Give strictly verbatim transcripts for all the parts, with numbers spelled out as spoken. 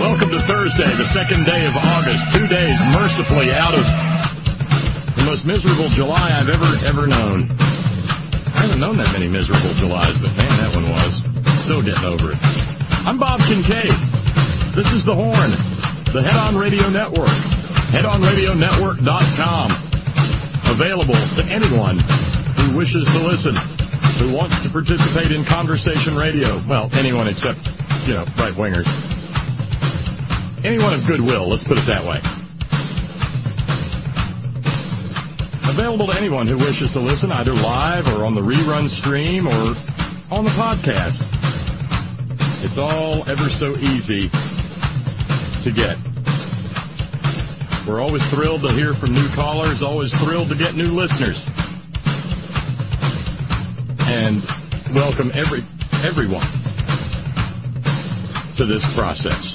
Welcome to Thursday, the second day of August. Two days mercifully out of the most miserable July I've ever, ever known. I haven't known that many miserable Julys, but man, that one was. Still getting over it. I'm Bob Kincaid. This is The Horn, the Head On Radio Network. head on radio network dot com. Available to anyone who wishes to listen, who wants to participate in conversation radio. Well, anyone except, you know, right-wingers. Anyone of goodwill, let's put it that way. Available to anyone who wishes to listen, either live or on the rerun stream or on the podcast. It's all ever so easy to get. We're always thrilled to hear from new callers, always thrilled to get new listeners. And welcome every everyone to this process.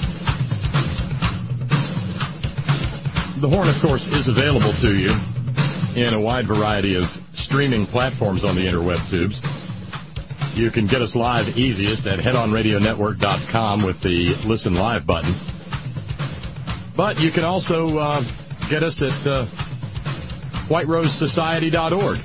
The Horn, of course, is available to you in a wide variety of streaming platforms on the interweb tubes. You can get us live easiest at head on radio network dot com with the Listen Live button. But you can also uh, get us at uh, white rose society dot org.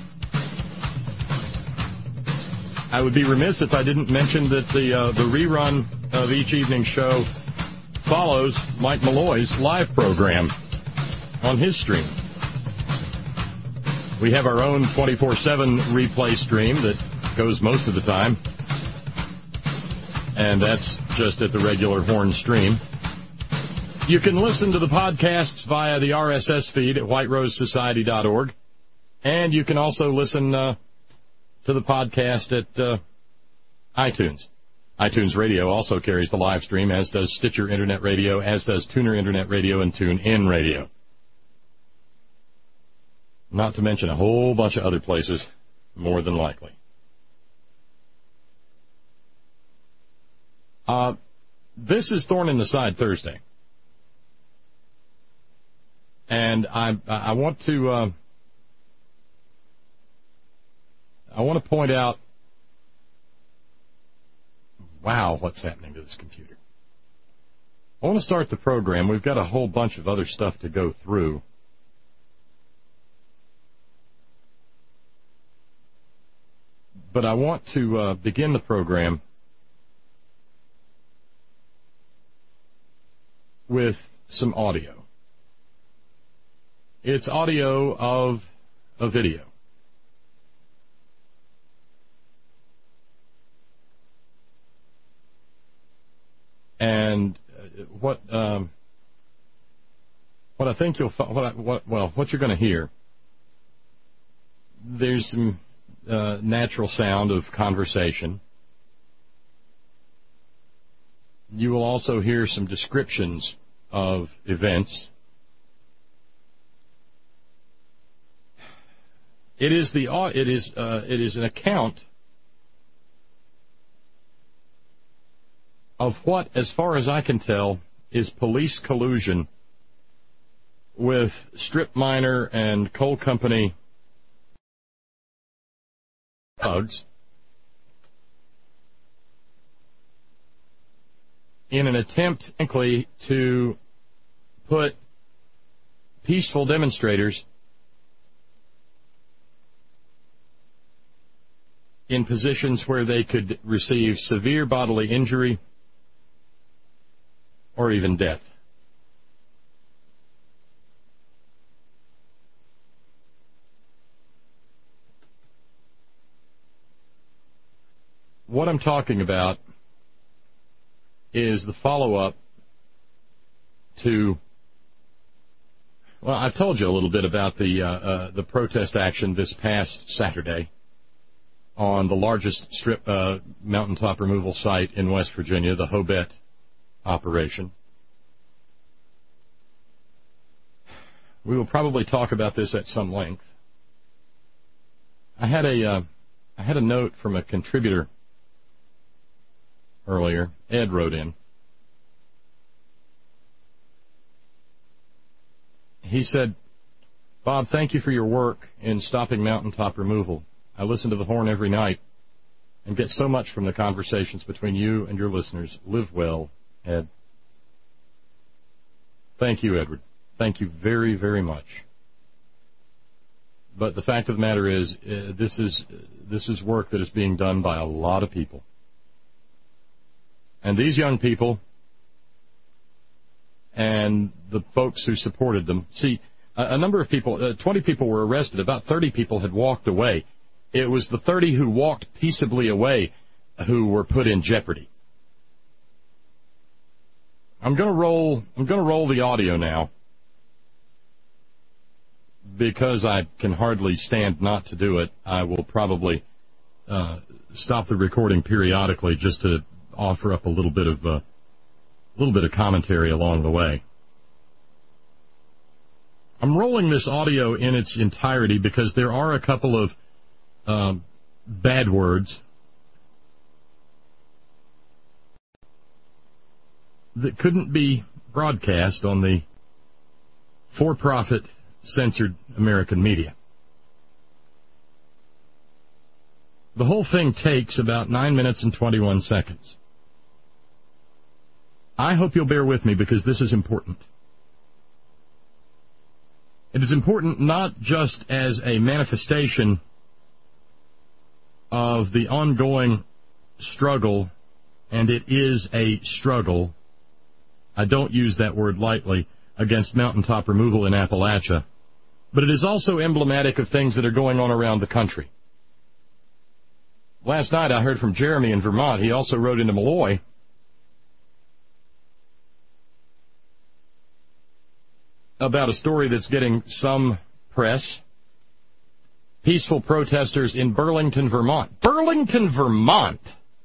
I would be remiss if I didn't mention that the uh, the rerun of each evening's show follows Mike Malloy's live program on his stream. We have our own twenty-four seven replay stream that goes most of the time, and that's just at the regular Horn stream. You can listen to the podcasts via the R S S feed at white rose society dot org, and you can also listen uh, to the podcast at uh, iTunes. iTunes Radio also carries the live stream, as does Stitcher Internet Radio, as does Tuner Internet Radio and TuneIn Radio. Not to mention a whole bunch of other places, more than likely. Uh, this is Thorn in the Side Thursday. And I I want to uh, I want to point out, wow, what's happening to this computer? I want to start the program. We've got a whole bunch of other stuff to go through. But I want to uh, begin the program with some audio. It's audio of a video. And what um, what I think you'll what I, what well what you're going to hear. There's some uh, natural sound of conversation. You will also hear some descriptions of events. It is the it is uh, it is an account of what, as far as I can tell, is police collusion with strip miner and coal company thugs in an attempt, frankly, to put peaceful demonstrators in positions where they could receive severe bodily injury or even death. What I'm talking about is the follow-up to, well, I've told you a little bit about the uh, uh, the protest action this past Saturday on the largest strip uh, mountaintop removal site in West Virginia, the Hobet operation. We will probably talk about this at some length. I had a uh, I had a note from a contributor earlier. Ed wrote in. He said, Bob, thank you for your work in stopping mountaintop removal. I listen to the Horn every night and get so much from the conversations between you and your listeners. Live well, Ed. Thank you, Edward. Thank you very, very much. But the fact of the matter is, uh, this is uh, this is work that is being done by a lot of people. And these young people and the folks who supported them, see, a, a number of people, uh, twenty people were arrested, about thirty people had walked away. It was the thirty who walked peaceably away who were put in jeopardy. I'm going to roll, I'm going to roll the audio now, because I can hardly stand not to do it. I will probably uh, stop the recording periodically just to offer up a little bit of uh, a little bit of commentary along the way. I'm rolling this audio in its entirety because there are a couple of uh, bad words that couldn't be broadcast on the for-profit censored American media. The whole thing takes about nine minutes and twenty-one seconds. I hope you'll bear with me because this is important. It is important not just as a manifestation of the ongoing struggle, and it is a struggle, I don't use that word lightly, against mountaintop removal in Appalachia, but it is also emblematic of things that are going on around the country. Last night I heard from Jeremy in Vermont. He also wrote into Malloy about a story that's getting some press. Peaceful protesters in Burlington, Vermont. Burlington, Vermont!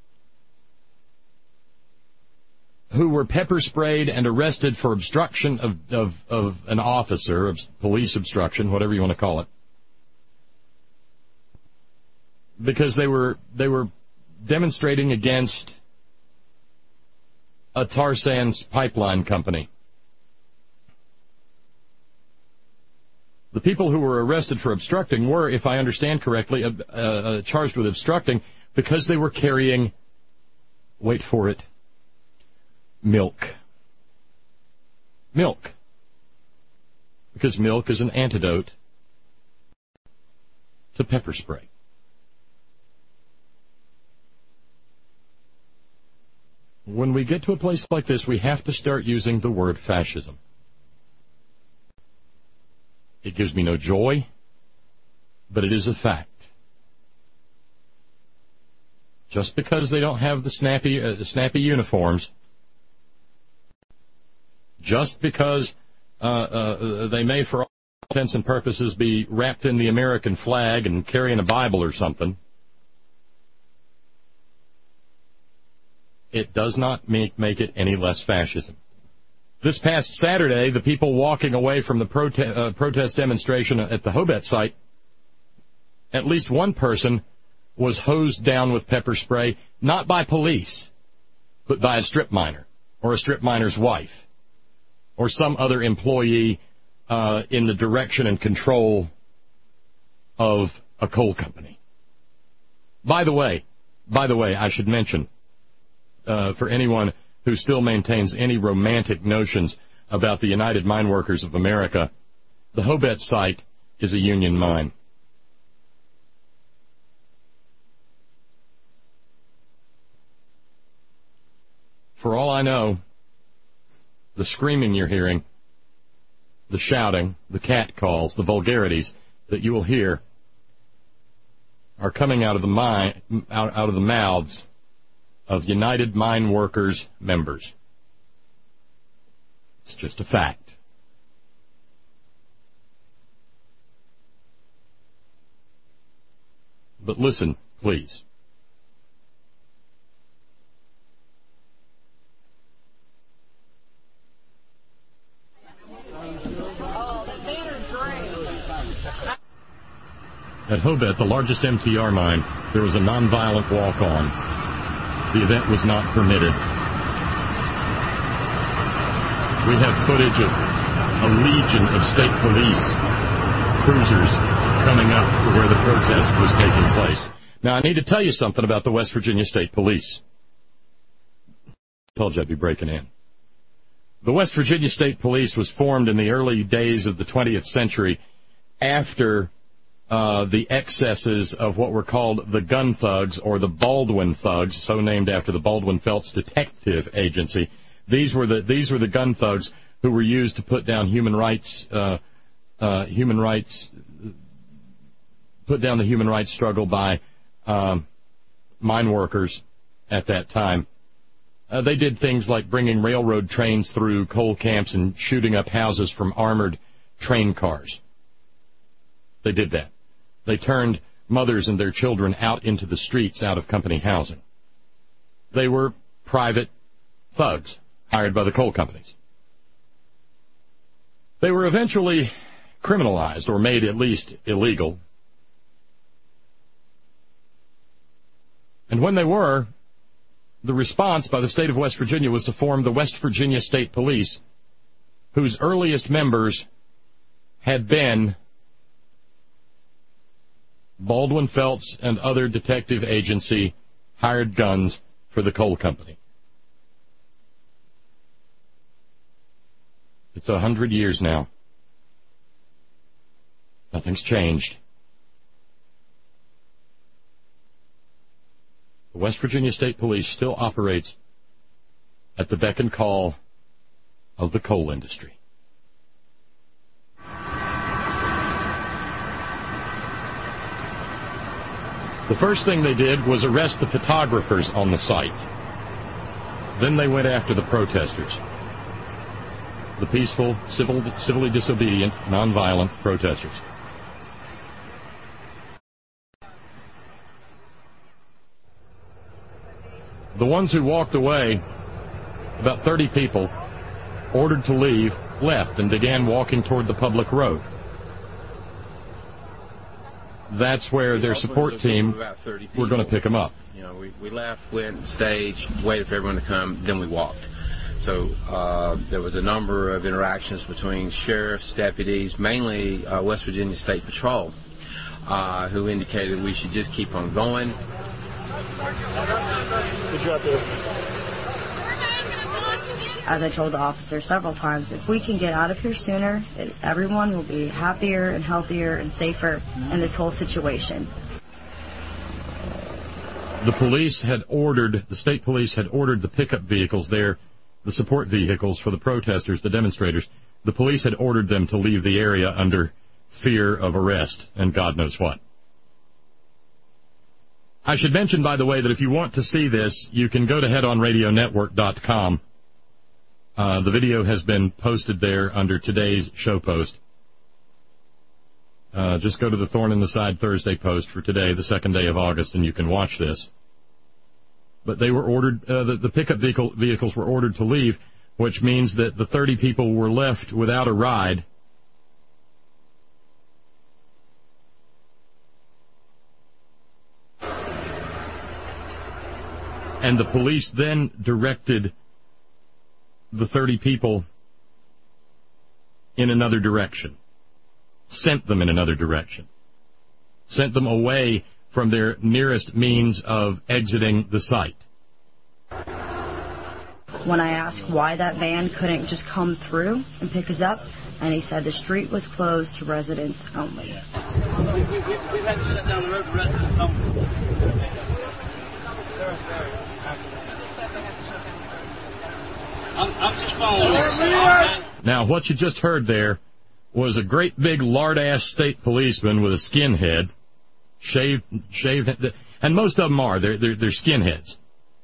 Who were pepper sprayed and arrested for obstruction of, of, of an officer, of police obstruction, whatever you want to call it. Because they were they were demonstrating against a tar sands pipeline company. The people who were arrested for obstructing were, if I understand correctly, uh, uh, charged with obstructing because they were carrying, wait for it, milk. Milk. Because milk is an antidote to pepper spray. When we get to a place like this, we have to start using the word fascism. It gives me no joy, but it is a fact. Just because they don't have the snappy, uh, snappy uniforms, just because uh, uh, they may, for all intents and purposes, be wrapped in the American flag and carrying a Bible or something, it does not make, make it any less fascism. This past Saturday, the people walking away from the prote- uh, protest demonstration at the Hobet site, at least one person was hosed down with pepper spray, not by police, but by a strip miner, or a strip miner's wife, or some other employee uh, in the direction and control of a coal company. By the way, by the way, I should mention, uh, for anyone who still maintains any romantic notions about the United Mine Workers of America, the Hobet site is a union mine. For all I know, the screaming you're hearing, the shouting, the cat calls, the vulgarities that you will hear are coming out of the mine, out, out of the mouths of United Mine Workers members. It's just a fact. But listen, please. At Hobet, the largest M T R mine, there was a nonviolent walk-on. The event was not permitted. We have footage of a legion of state police cruisers coming up to where the protest was taking place. Now, I need to tell you something about the West Virginia State Police. I told you I'd be breaking in. The West Virginia State Police was formed in the early days of the twentieth century after uh, the excesses of what were called the gun thugs, or the Baldwin thugs, so named after the Baldwin Felts Detective Agency. These were the these were the gun thugs who were used to put down human rights uh, uh, human rights put down the human rights struggle by um, mine workers at that time. Uh, they did things like bringing railroad trains through coal camps and shooting up houses from armored train cars. They did that. They turned mothers and their children out into the streets out of company housing. They were private thugs hired by the coal companies. They were eventually criminalized, or made at least illegal. And when they were, the response by the state of West Virginia was to form the West Virginia State Police, whose earliest members had been Baldwin Felts and other detective agency hired guns for the coal company. It's a hundred years now. Nothing's changed. The West Virginia State Police still operates at the beck and call of the coal industry. The first thing they did was arrest the photographers on the site. Then they went after the protesters. The peaceful, civil, civilly disobedient, nonviolent protesters. The ones who walked away, about thirty people, ordered to leave, left and began walking toward the public road. That's where their support team were going to pick them up. You know, we, we left, went stage, waited for everyone to come, then we walked. So uh, there was a number of interactions between sheriffs, deputies, mainly uh, West Virginia State Patrol, uh, who indicated we should just keep on going. As I told the officer several times, if we can get out of here sooner, it, everyone will be happier and healthier and safer in this whole situation. The police had ordered, the state police had ordered the pickup vehicles there, the support vehicles for the protesters, the demonstrators. The police had ordered them to leave the area under fear of arrest and God knows what. I should mention, by the way, that if you want to see this, you can go to head on radio network dot com. Uh, the video has been posted there under today's show post. Uh, just go to the Thorn in the Side Thursday post for today, the second day of August, and you can watch this. But they were ordered, uh, the, the pickup vehicle, vehicles were ordered to leave, which means that the thirty people were left without a ride. And the police then directed the thirty people in another direction, sent them in another direction, sent them away from their nearest means of exiting the site. When I asked why that van couldn't just come through and pick us up, and he said the street was closed to residents only. We, we, we've had to shut down the road for residents only. I'm, I'm just following. Now, what you just heard there was a great big lard-ass state policeman with a skinhead, shaved, shaved, and most of them are. They're, they're, they're skinheads.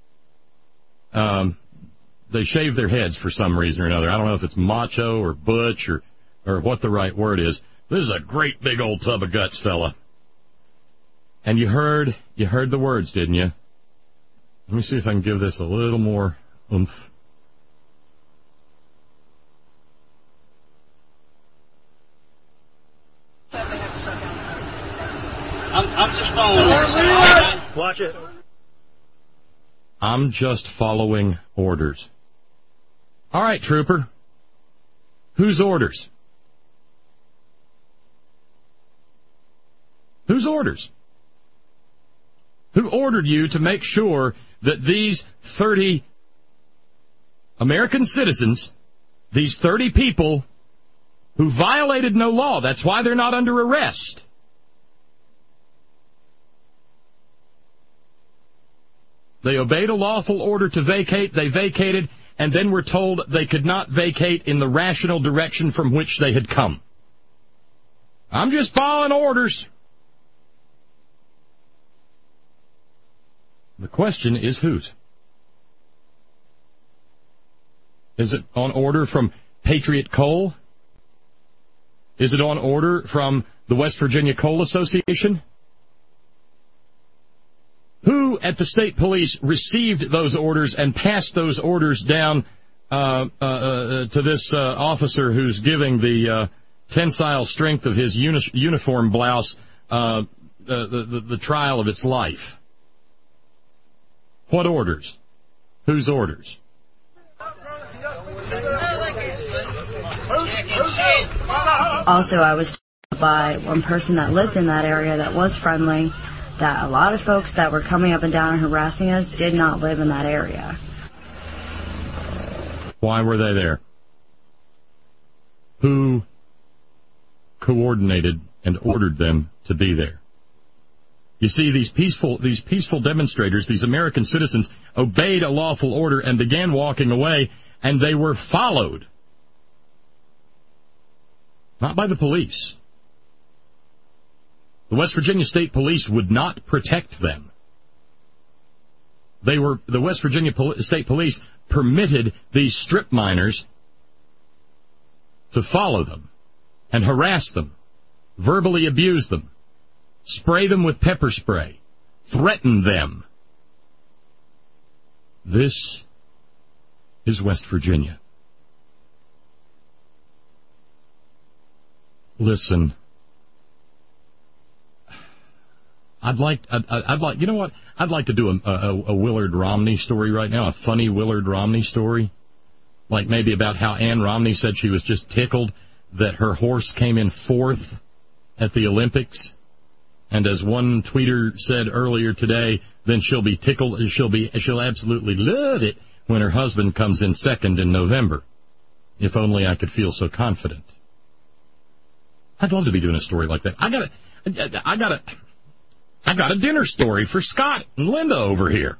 Um, they shave their heads for some reason or another. I don't know if it's macho or butch or, or what the right word is. This is a great big old tub of guts, fella. And you heard, you heard the words, didn't you? Let me see if I can give this a little more oomph. I'm, I'm just following. Watch it. I'm just following orders. All right, trooper. Whose orders? Whose orders? Who ordered you to make sure that these thirty American citizens these thirty people who violated no law. That's why they're not under arrest. They obeyed a lawful order to vacate. They vacated, and then were told they could not vacate in the rational direction from which they had come. I'm just following orders. The question is whose? Is it on order from Patriot Coal? Is it on order from the West Virginia Coal Association? Who at the state police received those orders and passed those orders down uh, uh, uh, to this uh, officer who's giving the uh, tensile strength of his uni- uniform blouse uh, the, the, the trial of its life? What orders? Whose orders? Also, I was told by one person that lived in that area that was friendly that a lot of folks that were coming up and down and harassing us did not live in that area. Why were they there? Who coordinated and ordered them to be there? You see, these peaceful these peaceful demonstrators, these American citizens, obeyed a lawful order and began walking away, and they were followed. Not by the police. The West Virginia State Police would not protect them. They were the West Virginia Pol- State Police permitted these strip miners to follow them and harass them, verbally abuse them, spray them with pepper spray, threaten them. This is West Virginia. Listen, I'd like, I'd, I'd like, you know what? I'd like to do a, a, a Willard Romney story right now, a funny Willard Romney story, like maybe about how Ann Romney said she was just tickled that her horse came in fourth at the Olympics, and as one tweeter said earlier today, then she'll be tickled, she'll be, she'll absolutely love it when her husband comes in second in November. If only I could feel so confident. I'd love to be doing a story like that. I got a, I got a, I got a dinner story for Scott and Linda over here.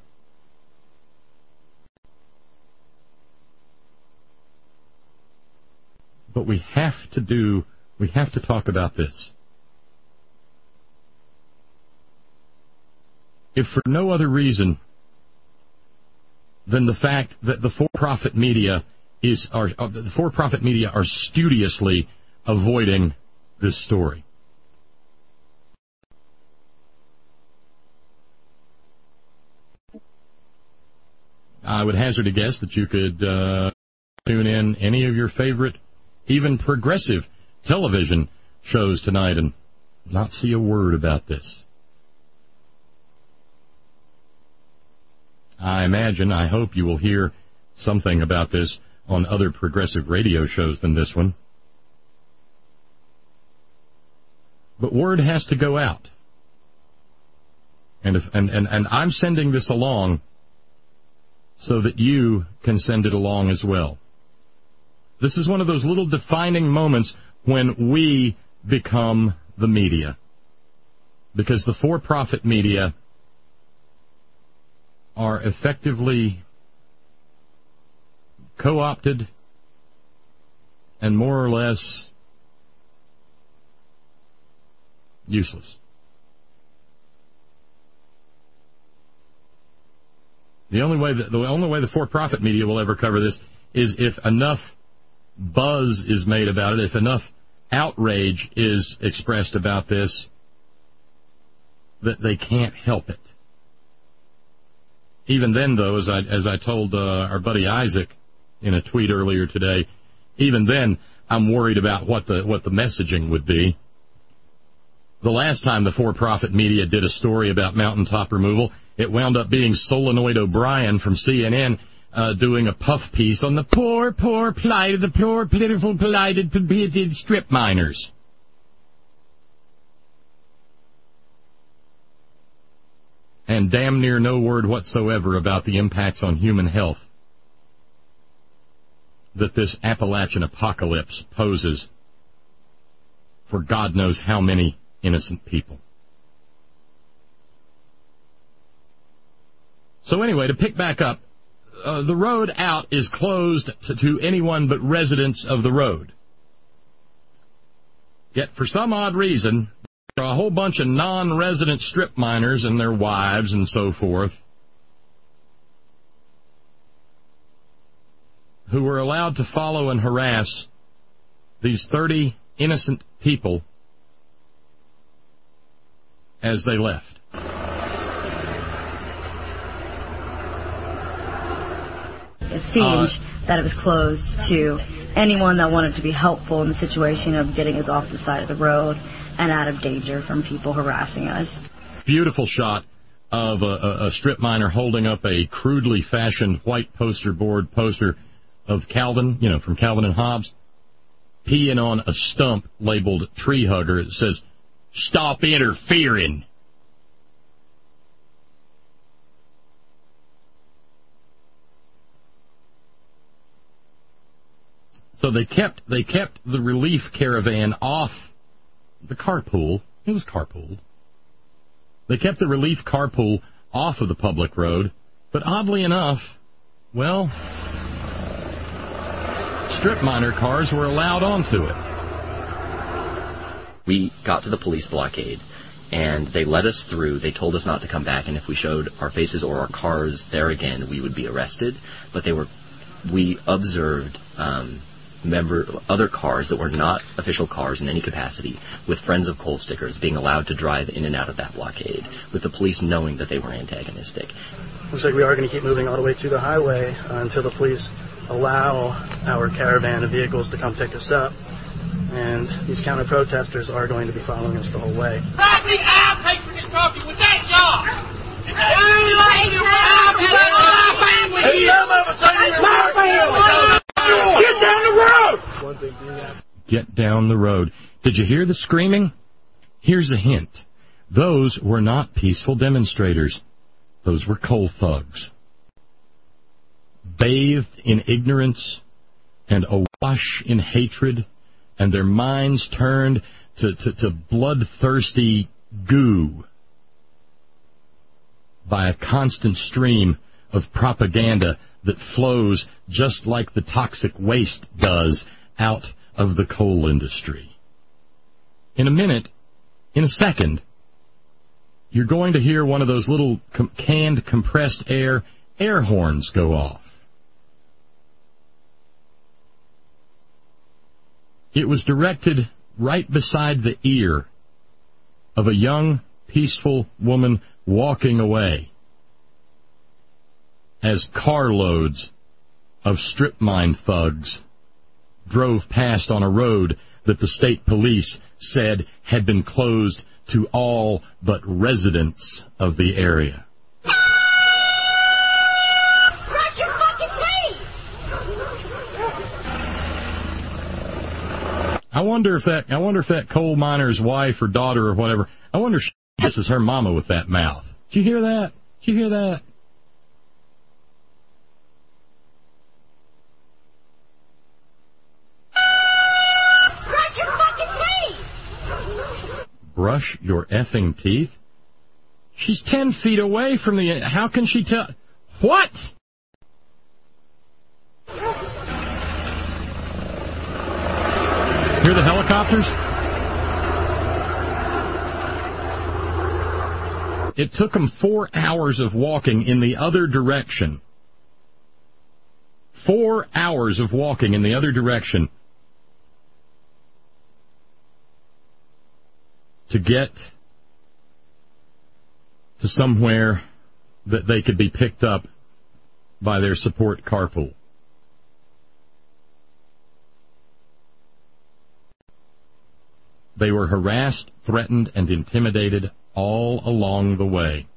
But we have to do, we have to talk about this. If for no other reason than the fact that the for-profit media is, are, uh, the for-profit media are studiously avoiding this story. I would hazard a guess that you could uh, tune in any of your favorite, even progressive television shows tonight and not see a word about this. I imagine, I hope you will hear something about this on other progressive radio shows than this one. But word has to go out. And, if, and, and, and I'm sending this along so that you can send it along as well. This is one of those little defining moments when we become the media. Because the for-profit media are effectively co-opted and more or less useless. The only way that, the only way the for-profit media will ever cover this is if enough buzz is made about it, if enough outrage is expressed about this, that they can't help it. Even then, though, as I as I told uh, our buddy Isaac in a tweet earlier today, even then I'm worried about what the what the messaging would be. The last time the for-profit media did a story about mountaintop removal, it wound up being Solenoid O'Brien from C N N uh, doing a puff piece on the poor, poor plight of the poor, pitiful, blighted, polluted strip miners. And damn near no word whatsoever about the impacts on human health that this Appalachian apocalypse poses for God knows how many innocent people. So anyway, to pick back up, uh, the road out is closed to, to anyone but residents of the road. Yet for some odd reason, there are a whole bunch of non-resident strip miners and their wives and so forth who were allowed to follow and harass these thirty innocent people as they left. It seemed uh, that it was closed to anyone that wanted to be helpful in the situation of getting us off the side of the road and out of danger from people harassing us. Beautiful shot of a, a strip miner holding up a crudely fashioned white poster board poster of Calvin, you know, from Calvin and Hobbes, peeing on a stump labeled tree hugger. It says, "Stop interfering." So they kept they kept the relief caravan off the carpool. It was carpooled. They kept the relief carpool off of the public road, but oddly enough, well, strip miner cars were allowed onto it. We got to the police blockade, and they let us through. They told us not to come back, and if we showed our faces or our cars there again, we would be arrested. But they were, we observed um, member other cars that were not official cars in any capacity, with Friends of Coal stickers, being allowed to drive in and out of that blockade, with the police knowing that they were antagonistic. Looks like we are going to keep moving all the way through the highway uh, until the police allow our caravan of vehicles to come pick us up. And these counter-protesters are going to be following us the whole way. Property, I'll pay for this property with that job. Get down the road! Get down the road. Did you hear the screaming? Here's a hint. Those were not peaceful demonstrators. Those were coal thugs. Bathed in ignorance and awash in hatred, and their minds turned to, to, to bloodthirsty goo by a constant stream of propaganda that flows just like the toxic waste does out of the coal industry. In a minute, in a second, you're going to hear one of those little com- canned compressed air air horns go off. It was directed right beside the ear of a young, peaceful woman walking away as carloads of strip mine thugs drove past on a road that the state police said had been closed to all but residents of the area. Brush your fucking teeth! I wonder if that I wonder if that coal miner's wife or daughter or whatever, I wonder if she kisses her mama with that mouth. Did you hear that? Did you hear that? Brush your fucking teeth! Brush your effing teeth? She's ten feet away from the... How can she tell... What? Hear the helicopters? It took them four hours of walking in the other direction. Four hours of walking in the other direction to get to somewhere that they could be picked up by their support carpool. They were harassed, threatened, and intimidated all along the way,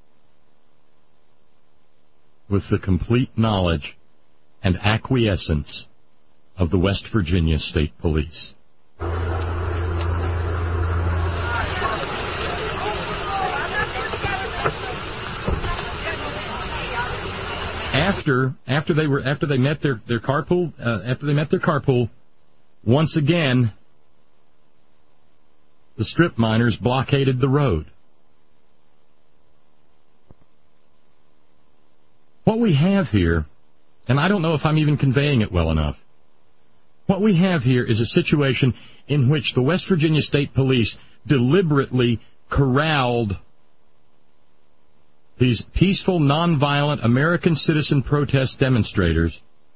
with the complete knowledge and acquiescence of the West Virginia State Police. after after they were after they met their their carpool uh, after they met their carpool, once again, the strip miners blockaded the road. What we have here, and I don't know if I'm even conveying it well enough, what we have here is a situation in which the West Virginia State Police deliberately corralled these peaceful, nonviolent American citizen protest demonstrators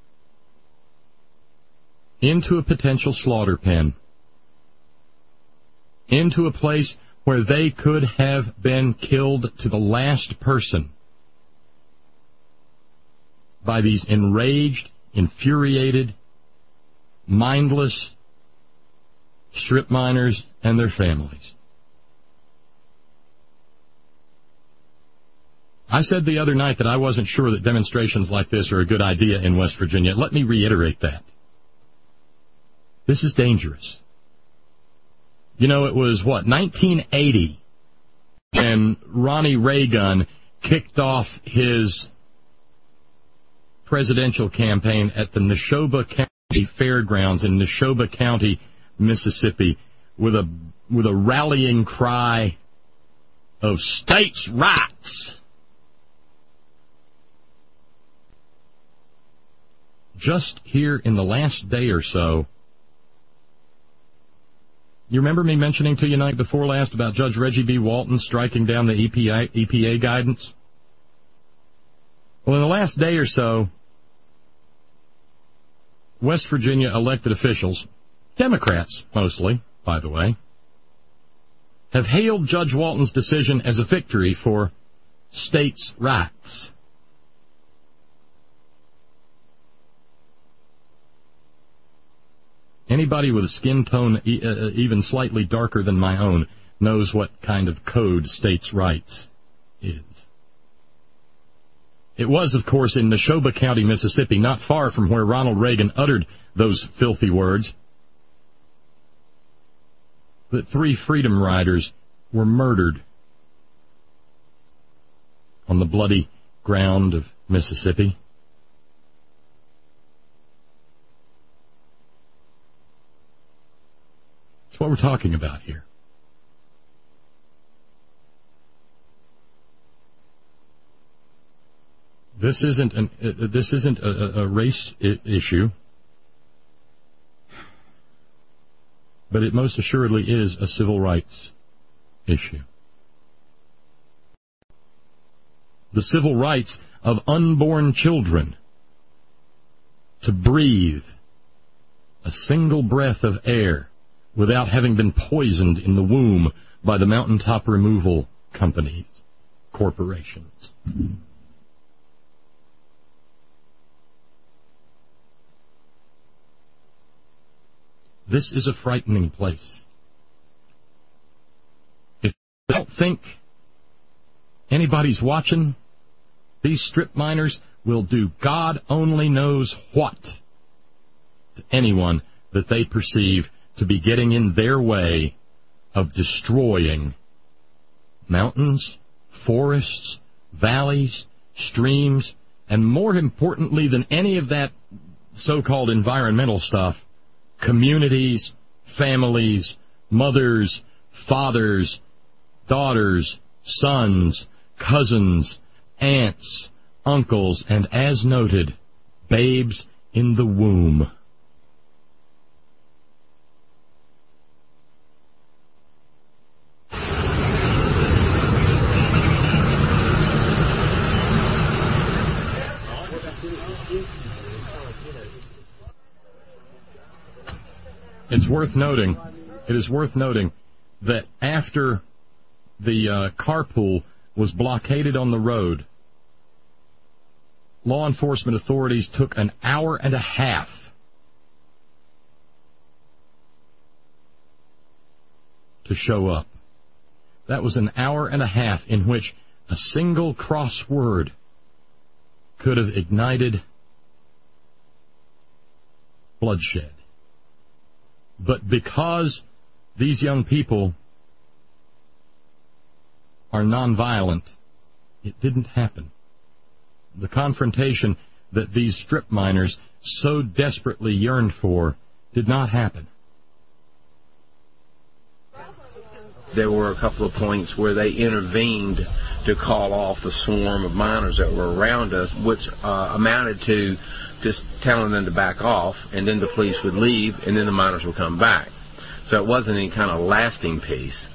into a potential slaughter pen, into a place where they could have been killed to the last person by these enraged, infuriated, mindless strip miners and their families. I said the other night that I wasn't sure that demonstrations like this are a good idea in West Virginia. Let me reiterate that. This is dangerous. You know, it was, what, nineteen eighty, when Ronnie Reagan kicked off his presidential campaign at the Neshoba County Fairgrounds in Neshoba County, Mississippi, with a with a rallying cry of states' rights. Just here in the last day or so, you remember me mentioning to you night before last about Judge Reggie B. Walton striking down the E P A, E P A guidance? Well, in the last day or so, West Virginia elected officials, Democrats mostly, by the way, have hailed Judge Walton's decision as a victory for states' rights. Anybody with a skin tone e- uh, even slightly darker than my own knows what kind of code states' rights is. It was, of course, in Neshoba County, Mississippi, not far from where Ronald Reagan uttered those filthy words, that three Freedom Riders were murdered on the bloody ground of Mississippi. That's what we're talking about here. This isn't an uh, this isn't a, a race I- issue, but it most assuredly is a civil rights issue. The civil rights of unborn children to breathe a single breath of air without having been poisoned in the womb by the mountaintop removal companies, corporations. This is a frightening place. If you don't think anybody's watching, these strip miners will do God only knows what to anyone that they perceive to be getting in their way of destroying mountains, forests, valleys, streams, and more importantly than any of that so-called environmental stuff, communities, families, mothers, fathers, daughters, sons, cousins, aunts, uncles, and as noted, babes in the womb. It's worth noting, it is worth noting that after the uh, carpool was blockaded on the road, law enforcement authorities took an hour and a half to show up. That was an hour and a half in which a single crossword could have ignited bloodshed. But because these young people are nonviolent, it didn't happen. the confrontation that these strip miners so desperately yearned for did not happen. There were a couple of points where they intervened to call off the swarm of miners that were around us, which uh, amounted to just telling them to back off, and then the police would leave, and then the miners would come back. So it wasn't any kind of lasting peace.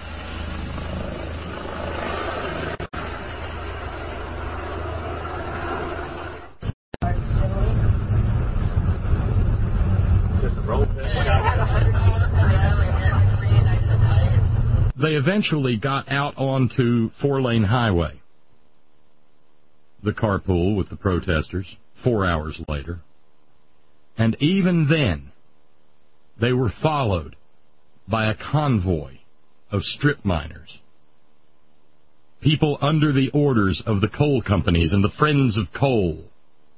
They eventually got out onto four-lane highway, the carpool with the protesters, four hours later. And even then, they were followed by a convoy of strip miners, people under the orders of the coal companies and the Friends of Coal,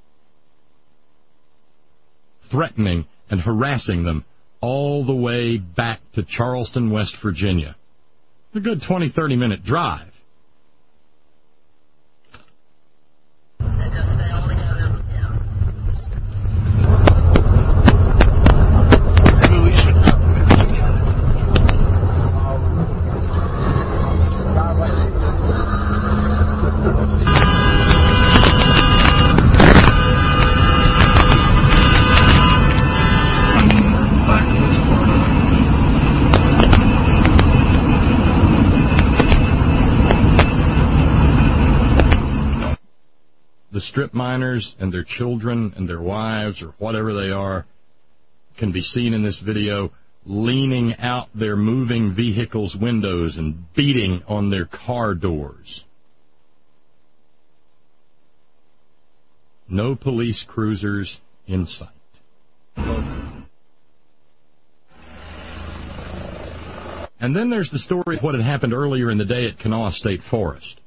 threatening and harassing them all the way back to Charleston, West Virginia. A good twenty, thirty minute drive. The strip miners and their children and their wives or whatever they are can be seen in this video leaning out their moving vehicles' windows and beating on their car doors. No police cruisers in sight. And then there's the story of what had happened earlier in the day at Kanawha State Forest.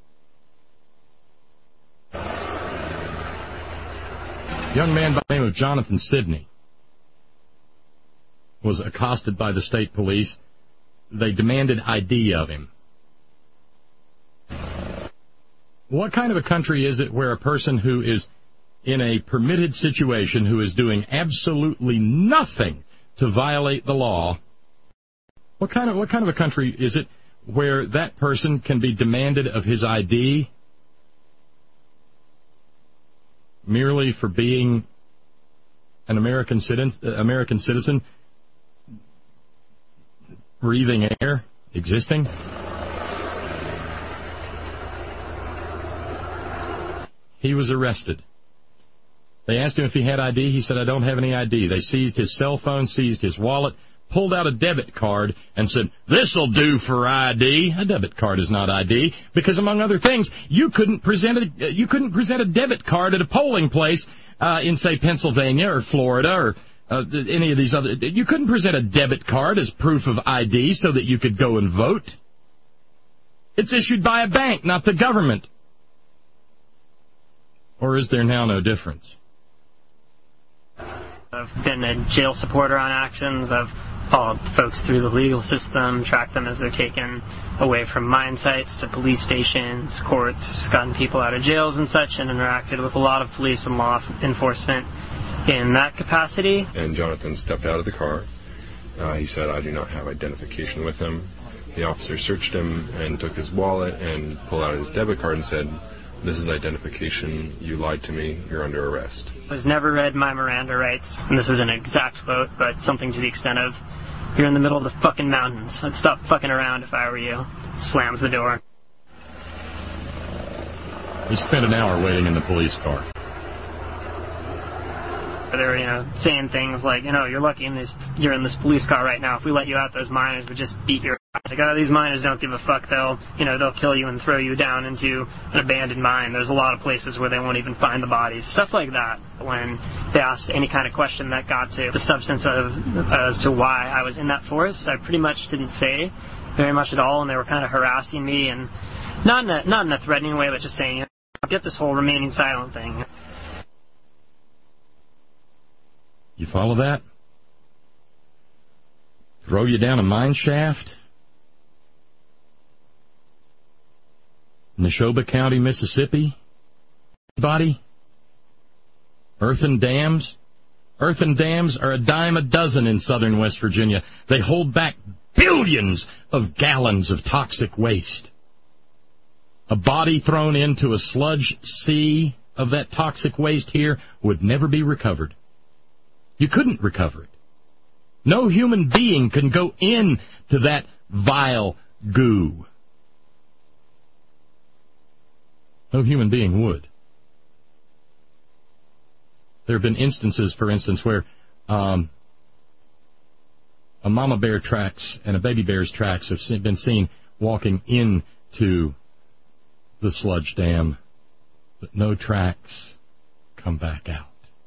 A young man by the name of Jonathan Sidney was accosted by the state police. They demanded I D of him. What kind of a country is it where a person who is in a permitted situation, who is doing absolutely nothing to violate the law, what kind of what kind of a country is it where that person can be demanded of his I D merely for being an American citizen, American citizen, breathing air, existing? He was arrested. They asked him if he had I D. He said, I don't have any I D. They seized his cell phone, seized his wallet, pulled out a debit card, and said, this'll do for I D. A debit card is not I D, because among other things, you couldn't present a, you couldn't present a debit card at a polling place uh, in, say, Pennsylvania or Florida or uh, any of these other... You couldn't present a debit card as proof of I D so that you could go and vote. It's issued by a bank, not the government. Or is there now no difference? I've been a jail supporter on actions. I've followed folks through the legal system, tracked them as they're taken away from mine sites to police stations, courts, gotten people out of jails and such, and interacted with a lot of police and law enforcement in that capacity. And Jonathan stepped out of the car. Uh, he said, I do not have identification with him. The officer searched him and took his wallet and pulled out his debit card and said, this is identification. You lied to me. You're under arrest. I was never read my Miranda rights, and this is an exact quote, but something to the extent of, you're in the middle of the fucking mountains. I'd stop fucking around if I were you. Slams the door. He spent an hour waiting in the police car. They're, you know, saying things like, you know, you're lucky in this, you're in this police car right now. If we let you out, those miners would just beat your ass. Like, oh, these miners don't give a fuck. They'll, you know, they'll kill you and throw you down into an abandoned mine. There's a lot of places where they won't even find the bodies. Stuff like that. When they asked any kind of question that got to the substance of, as to why I was in that forest, I pretty much didn't say very much at all, and they were kind of harassing me, and not in a, not in a threatening way, but just saying, you know, get this whole remaining silent thing. You follow that? Throw you down a mine shaft? Neshoba County, Mississippi? Body? Earthen dams? Earthen dams are a dime a dozen in southern West Virginia. They hold back billions of gallons of toxic waste. A body thrown into a sludge sea of that toxic waste here would never be recovered. You couldn't recover it. No human being can go into that vile goo. No human being would. There have been instances, for instance, where um, a mama bear tracks and a baby bear's tracks have been seen walking into the sludge dam, but no tracks come back out.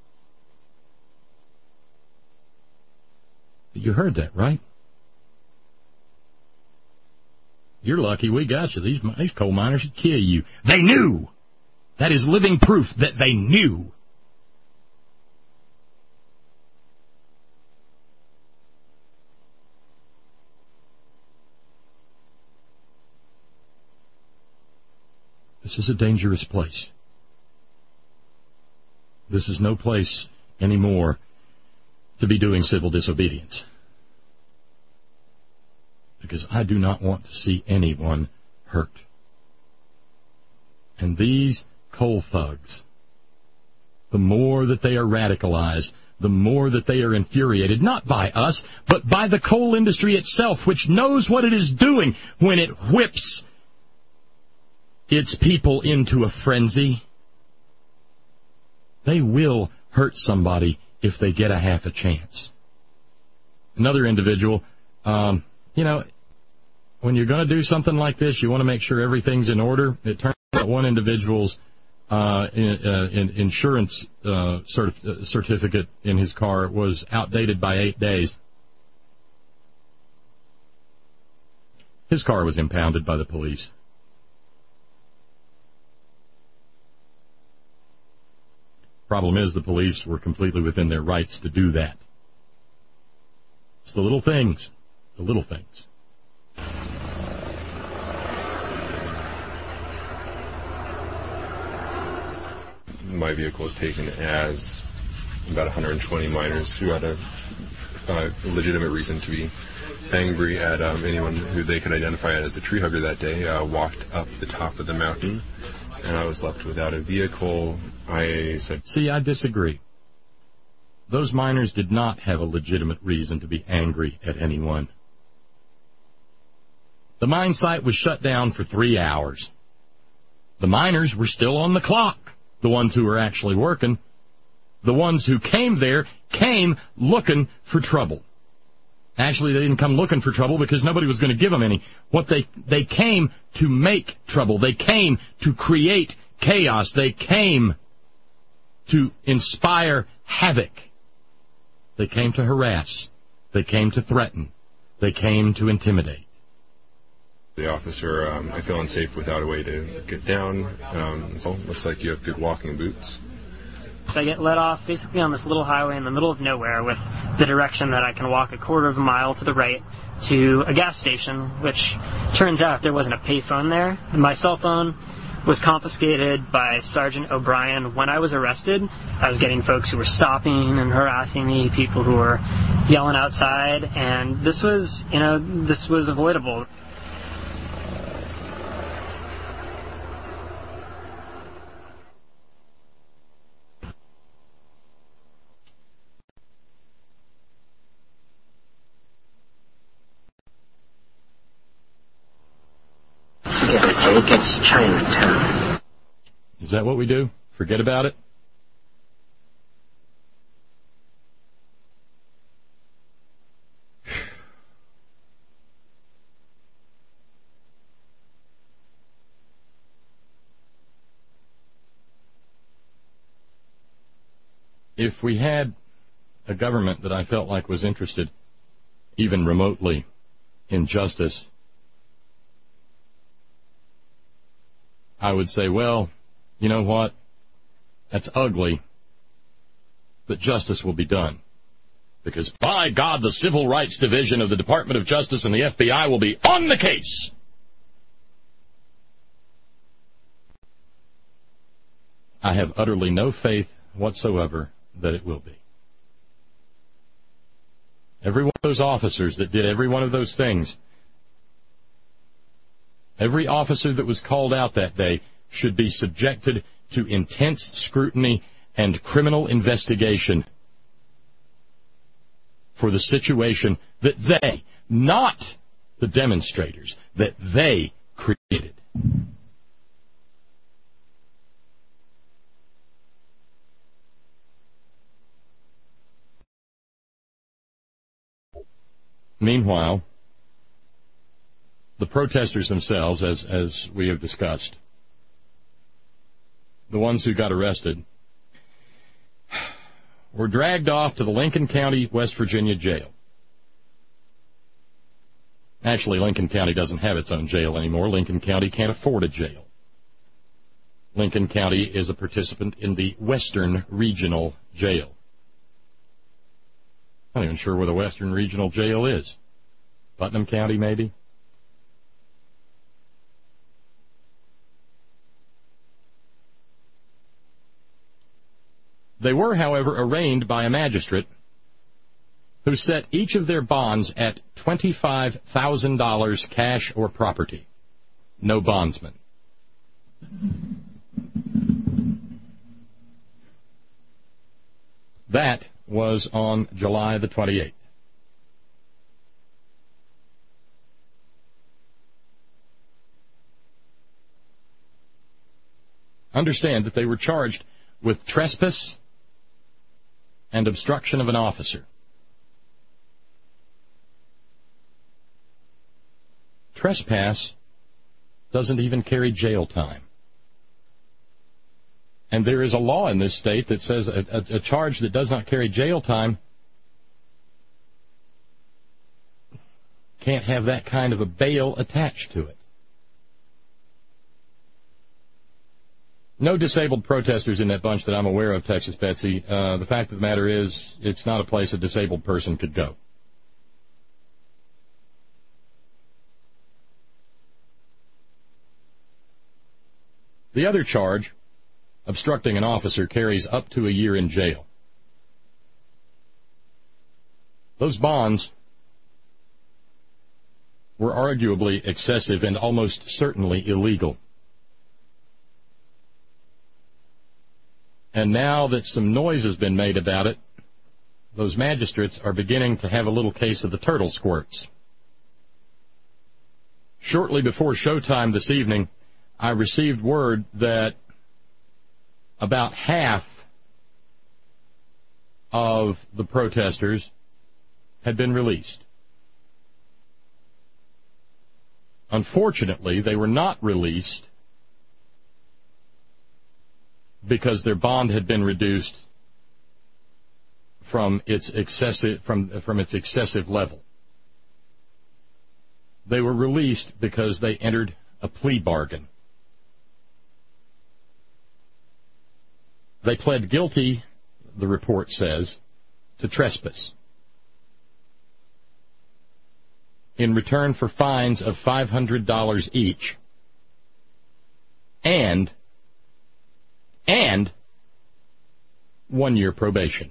You heard that, right? You're lucky we got you. These, these coal miners would kill you. They knew! That is living proof that they knew. This is a dangerous place. This is no place anymore to be doing civil disobedience. Because I do not want to see anyone hurt. And these coal thugs, the more that they are radicalized, the more that they are infuriated, not by us, but by the coal industry itself, which knows what it is doing when it whips its people into a frenzy. They will hurt somebody if they get a half a chance. Another individual, um, you know, when you're going to do something like this, you want to make sure everything's in order. It turns out one individual's uh, in, uh, in insurance uh, certif- uh, certificate in his car was outdated by eight days. His car was impounded by the police. Problem is, the police were completely within their rights to do that. It's the little things. The little things. My vehicle was taken as about one hundred twenty miners who had a uh, legitimate reason to be angry at um, anyone who they could identify as a tree hugger that day, uh, walked up the top of the mountain, and I was left without a vehicle. I said, See, I disagree. Those miners did not have a legitimate reason to be angry at anyone. The mine site was shut down for three hours. The miners were still on the clock, the ones who were actually working. The ones who came there came looking for trouble. Actually, they didn't come looking for trouble because nobody was going to give them any. What they they came to make trouble. They came to create chaos. They came to inspire havoc. They came to harass. They came to threaten. They came to intimidate. The officer, um, I feel unsafe without a way to get down. Um, so looks like you have good walking boots. So I get let off basically on this little highway in the middle of nowhere with the direction that I can walk a quarter of a mile to the right to a gas station, which turns out there wasn't a payphone there. My cell phone was confiscated by Sergeant O'Brien when I was arrested. I was getting folks who were stopping and harassing me, people who were yelling outside, and this was, you know, this was avoidable. Jake, it's Chinatown. Is that what we do? Forget about it? If we had a government that I felt like was interested, even remotely, in justice, I would say, well, you know what? That's ugly, but justice will be done. Because, by God, the Civil Rights Division of the Department of Justice and the F B I will be on the case. I have utterly no faith whatsoever that it will be. Every one of those officers that did every one of those things, every officer that was called out that day should be subjected to intense scrutiny and criminal investigation for the situation that they, not the demonstrators, that they created. Meanwhile, the protesters themselves, as as we have discussed, the ones who got arrested, were dragged off to the Lincoln County, West Virginia jail. Actually, Lincoln County doesn't have its own jail anymore. Lincoln County can't afford a jail. Lincoln County is a participant in the Western Regional Jail. I'm not even sure where the Western Regional Jail is. Putnam County, maybe? They were, however, arraigned by a magistrate who set each of their bonds at twenty-five thousand dollars cash or property. No bondsman. That was on July the twenty-eighth. Understand that they were charged with trespass and obstruction of an officer. Trespass doesn't even carry jail time. And there is a law in this state that says a, a, a charge that does not carry jail time can't have that kind of a bail attached to it. No disabled protesters in that bunch that I'm aware of, Texas Betsy. Uh, the fact of the matter is, it's not a place a disabled person could go. The other charge, obstructing an officer, carries up to a year in jail. Those bonds were arguably excessive and almost certainly illegal. And now that some noise has been made about it, those magistrates are beginning to have a little case of the turtle squirts. Shortly before showtime this evening, I received word that about half of the protesters had been released. Unfortunately, they were not released because their bond had been reduced from its excessive from from its excessive level. They were released because they entered a plea bargain. They pled guilty, the report says, to trespass in return for fines of five hundred dollars each and and one year probation.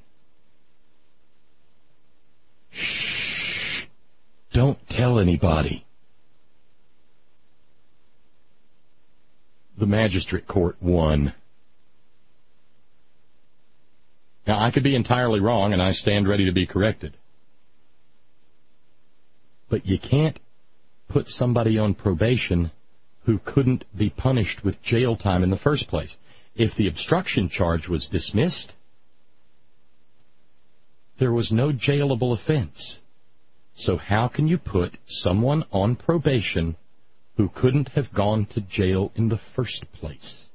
Shh. Don't tell anybody. The magistrate court won. Now, I could be entirely wrong, and I stand ready to be corrected. But you can't put somebody on probation who couldn't be punished with jail time in the first place. If the obstruction charge was dismissed, there was no jailable offense. So how can you put someone on probation who couldn't have gone to jail in the first place?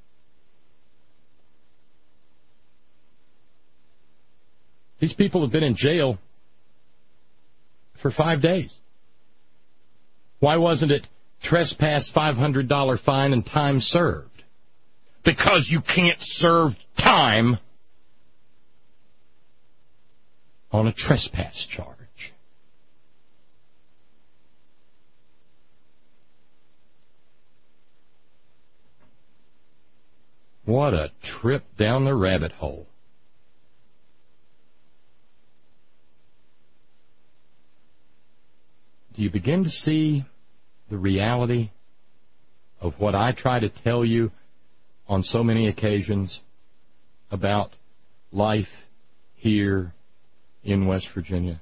These people have been in jail for five days. Why wasn't it trespass, five hundred dollars fine, and time served? Because you can't serve time on a trespass charge. What a trip down the rabbit hole. Do you begin to see the reality of what I try to tell you on so many occasions about life here in West Virginia?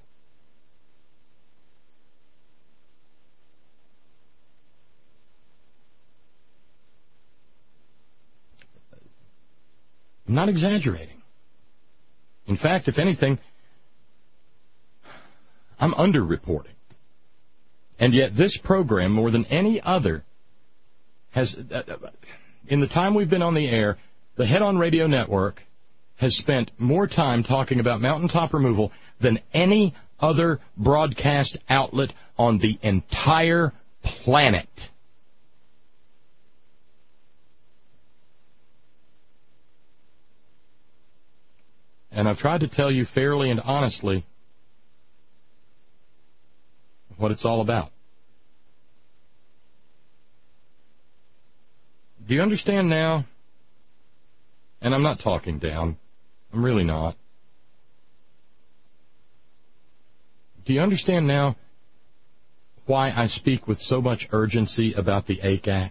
I'm not exaggerating. In fact, if anything, I'm underreporting. And yet this program, more than any other, has, uh, in the time we've been on the air, the Head On Radio Network has spent more time talking about mountaintop removal than any other broadcast outlet on the entire planet. And I've tried to tell you fairly and honestly what it's all about. Do you understand now? And I'm not talking down. I'm really not. Do you understand now why I speak with so much urgency about the A C Act?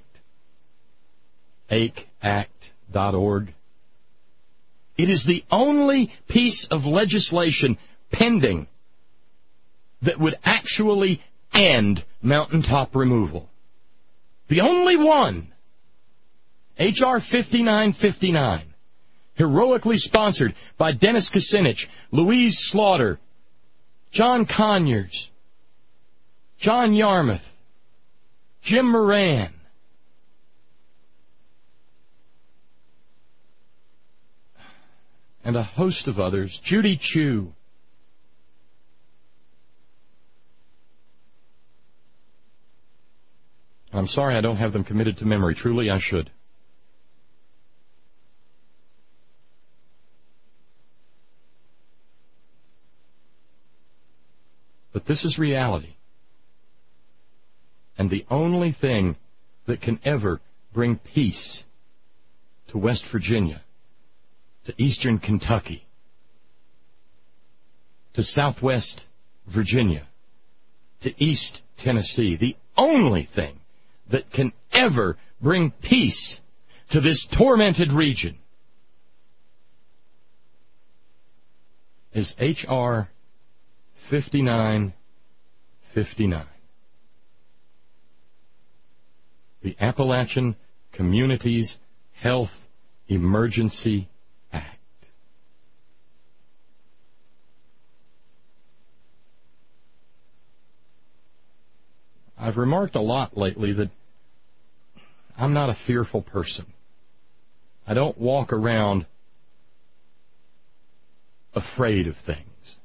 A C act dot org. It is the only piece of legislation pending that would actually end mountaintop removal. The only one. H R fifty-nine fifty-nine. Heroically sponsored by Dennis Kucinich, Louise Slaughter, John Conyers, John Yarmouth, Jim Moran, and a host of others, Judy Chu. I'm sorry I don't have them committed to memory. Truly, I should. But this is reality. And the only thing that can ever bring peace to West Virginia, to eastern Kentucky, to southwest Virginia, to east Tennessee, the only thing that can ever bring peace to this tormented region is H R fifty-nine fifty-nine. The Appalachian Communities Health Emergency Act. I've remarked a lot lately that I'm not a fearful person. I don't walk around afraid of things.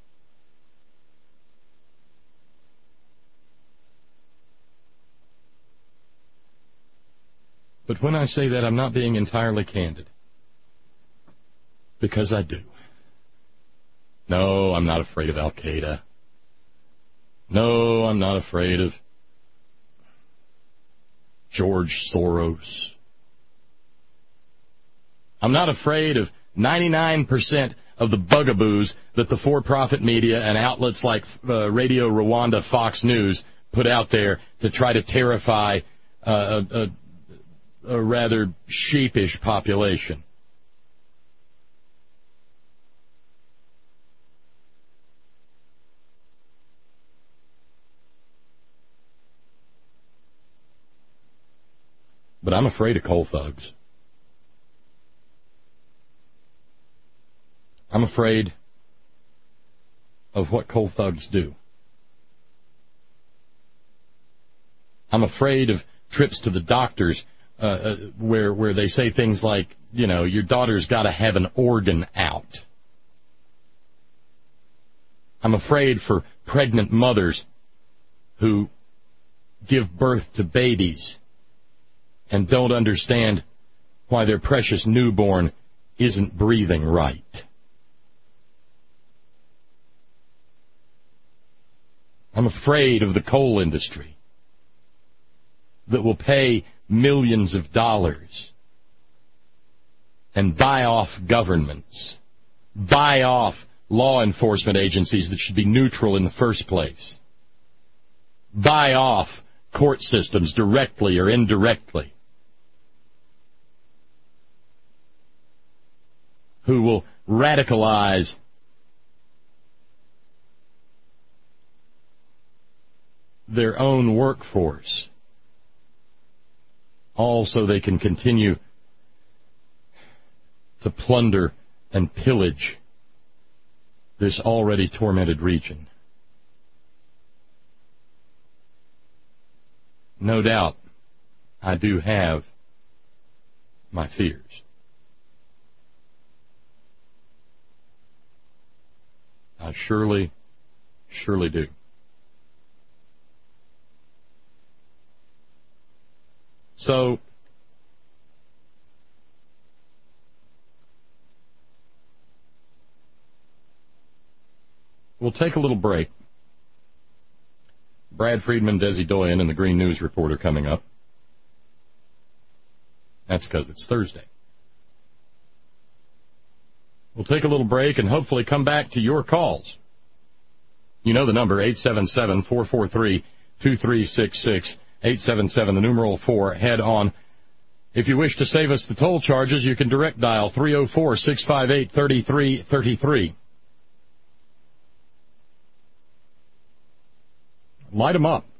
But when I say that, I'm not being entirely candid. Because I do. No, I'm not afraid of Al-Qaeda. No, I'm not afraid of George Soros. I'm not afraid of ninety-nine percent of the bugaboos that the for-profit media and outlets like uh, Radio Rwanda, Fox News put out there to try to terrify uh, a, a a rather sheepish population. But I'm afraid of coal thugs. I'm afraid of what coal thugs do. I'm afraid of trips to the doctors Uh, uh, where where they say things like, you know, your daughter's got to have an organ out. I'm afraid for pregnant mothers who give birth to babies and don't understand why their precious newborn isn't breathing right. I'm afraid of the coal industry that will pay millions of dollars and buy off governments, buy off law enforcement agencies that should be neutral in the first place, buy off court systems directly or indirectly, who will radicalize their own workforce, all so they can continue to plunder and pillage this already tormented region. No doubt, I do have my fears. I surely, surely do. So, we'll take a little break. Brad Friedman, Desi Doyen, and the Green News Report are coming up. That's because it's Thursday. We'll take a little break and hopefully come back to your calls. You know the number, eight seven seven, four four three, two three six six, eight seven seven, the numeral four, head on. If you wish to save us the toll charges, you can direct dial three oh four, six five eight, three three three three. Light them up.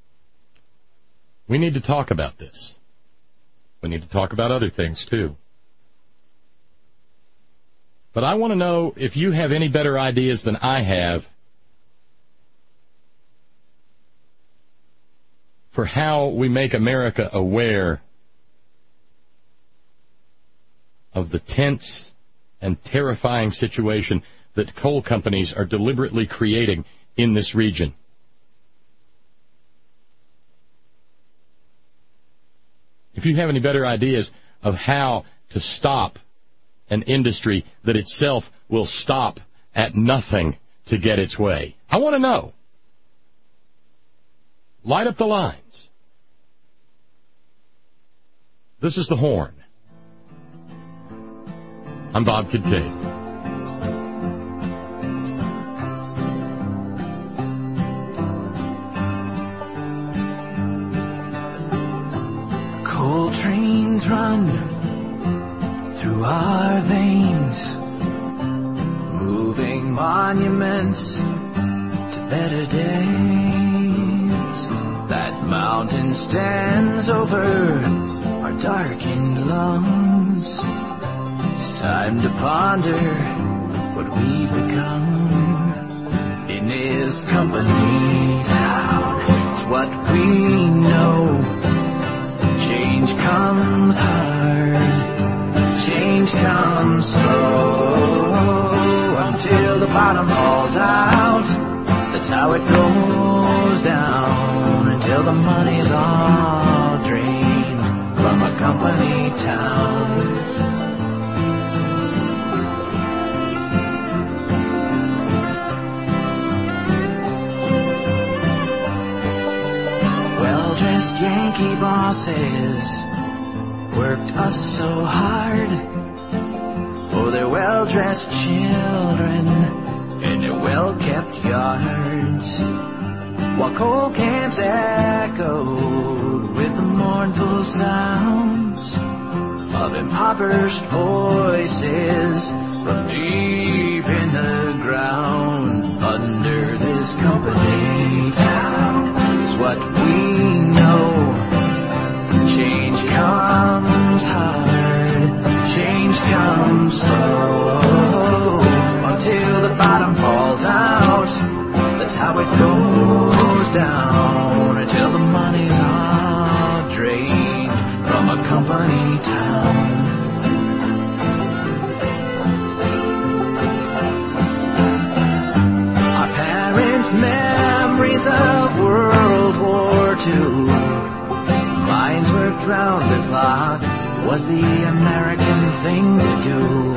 We need to talk about this. We need to talk about other things, too. But I want to know if you have any better ideas than I have for how we make America aware of the tense and terrifying situation that coal companies are deliberately creating in this region. If you have any better ideas of how to stop an industry that itself will stop at nothing to get its way, I want to know. Light up the lines. This is The Horn. I'm Bob Kincaid. Coal trains run through our veins, moving monuments to better days. That mountain stands over our darkened lungs. It's time to ponder what we've become in this company town. It's what we know. Change comes hard, change comes slow, until the bottom falls out. That's how it goes down, until the money's all drained from a company town. Well-dressed Yankee bosses worked us so hard for their well-dressed children in their well-kept yards, while coal camps echoed with the mournful sounds of impoverished voices from deep in the ground. Under this company town is what we know. Change comes hard, change comes slow, until the bottom falls out. That's how it goes down, until the money's all drained from a company town. Our parents' memories of World War Two, minds were drowned, the clock was the American thing to do.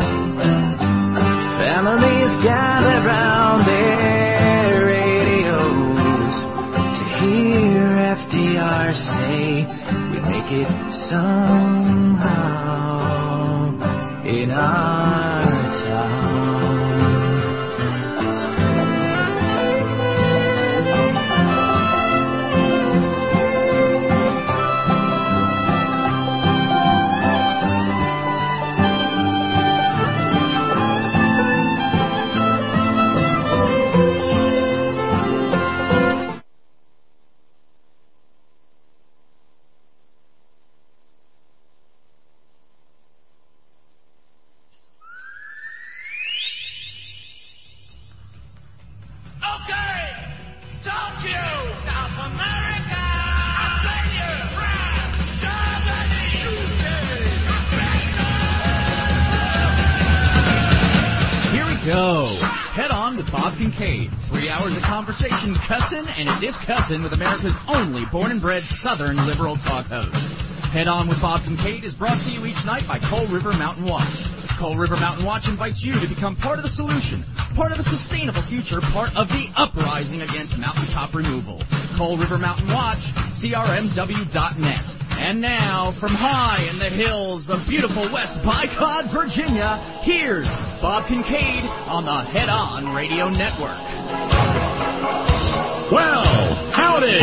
Families gathered round their radios to hear F D R say we'd make it somehow. in our town. And it is Cussin' with America's only born-and-bred Southern liberal talk host. Head On with Bob Kincaid is brought to you each night by Coal River Mountain Watch. Coal River Mountain Watch invites you to become part of the solution, part of a sustainable future, part of the uprising against mountaintop removal. Coal River Mountain Watch, C R M W dot net. And now, from high in the hills of beautiful West Bicod, Virginia, here's Bob Kincaid on the Head On Radio Network. Well, howdy!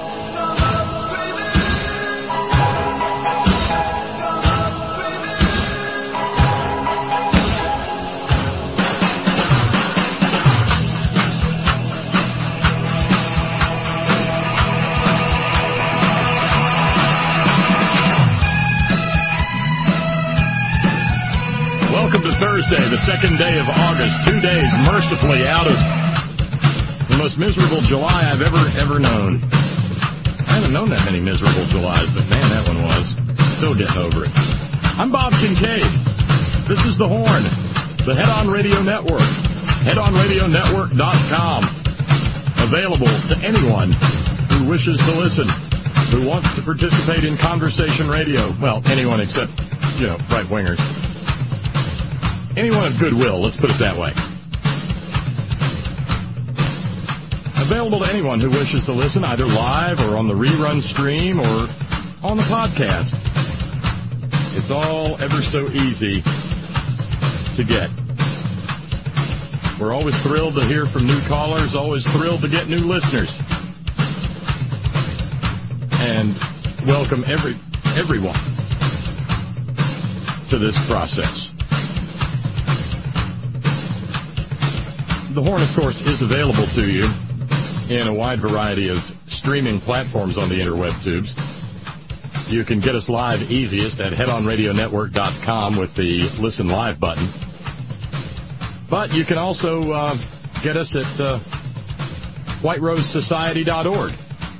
Welcome to Thursday, the second day of August, two days mercifully out of the most miserable July I've ever, ever known. I haven't known that many miserable Julys, but man, that one was. Still getting over it. I'm Bob Kincaid. This is The Horn, the Head On Radio Network. head on radio network dot com. Available to anyone who wishes to listen, who wants to participate in conversation radio. Well, anyone except, you know, right-wingers. Anyone of goodwill, let's put it that way. Available to anyone who wishes to listen, either live or on the rerun stream or on the podcast. It's all ever so easy to get. We're always thrilled to hear from new callers, always thrilled to get new listeners. And welcome every everyone to this process. The Horn, of course, is available to you in a wide variety of streaming platforms on the interweb tubes. You can get us live easiest at head on radio network dot com with the Listen Live button. But you can also uh, get us at uh, white rose society dot org.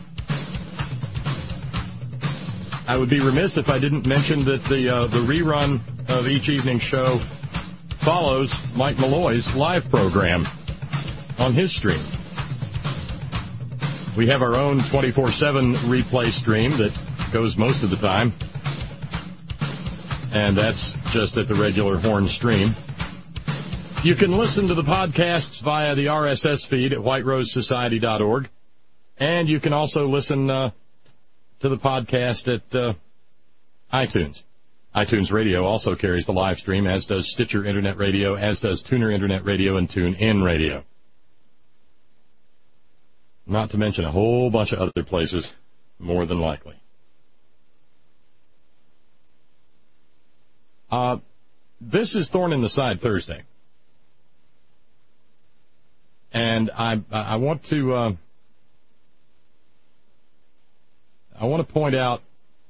I would be remiss if I didn't mention that the uh, the rerun of each evening show follows Mike Malloy's live program on his stream. We have our own twenty-four seven replay stream that goes most of the time, and that's just at the regular Horn stream. You can listen to the podcasts via the R S S feed at white rose society dot org, and you can also listen uh, to the podcast at uh, iTunes. iTunes Radio also carries the live stream, as does Stitcher Internet Radio, as does Tuner Internet Radio and TuneIn Radio. Not to mention a whole bunch of other places, more than likely. Uh, this is Thorn in the Side Thursday. And I I want to uh, I want to point out,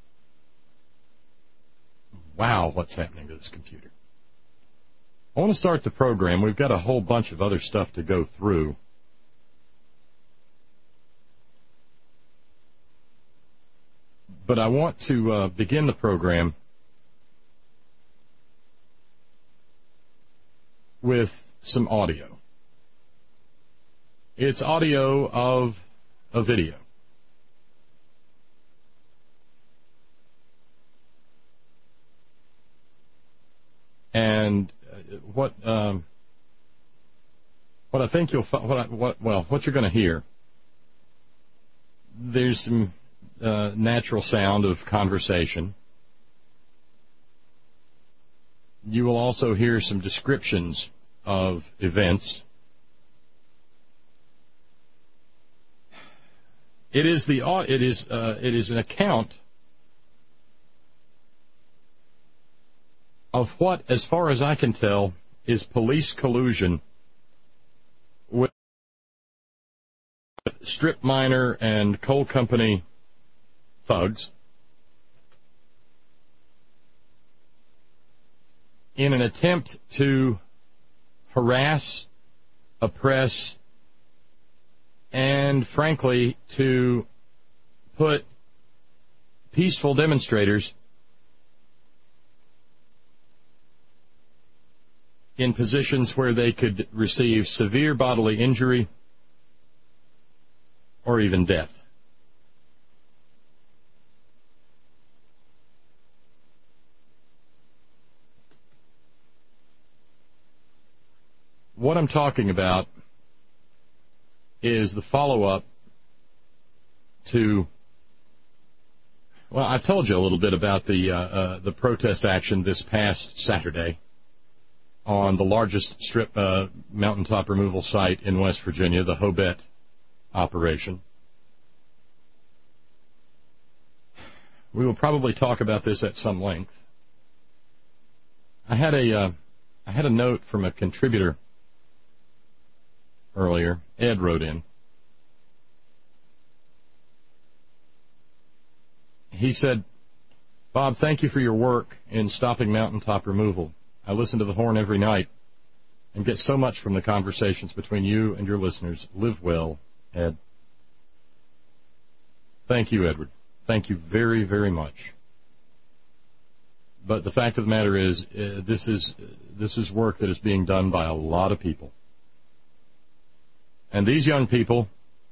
wow, what's happening to this computer? I want to start the program. We've got a whole bunch of other stuff to go through. But I want to uh, begin the program with some audio. It's audio of a video. And what um, what I think you'll what I, what well what you're going to hear. There's some uh, natural sound of conversation. You will also hear some descriptions of events. It is the it is uh, it is an account of what, as far as I can tell, is police collusion with strip miner and coal company thugs in an attempt to harass, oppress, and, frankly, to put peaceful demonstrators in positions where they could receive severe bodily injury or even death. What I'm talking about is the follow-up to, well, I've told you a little bit about the uh, uh, the protest action this past Saturday on the largest strip uh, mountaintop removal site in West Virginia, the Hobet operation. We will probably talk about this at some length. I had a uh, I had a note from a contributor earlier. Ed wrote in. He said, Bob, thank you for your work in stopping mountaintop removal. I listen to the Horn every night and get so much from the conversations between you and your listeners. Live well, Ed. Thank you, Edward. Thank you very, very much. But the fact of the matter is, uh, this is uh, this is work that is being done by a lot of people. And these young people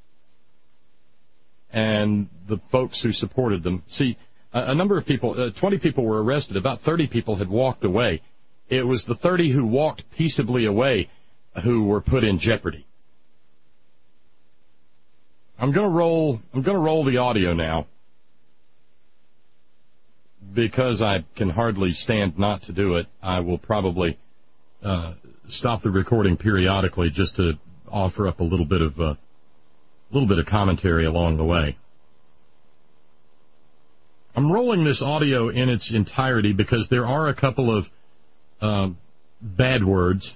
and the folks who supported them, see, a, a number of people, uh, twenty people were arrested. About thirty people had walked away. It was the thirty who walked peaceably away who were put in jeopardy. I'm going to roll, I'm going to roll the audio now because I can hardly stand not to do it. I will probably uh, stop the recording periodically just to offer up a little bit of uh, a little bit of commentary along the way. I'm rolling this audio in its entirety because there are a couple of uh, bad words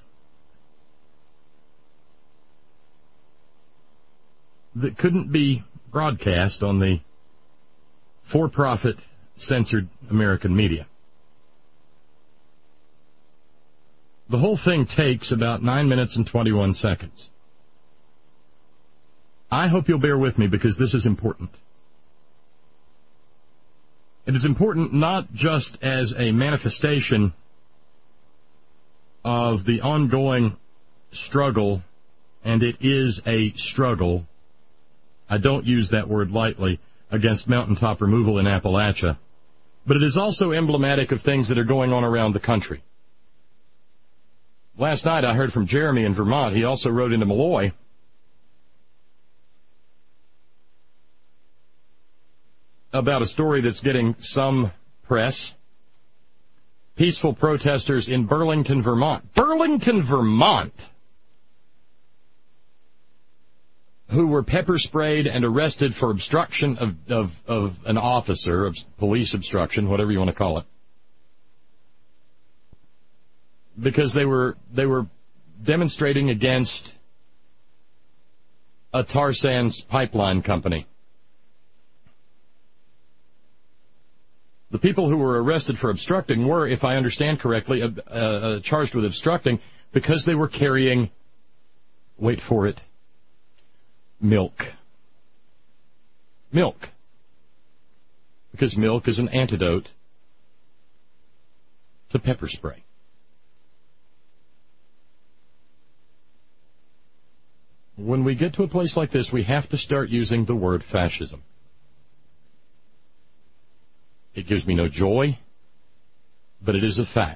that couldn't be broadcast on the for-profit censored American media. The whole thing takes about nine minutes and twenty-one seconds. I hope you'll bear with me because this is important. It is important not just as a manifestation of the ongoing struggle, and it is a struggle, I don't use that word lightly, against mountaintop removal in Appalachia, but it is also emblematic of things that are going on around the country. Last night I heard from Jeremy in Vermont. He also wrote into Malloy about a story that's getting some press. Peaceful protesters in Burlington, Vermont. Burlington, Vermont! Who were pepper sprayed and arrested for obstruction of, of, of an officer, of police obstruction, whatever you want to call it. Because they were they were demonstrating against a tar sands pipeline company. The people who were arrested for obstructing were, if I understand correctly, uh, uh, charged with obstructing because they were carrying, wait for it, milk. Milk. Because milk is an antidote to pepper spray. When we get to a place like this, we have to start using the word fascism. It gives me no joy, but it is a fact.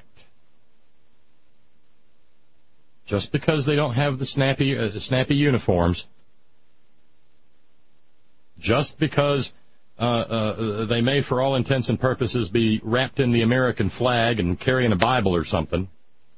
Just because they don't have the snappy, uh, snappy uniforms, just because uh, uh, they may, for all intents and purposes, be wrapped in the American flag and carrying a Bible or something.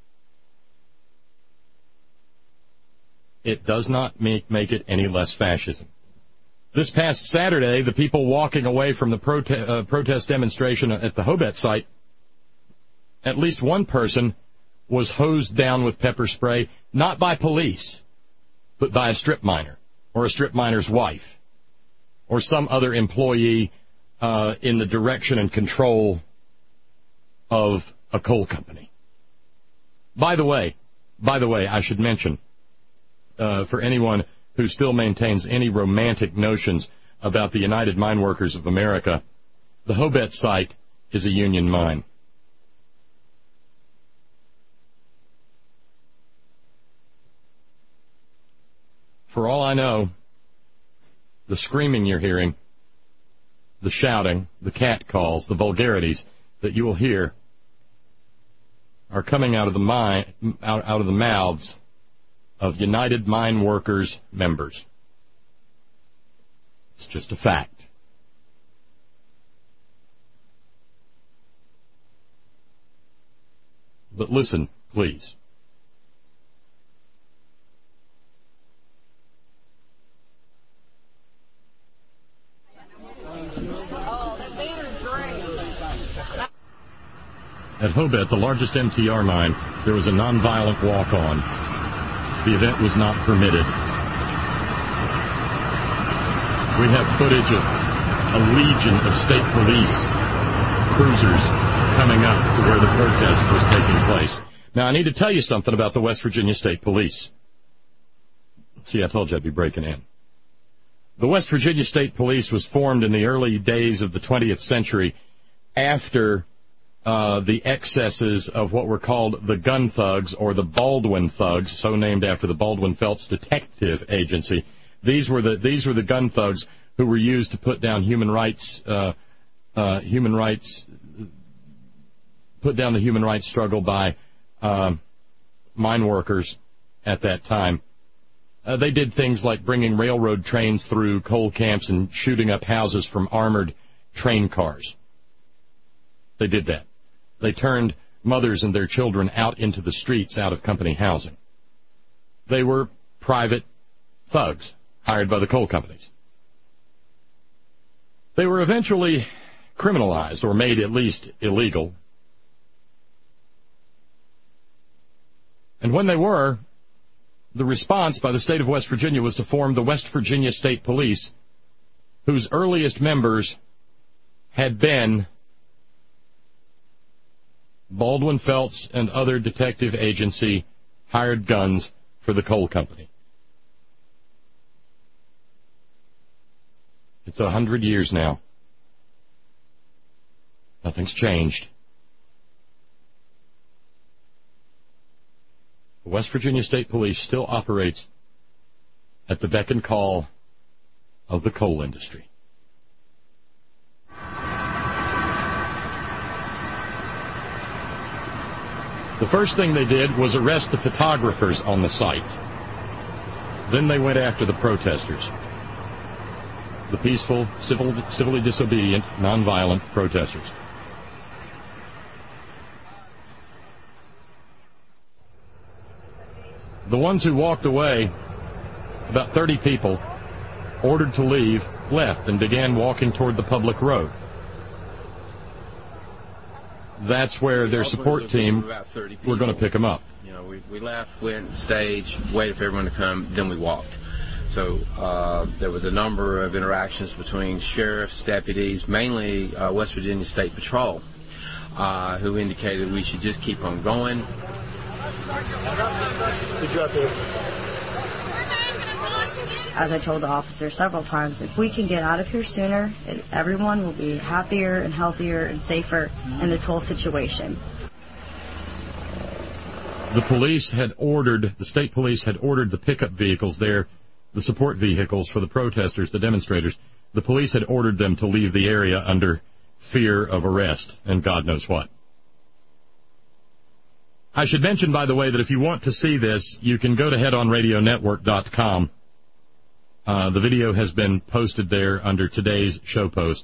It does not make, make it any less fascism. This past Saturday, the people walking away from the prote- uh, protest demonstration at the Hobet site, at least one person was hosed down with pepper spray, not by police, but by a strip miner, or a strip miner's wife, or some other employee uh, in the direction and control of a coal company. By the way, by the way, I should mention, uh, for anyone who still maintains any romantic notions about the United Mine Workers of America, the Hobet site is a union mine. For all I know, the screaming you're hearing, the shouting, the cat calls, the vulgarities that you will hear are coming out of the mine, out, out of the mouths of United Mine Workers members. It's just a fact. But listen, please. At Hobet, the largest M T R mine, there was a nonviolent walk-on. The event was not permitted. We have footage of a legion of state police cruisers coming up to where the protest was taking place. Now, I need to tell you something about the West Virginia State Police. See, I told you I'd be breaking in. The West Virginia State Police was formed in the early days of the twentieth century after Uh, the excesses of what were called the gun thugs, or the Baldwin thugs, so named after the Baldwin Felts Detective Agency. These were the these were the gun thugs who were used to put down human rights, uh, uh, human rights, put down the human rights struggle by uh, mine workers at that time. Uh, they did things like bringing railroad trains through coal camps and shooting up houses from armored train cars. They did that. They turned mothers and their children out into the streets out of company housing. They were private thugs hired by the coal companies. They were eventually criminalized, or made at least illegal. And when they were, the response by the state of West Virginia was to form the West Virginia State Police, whose earliest members had been Baldwin Felts and other detective agency hired guns for the coal company. It's a hundred years now. Nothing's changed. The West Virginia State Police still operates at the beck and call of the coal industry. The first thing they did was arrest the photographers on the site. Then they went after the protesters. The peaceful, civil, civilly disobedient, nonviolent protesters. The ones who walked away, about thirty people, ordered to leave, left, and began walking toward the public road. That's where their support team were going to pick them up. You know, we, we left, went on stage, waited for everyone to come, then we walked. So uh, there was a number of interactions between sheriffs, deputies, mainly uh, West Virginia State Patrol, uh, who indicated we should just keep on going. Did you have to... As I told the officer several times, if we can get out of here sooner, it, everyone will be happier and healthier and safer in this whole situation. The police had ordered, the state police had ordered the pickup vehicles there, the support vehicles for the protesters, the demonstrators. The police had ordered them to leave the area under fear of arrest and God knows what. I should mention, by the way, that if you want to see this, you can go to head on radio network dot com. Uh, the video has been posted there under today's show post.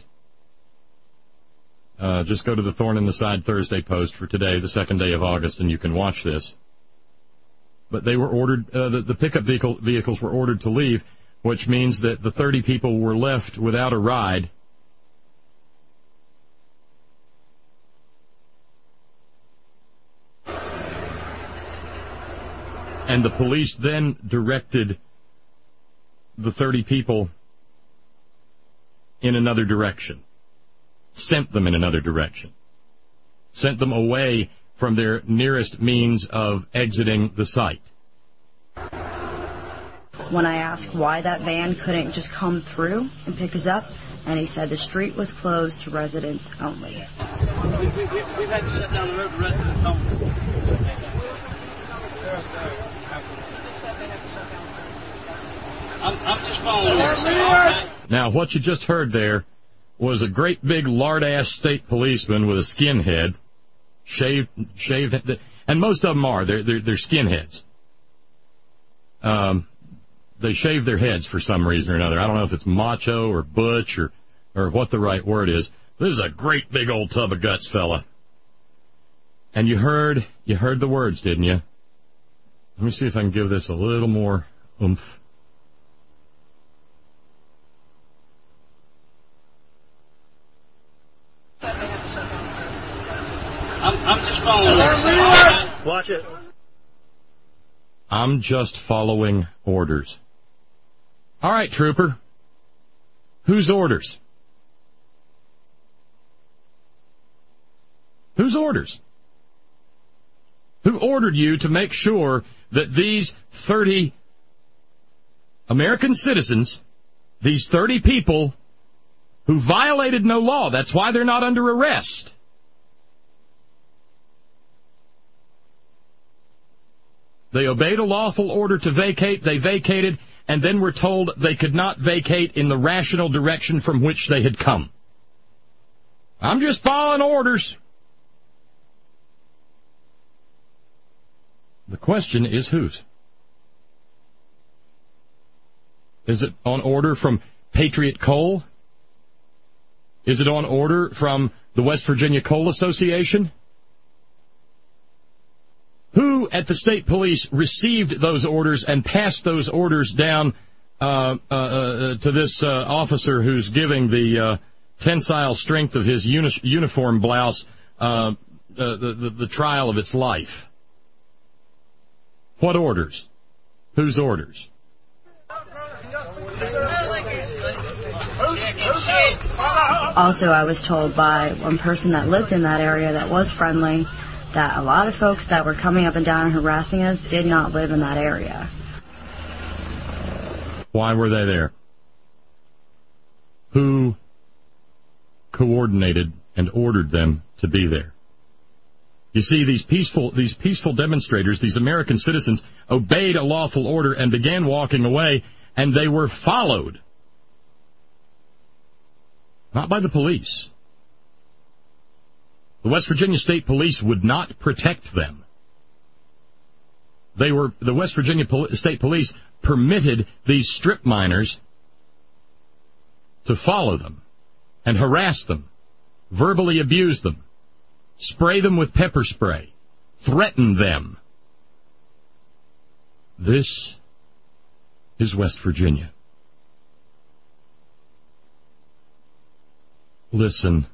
Uh, just go to the Thorn in the Side Thursday post for today, the second day of August, and you can watch this. But they were ordered, uh, the, the pickup vehicle, vehicles were ordered to leave, which means that the thirty people were left without a ride. And the police then directed the thirty people in another direction. Sent them in another direction. Sent them away from their nearest means of exiting the site. When I asked why that van couldn't just come through and pick us up, and he said the street was closed to residents only. We, we, we, we've had to shut down the road for residents only. I'm, I'm just following orders. Now, what you just heard there was a great big lard-ass state policeman with a skinhead, shaved, shaved, and most of them are. They're, they're, they're skinheads. Um, they shave their heads for some reason or another. I don't know if it's macho or butch or, or what the right word is. This is a great big old tub of guts, fella. And you heard, you heard the words, didn't you? Let me see if I can give this a little more oomph. I'm, I'm just following orders. Watch it. I'm just following orders. All right, trooper. Whose orders? Whose orders? Who ordered you to make sure that these thirty American citizens, these thirty people who violated no law, that's why they're not under arrest, they obeyed a lawful order to vacate, they vacated, and then were told they could not vacate in the rational direction from which they had come. I'm just following orders. The question is whose? Is it on order from Patriot Coal? Is it on order from the West Virginia Coal Association? Who at the state police received those orders and passed those orders down uh, uh, uh, to this uh, officer who's giving the uh, tensile strength of his uni- uniform blouse uh, uh, the, the, the trial of its life? What orders? Whose orders? Also, I was told by one person that lived in that area that was friendly that a lot of folks that were coming up and down and harassing us did not live in that area. Why were they there? Who coordinated and ordered them to be there? You see, these peaceful these peaceful demonstrators, these American citizens, obeyed a lawful order and began walking away, and they were followed. Not by the police. The West Virginia State Police would not protect them. They were the West Virginia Pol- State Police permitted these strip miners to follow them and harass them, verbally abuse them, spray them with pepper spray, threaten them. This is West Virginia. Listen,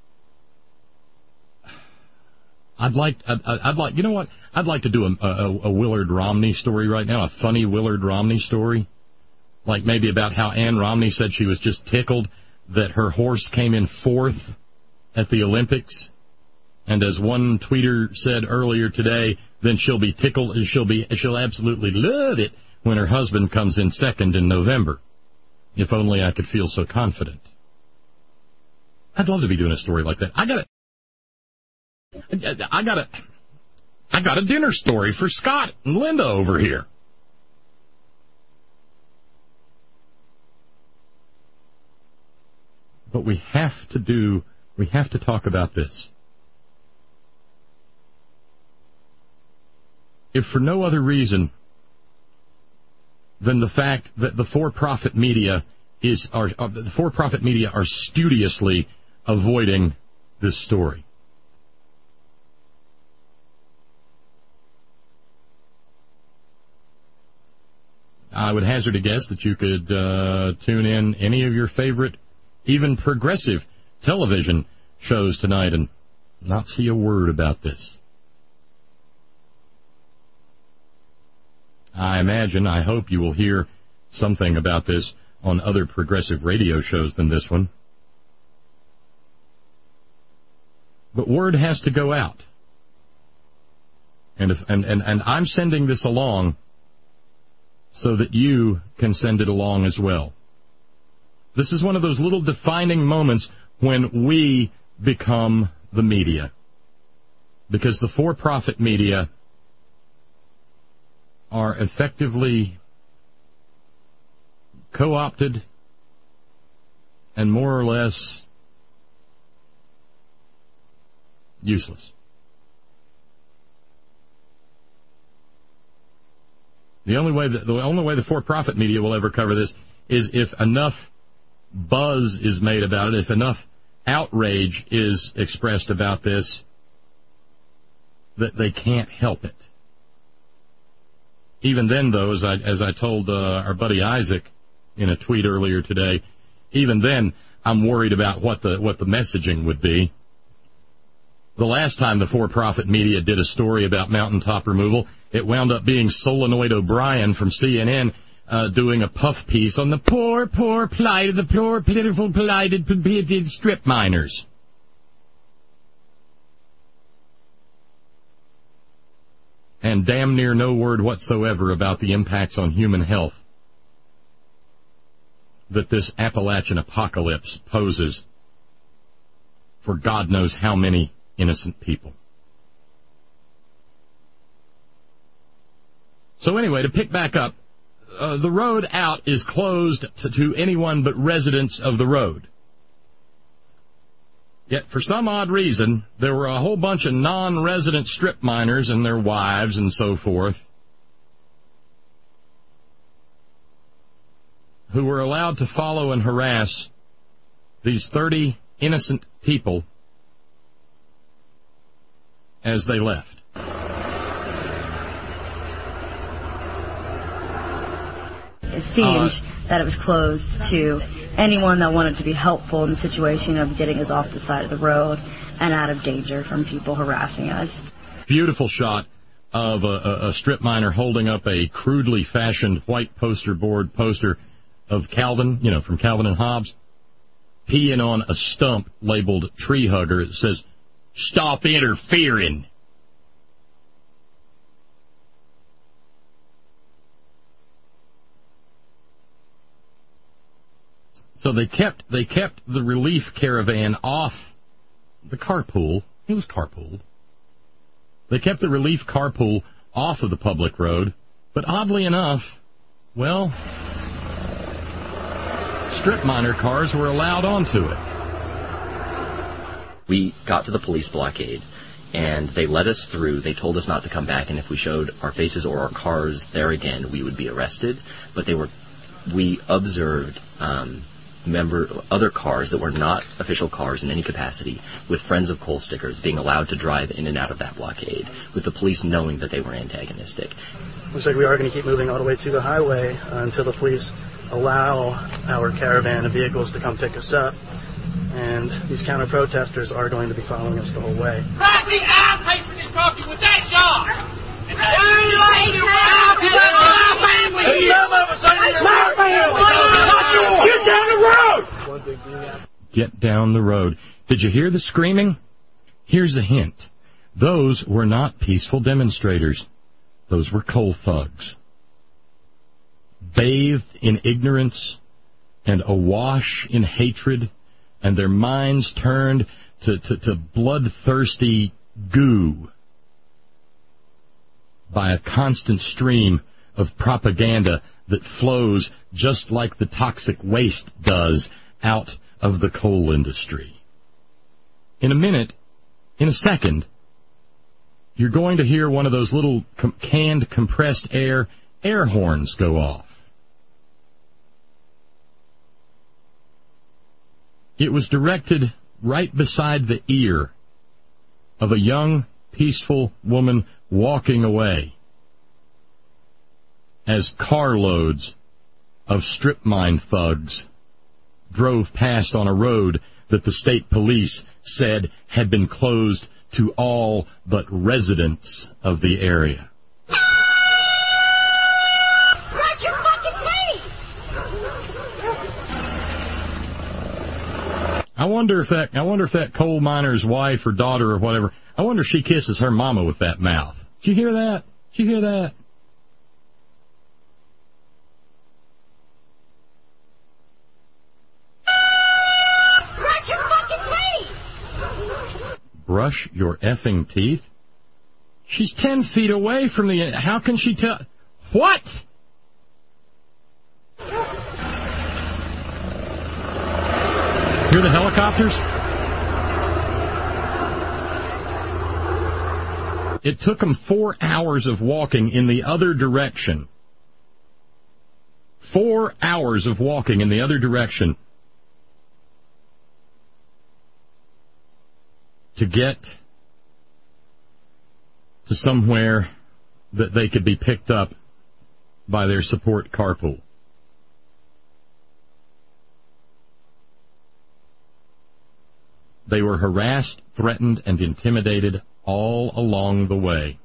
I'd like, I'd, I'd like, you know what? I'd like to do a, a, a Willard Romney story right now, a funny Willard Romney story, like maybe about how Ann Romney said she was just tickled that her horse came in fourth at the Olympics. And as one tweeter said earlier today, then she'll be tickled, she'll be, she'll absolutely love it when her husband comes in second in November. If only I could feel so confident. I'd love to be doing a story like that. I got a, I got a, I got a dinner story for Scott and Linda over here. But we have to do, we have to talk about this. If for no other reason than the fact that the for-profit media is are uh, the for-profit media are studiously avoiding this story. I would hazard a guess that you could uh, tune in any of your favorite, even progressive television shows tonight and not see a word about this. I imagine, I hope you will hear something about this on other progressive radio shows than this one. But word has to go out. And, if, and, and, and I'm sending this along so that you can send it along as well. This is one of those little defining moments when we become the media. Because the for-profit media are effectively co-opted and more or less useless. The only way that, the only way the for-profit media will ever cover this is if enough buzz is made about it, if enough outrage is expressed about this, that they can't help it. Even then, though, as I as I told uh, our buddy Isaac in a tweet earlier today, even then I'm worried about what the what the messaging would be. The last time the for-profit media did a story about mountaintop removal, it wound up being Solenoid O'Brien from C N N uh, doing a puff piece on the poor, poor plight of the poor, pitiful, blighted, pitted strip miners. And damn near no word whatsoever about the impacts on human health that this Appalachian apocalypse poses for God knows how many innocent people. So anyway, to pick back up, uh, the road out is closed to, to anyone but residents of the road. Yet, for some odd reason, there were a whole bunch of non-resident strip miners and their wives and so forth who were allowed to follow and harass these thirty innocent people as they left. It seemed uh, that it was closed to anyone that wanted to be helpful in the situation of getting us off the side of the road and out of danger from people harassing us. Beautiful shot of a, a strip miner holding up a crudely fashioned white poster board poster of Calvin, you know, from Calvin and Hobbes, peeing on a stump labeled tree hugger. It says, "Stop interfering." So they kept they kept the relief caravan off the carpool. It was carpooled. They kept the relief carpool off of the public road, but oddly enough, well, strip miner cars were allowed onto it. We got to the police blockade, and they let us through. They told us not to come back, and if we showed our faces or our cars there again, we would be arrested. But they were, we observed um, member other cars that were not official cars in any capacity, with Friends of Coal stickers, being allowed to drive in and out of that blockade, with the police knowing that they were antagonistic. Looks like we are going to keep moving all the way to the highway uh, until the police allow our caravan of vehicles to come pick us up. And these counter-protesters are going to be following us the whole way. Property, I pay for this property with that job. And some of us are my family. Get down the road. Get down the road. Did you hear the screaming? Here's a hint. Those were not peaceful demonstrators. Those were coal thugs. Bathed in ignorance and awash in hatred, and their minds turned to, to, to bloodthirsty goo by a constant stream of propaganda that flows just like the toxic waste does out of the coal industry. In a minute, in a second, you're going to hear one of those little com- canned compressed air air horns go off. It was directed right beside the ear of a young, peaceful woman walking away as carloads of strip mine thugs drove past on a road that the state police said had been closed to all but residents of the area. Brush your fucking teeth! I wonder if that I wonder if that coal miner's wife or daughter or whatever, I wonder if she kisses her mama with that mouth. Did you hear that? Did you hear that? Brush your fucking teeth! Brush your effing teeth? She's ten feet away from the... How can she tell... What? Hear the helicopters? It took them four hours of walking in the other direction. Four hours of walking in the other direction to get to somewhere that they could be picked up by their support carpool. They were harassed, threatened, and intimidated all along the way,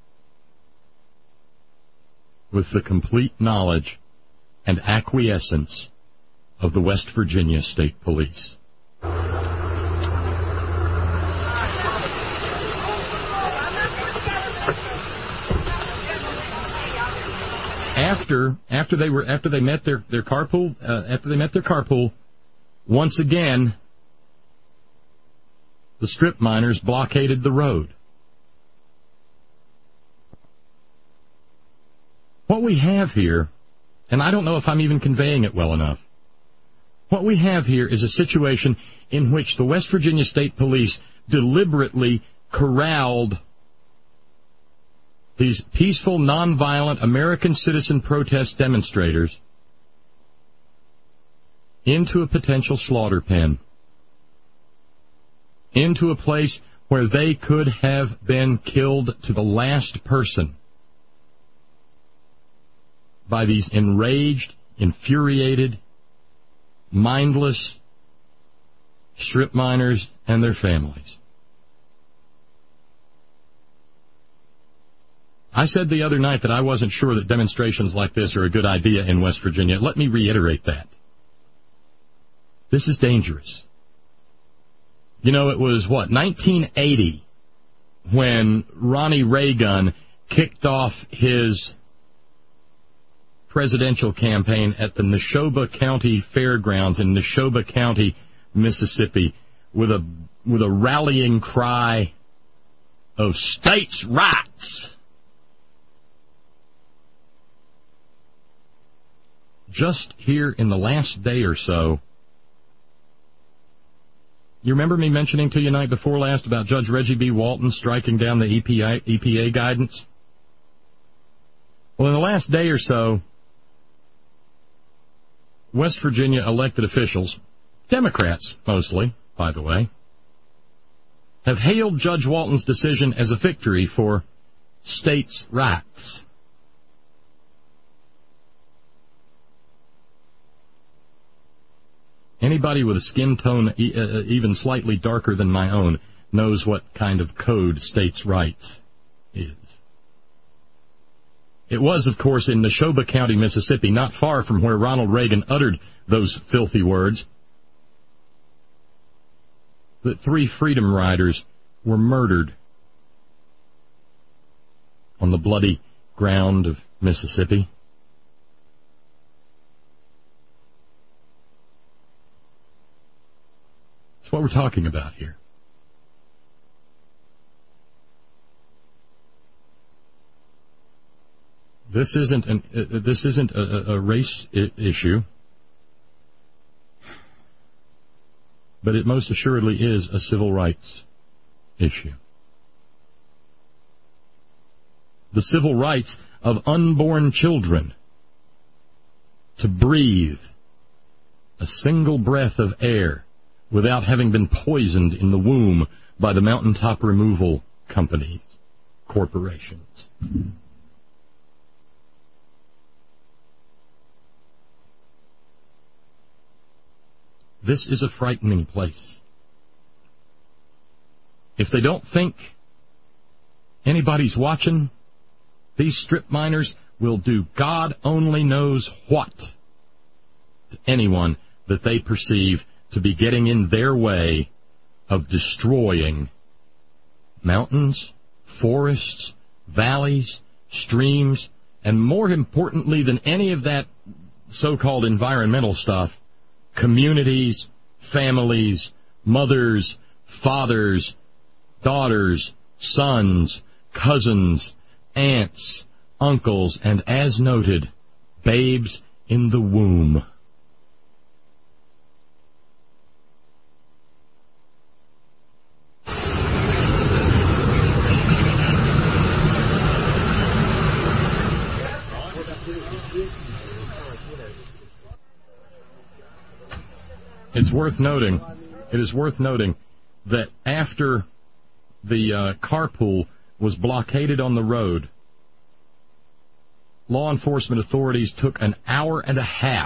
with the complete knowledge and acquiescence of the West Virginia State Police. After after they were after they met their their carpool uh, after they met their carpool, once again, the strip miners blockaded the road. What we have here, and I don't know if I'm even conveying it well enough, what we have here is a situation in which the West Virginia State Police deliberately corralled these peaceful, nonviolent American citizen protest demonstrators into a potential slaughter pen, into a place where they could have been killed to the last person by these enraged, infuriated, mindless strip miners and their families. I said the other night that I wasn't sure that demonstrations like this are a good idea in West Virginia. Let me reiterate that. This is dangerous. You know, it was, what, nineteen eighty when Ronnie Reagan kicked off his presidential campaign at the Neshoba County Fairgrounds in Neshoba County, Mississippi, with a with a rallying cry of states' rights. Just here in the last day or so, you remember me mentioning to you night before last about Judge Reggie B. Walton striking down the E P A, E P A guidance? Well, in the last day or so, West Virginia elected officials, Democrats mostly, by the way, have hailed Judge Walton's decision as a victory for states' rights. Anybody with a skin tone e- uh, even slightly darker than my own knows what kind of code states' rights is. It was, of course, in Neshoba County, Mississippi, not far from where Ronald Reagan uttered those filthy words, that three Freedom Riders were murdered on the bloody ground of Mississippi. That's what we're talking about here. This isn't an uh, this isn't a, a race I- issue, but it most assuredly is a civil rights issue. The civil rights of unborn children to breathe a single breath of air without having been poisoned in the womb by the mountaintop removal companies, corporations. This is a frightening place. If they don't think anybody's watching, these strip miners will do God only knows what to anyone that they perceive to be getting in their way of destroying mountains, forests, valleys, streams, and more importantly than any of that so-called environmental stuff, communities, families, mothers, fathers, daughters, sons, cousins, aunts, uncles, and as noted, babes in the womb. It's worth noting, it is worth noting that after the uh, carpool was blockaded on the road, law enforcement authorities took an hour and a half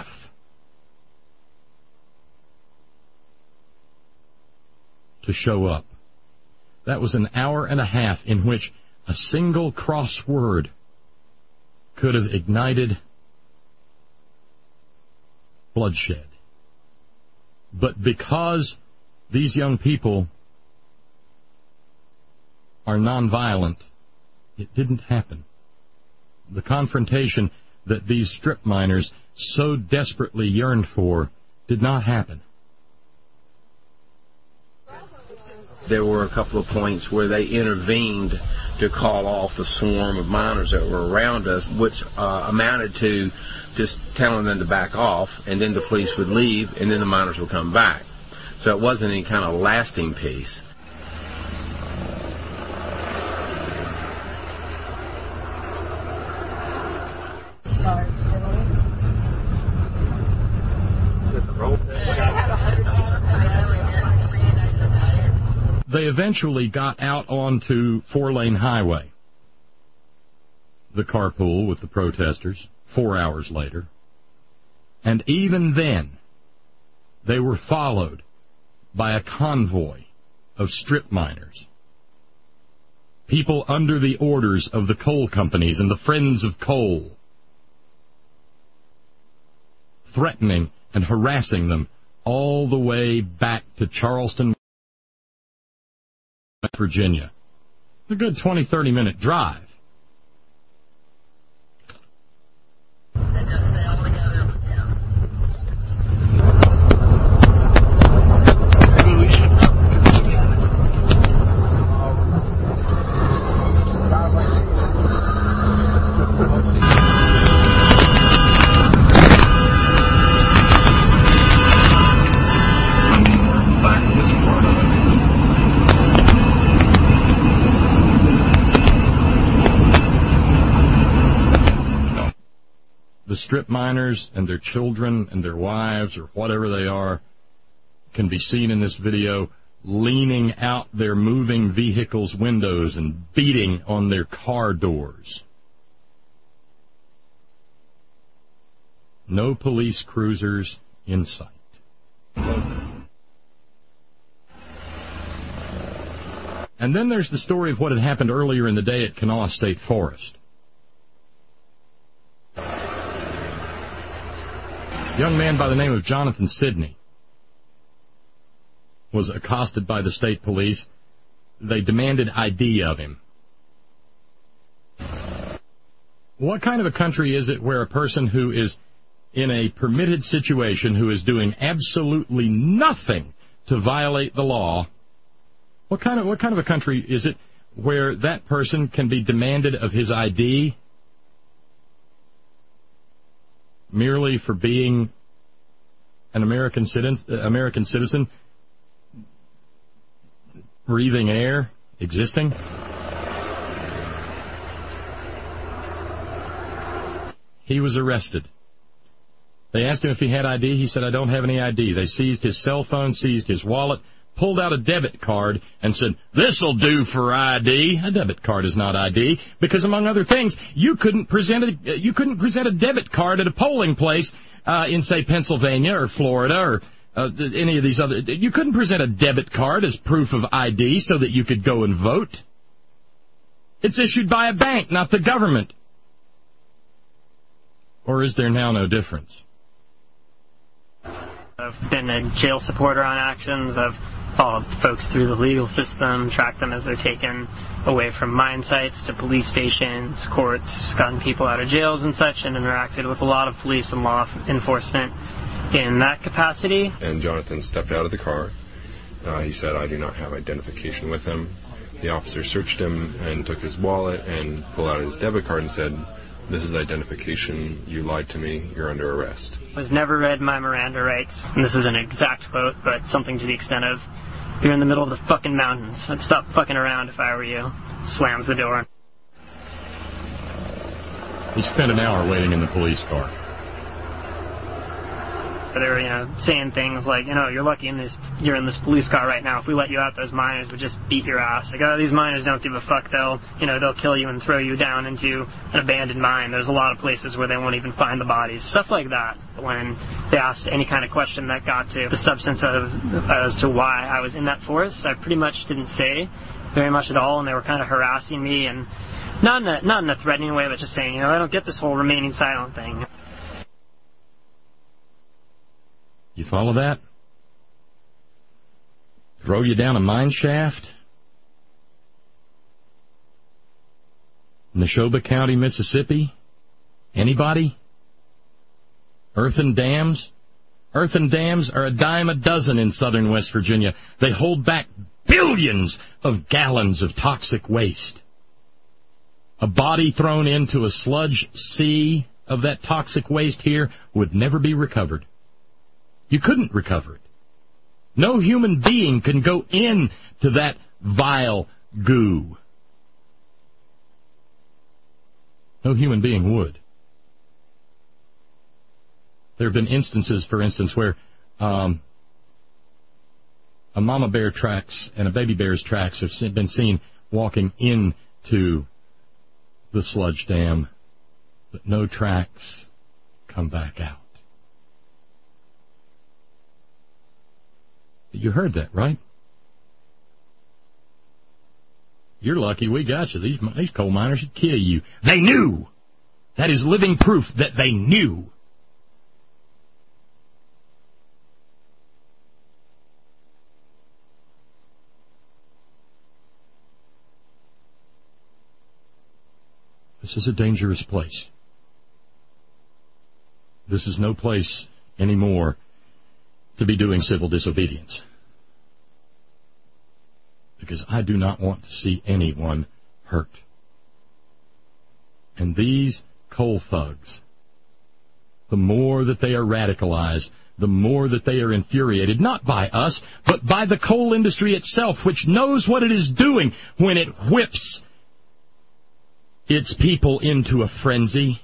to show up. That was an hour and a half in which a single crossword could have ignited bloodshed. But because these young people are nonviolent, it didn't happen. The confrontation that these strip miners so desperately yearned for did not happen. There were a couple of points where they intervened to call off a swarm of miners that were around us, which uh, amounted to just telling them to back off, and then the police would leave, and then the miners would come back. So it wasn't any kind of lasting peace. They eventually got out onto four-lane highway, the carpool with the protesters, four hours later. And even then, they were followed by a convoy of strip miners, people under the orders of the coal companies and the Friends of Coal, threatening and harassing them all the way back to Charleston, Virginia. A good twenty, thirty minute drive. Strip miners and their children and their wives or whatever they are can be seen in this video leaning out their moving vehicles' windows and beating on their car doors. No police cruisers in sight. And then there's the story of what had happened earlier in the day at Kanawha State Forest. A young man by the name of Jonathan Sidney was accosted by the state police. They demanded I D of him. What kind of a country is it where a person who is in a permitted situation, who is doing absolutely nothing to violate the law, what kind of what kind of a country is it where that person can be demanded of his I D merely for being an American citizen, American citizen, breathing air, existing? He was arrested. They asked him if he had I D. He said, I don't have any I D. They seized his cell phone, seized his wallet, pulled out a debit card, and said, this'll do for I D. A debit card is not I D, because among other things, you couldn't present a, you couldn't present a debit card at a polling place uh, in, say, Pennsylvania or Florida or uh, any of these other. You couldn't present a debit card as proof of I D so that you could go and vote. It's issued by a bank, not the government. Or is there now no difference? I've been a jail supporter on actions. I've followed folks through the legal system, tracked them as they're taken away from mine sites to police stations, courts, gotten people out of jails and such, and interacted with a lot of police and law enforcement in that capacity. And Jonathan stepped out of the car. Uh, he said, I do not have identification with him. The officer searched him and took his wallet and pulled out his debit card and said, this is identification. You lied to me. You're under arrest. Was never read my Miranda rights, and this is an exact quote, but something to the extent of, you're in the middle of the fucking mountains. I'd stop fucking around if I were you. Slams the door. He spent an hour waiting in the police car. They were, you know, saying things like, you know, you're lucky in this, you're in this police car right now. If we let you out, those miners would just beat your ass. Like, oh, these miners don't give a fuck. They'll, you know, they'll kill you and throw you down into an abandoned mine. There's a lot of places where they won't even find the bodies. Stuff like that. When they asked any kind of question that got to the substance of as to why I was in that forest, I pretty much didn't say very much at all, and they were kind of harassing me, and not in a, not in a threatening way, but just saying, you know, I don't get this whole remaining silent thing. You follow that? Throw you down a mine shaft? Neshoba County, Mississippi? Anybody? Earthen dams? Earthen dams are a dime a dozen in southern West Virginia. They hold back billions of gallons of toxic waste. A body thrown into a sludge sea of that toxic waste here would never be recovered. You couldn't recover it. No human being can go in to that vile goo. No human being would. There have been instances, for instance, where um, a mama bear tracks and a baby bear's tracks have been seen walking into the sludge dam, but no tracks come back out. You heard that, right? You're lucky we got you. These, these coal miners should kill you. They knew. That is living proof that they knew. This is a dangerous place. This is no place anymore to be doing civil disobedience. Because I do not want to see anyone hurt. And these coal thugs, the more that they are radicalized, the more that they are infuriated, not by us, but by the coal industry itself, which knows what it is doing when it whips its people into a frenzy.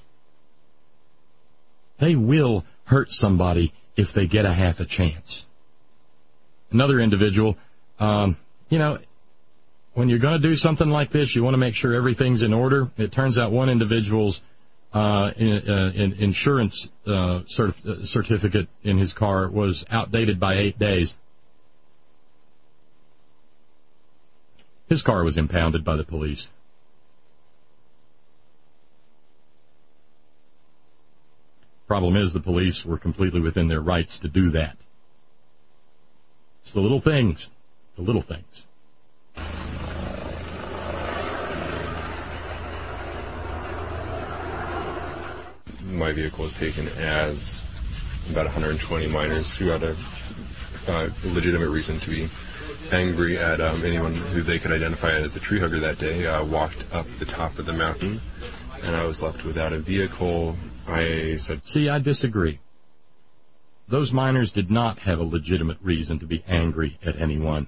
They will hurt somebody if they get a half a chance. Another individual, um, you know, when you're going to do something like this, you want to make sure everything's in order. It turns out one individual's uh, in, uh, in insurance uh, certif- uh, certificate in his car was outdated by eight days. His car was impounded by the police. Problem is, the police were completely within their rights to do that. It's the little things. The little things. My vehicle was taken as about one hundred twenty miners who had a uh, legitimate reason to be angry at um, anyone who they could identify as a tree hugger that day, uh, walked up the top of the mountain, and I was left without a vehicle. I said, See, I disagree. Those miners did not have a legitimate reason to be angry at anyone.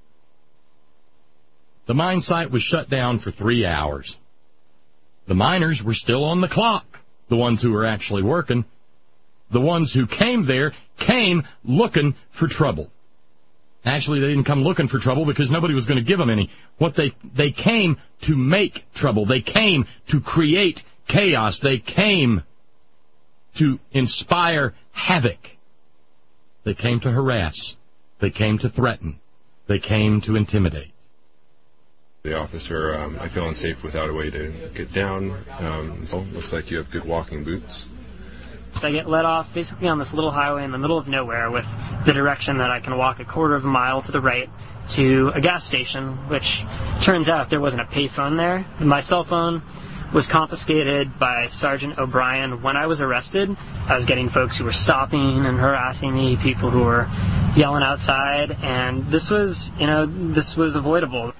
The mine site was shut down for three hours. The miners were still on the clock, the ones who were actually working. The ones who came there came looking for trouble. Actually, they didn't come looking for trouble because nobody was going to give them any. What they they came to make trouble. They came to create chaos. They came to inspire havoc. They came to harass. They came to threaten. They came to intimidate. The officer, um, I feel unsafe without a way to get down. Um, so looks like you have good walking boots. So I get let off basically on this little highway in the middle of nowhere with the direction that I can walk a quarter of a mile to the right to a gas station, which turns out there wasn't a payphone there. My cell phone was confiscated by Sergeant O'Brien when I was arrested. I was getting folks who were stopping and harassing me, people who were yelling outside, and this was, you know, this was avoidable.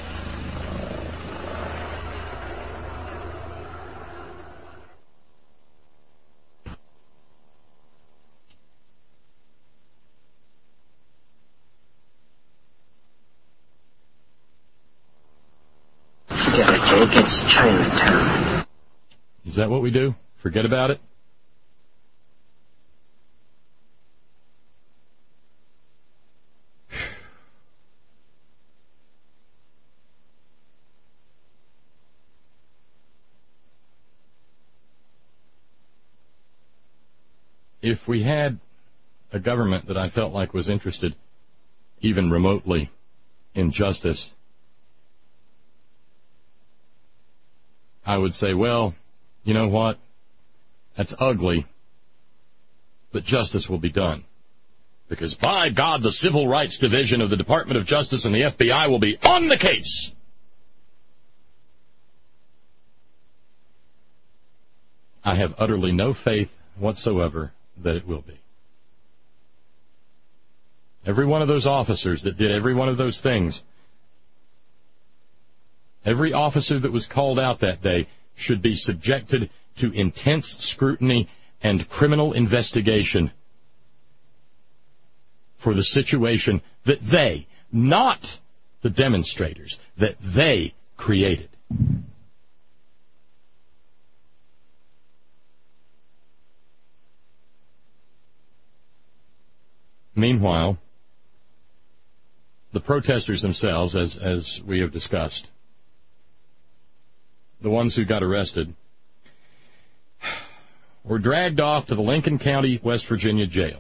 Forget it, Jake. It's Chinatown. Is that what we do? Forget about it? If we had a government that I felt like was interested, even remotely, in justice, I would say, well, you know what? That's ugly, but justice will be done. Because, by God, the Civil Rights Division of the Department of Justice and the F B I will be on the case. I have utterly no faith whatsoever that it will be. Every one of those officers that did every one of those things, every officer that was called out that day should be subjected to intense scrutiny and criminal investigation for the situation that they, not the demonstrators, that they created. Meanwhile, the protesters themselves, as, as we have discussed, the ones who got arrested, were dragged off to the Lincoln County, West Virginia jail.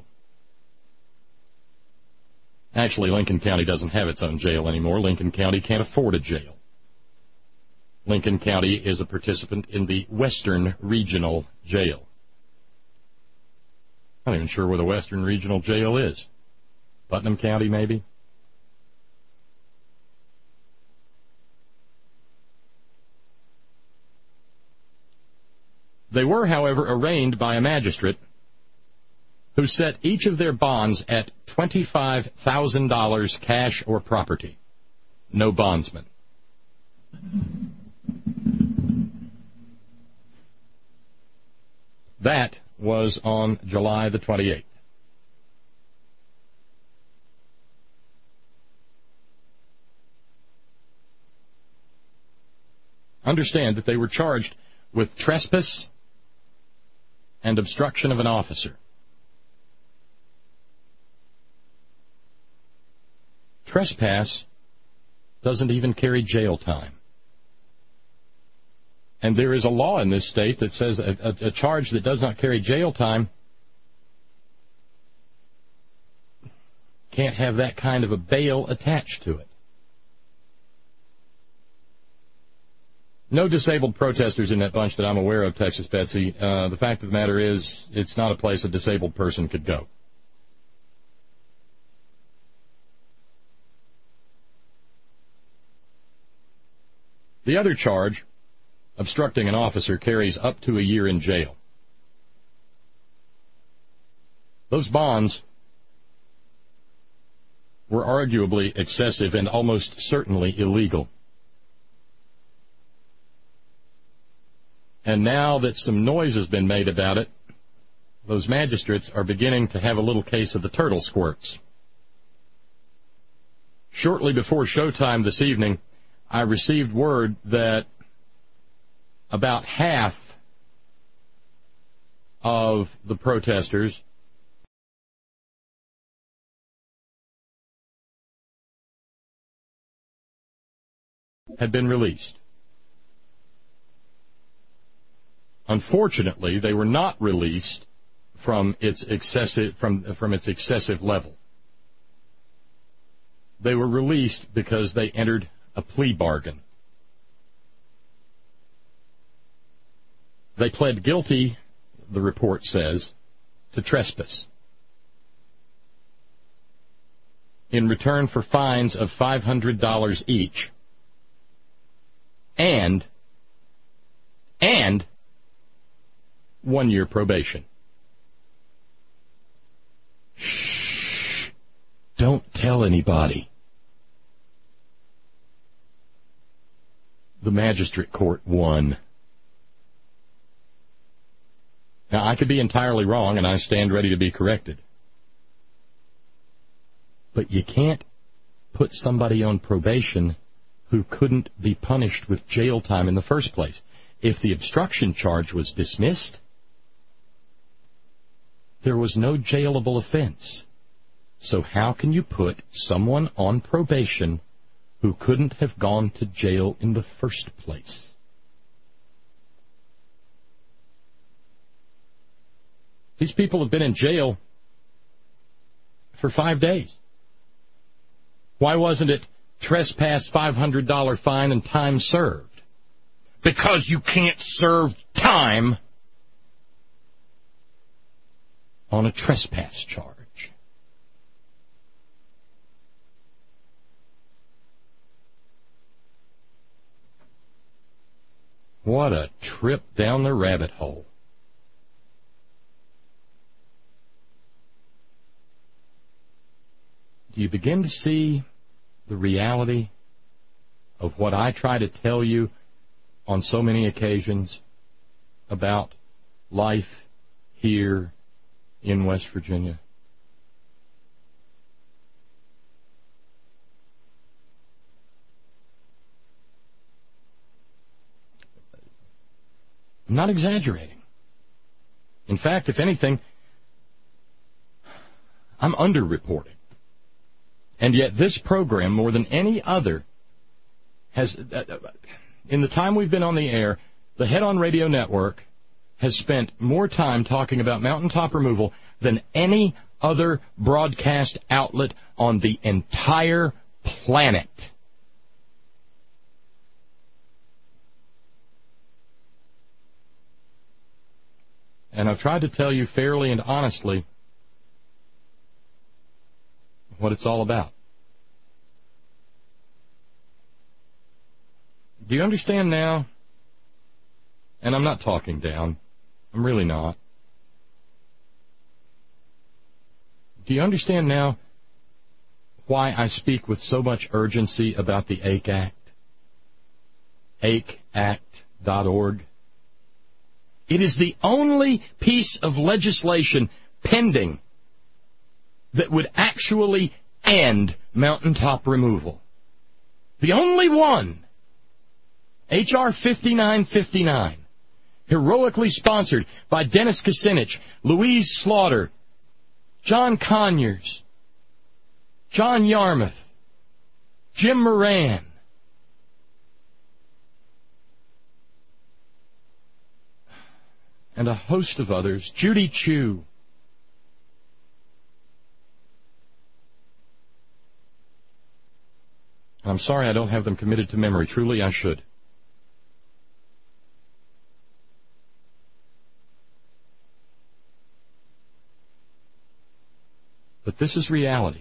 Actually, Lincoln County doesn't have its own jail anymore. Lincoln County can't afford a jail. Lincoln County is a participant in the Western Regional Jail. I'm not even sure where the Western Regional Jail is. Putnam County, maybe? They were, however, arraigned by a magistrate who set each of their bonds at twenty-five thousand dollars cash or property. No bondsman. That was on July the twenty-eighth. Understand that they were charged with trespass and obstruction of an officer. Trespass doesn't even carry jail time. And there is a law in this state that says a, a, a charge that does not carry jail time can't have that kind of a bail attached to it. No disabled protesters in that bunch that I'm aware of, Texas Betsy. Uh, the fact of the matter is, it's not a place a disabled person could go. The other charge, obstructing an officer, carries up to a year in jail. Those bonds were arguably excessive and almost certainly illegal. And now that some noise has been made about it, those magistrates are beginning to have a little case of the turtle squirts. Shortly before showtime this evening, I received word that about half of the protesters had been released. Unfortunately, they were not released from its excessive from from its excessive level. They were released because they entered a plea bargain. They pled guilty, the report says, to trespass in return for fines of five hundred dollars each and and one year probation. Shh. Don't tell anybody. The magistrate court won. Now, I could be entirely wrong, and I stand ready to be corrected. But you can't put somebody on probation who couldn't be punished with jail time in the first place. If the obstruction charge was dismissed, there was no jailable offense. So how can you put someone on probation who couldn't have gone to jail in the first place? These people have been in jail for five days. Why wasn't it trespass, five hundred dollars fine, and time served? Because you can't serve time on a trespass charge. What a trip down the rabbit hole. Do you begin to see the reality of what I try to tell you on so many occasions about life here in West Virginia? I'm not exaggerating. In fact, if anything, I'm underreporting. And yet this program, more than any other, has, uh, in the time we've been on the air, the Head On Radio Network has spent more time talking about mountaintop removal than any other broadcast outlet on the entire planet. And I've tried to tell you fairly and honestly what it's all about. Do you understand now? And I'm not talking down. I'm really not. Do you understand now why I speak with so much urgency about the A C Act? A C act dot org. It is the only piece of legislation pending that would actually end mountaintop removal. The only one. H R fifty-nine fifty-nine. Heroically sponsored by Dennis Kucinich, Louise Slaughter, John Conyers, John Yarmouth, Jim Moran, and a host of others, Judy Chu. I'm sorry I don't have them committed to memory. Truly, I should. But this is reality.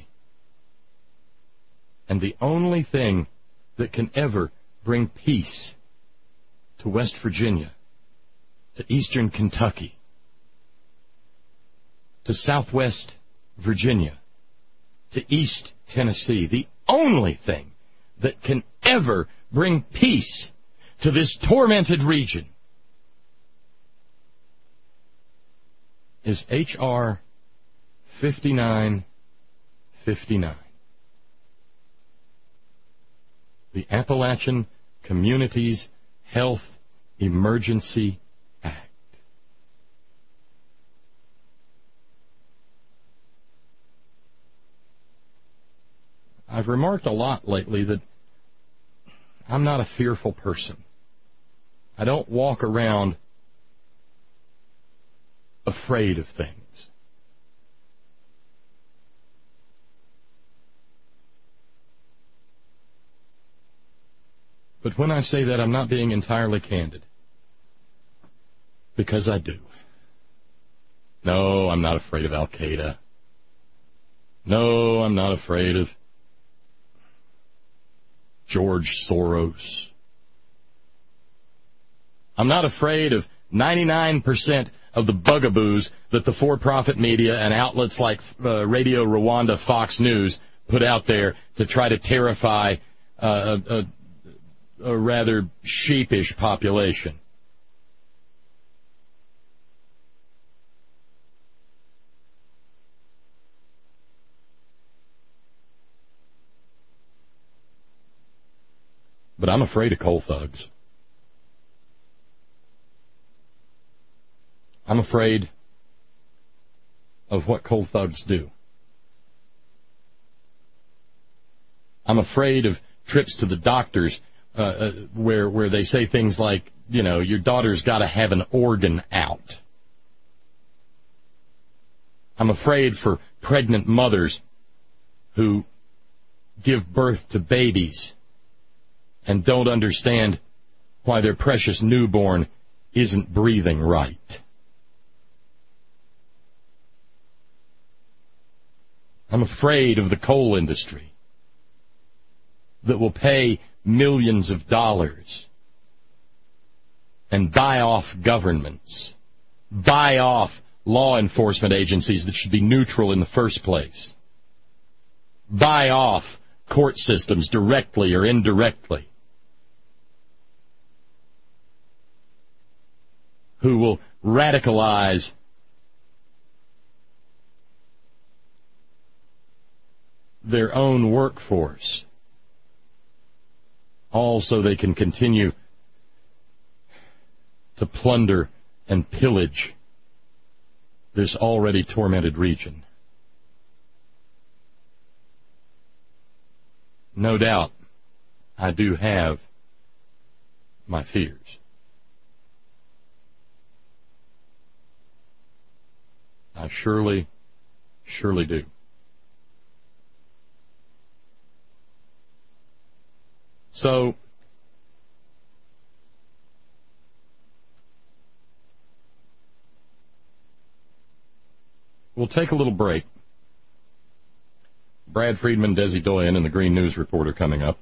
And the only thing that can ever bring peace to West Virginia, to eastern Kentucky, to southwest Virginia, to east Tennessee, the only thing that can ever bring peace to this tormented region is H R fifty-nine fifty-nine. The Appalachian Communities Health Emergency Act. I've remarked a lot lately that I'm not a fearful person. I don't walk around afraid of things. But when I say that, I'm not being entirely candid. Because I do. No, I'm not afraid of Al-Qaeda. No, I'm not afraid of George Soros. I'm not afraid of ninety-nine percent of the bugaboos that the for-profit media and outlets like uh, Radio Rwanda, Fox News put out there to try to terrify uh, a, a, a rather sheepish population. But I'm afraid of coal thugs. I'm afraid of what coal thugs do. I'm afraid of trips to the doctors uh, uh, where where they say things like, you know, your daughter's got to have an organ out. I'm afraid for pregnant mothers who give birth to babies and don't understand why their precious newborn isn't breathing right. I'm afraid of the coal industry that will pay millions of dollars and buy off governments, buy off law enforcement agencies that should be neutral in the first place, buy off court systems directly or indirectly, who will radicalize their own workforce, all so they can continue to plunder and pillage this already tormented region. No doubt, I do have my fears. I surely, surely do. So, we'll take a little break. Brad Friedman, Desi Doyen, and the Green News Report are coming up.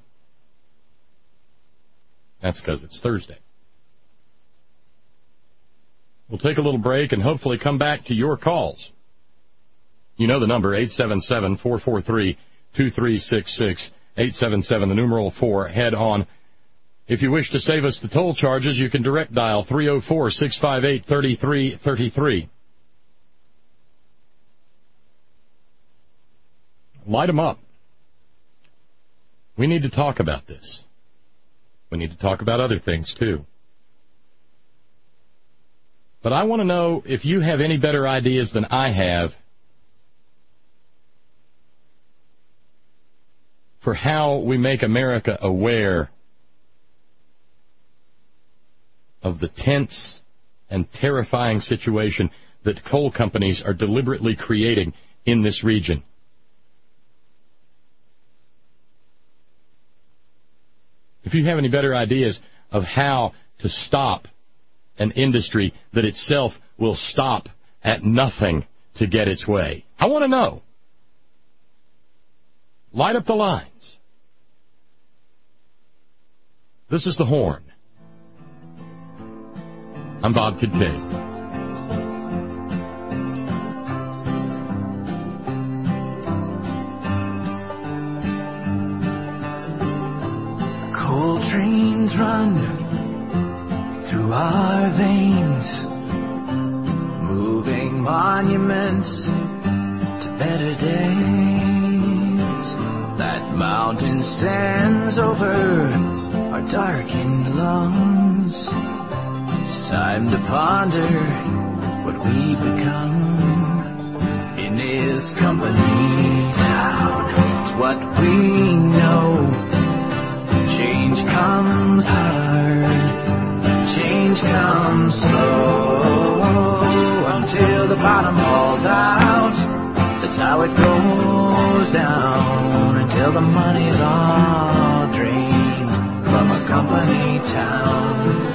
That's because it's Thursday. We'll take a little break and hopefully come back to your calls. You know the number, eight seven seven, four four three, two three six six, eight seven seven, the numeral four, head on. If you wish to save us the toll charges, you can direct dial three oh four, six five eight, three three three three. Light them up. We need to talk about this. We need to talk about other things, too. But I want to know if you have any better ideas than I have for how we make America aware of the tense and terrifying situation that coal companies are deliberately creating in this region. If you have any better ideas of how to stop an industry that itself will stop at nothing to get its way, I want to know. Light up the lines. This is The Horn. I'm Bob Kincaid. Coal trains run through our veins, moving monuments to better days. That mountain stands over our darkened lungs. It's time to ponder what we've become in this company town. what we know. Change comes hard, change comes slow, until the bottom falls out. That's how it goes down, until the money's all drained from a company town.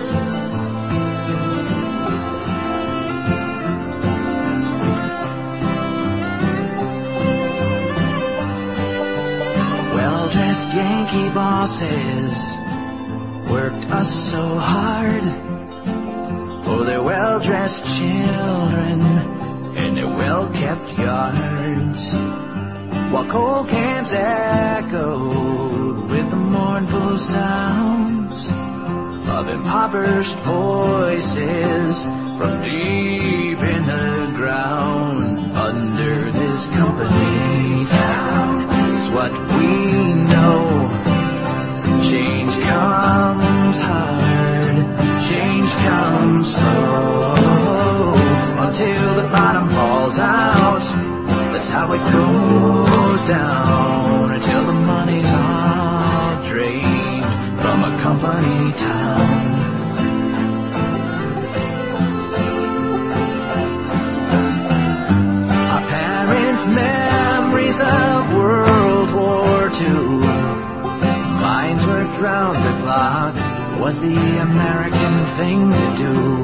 Well-dressed Yankee bosses worked us so hard for their well-dressed children and their well-kept yards, while coal camps echoed with the mournful sounds of impoverished voices from deep in the ground. Under this company town is what we know. Change comes hard, change comes slow, until the bottom falls out. That's how it goes down, until the money's all drained from a company town. Our parents' memories of World War Two, minds were drowned, the clock was the American thing to do.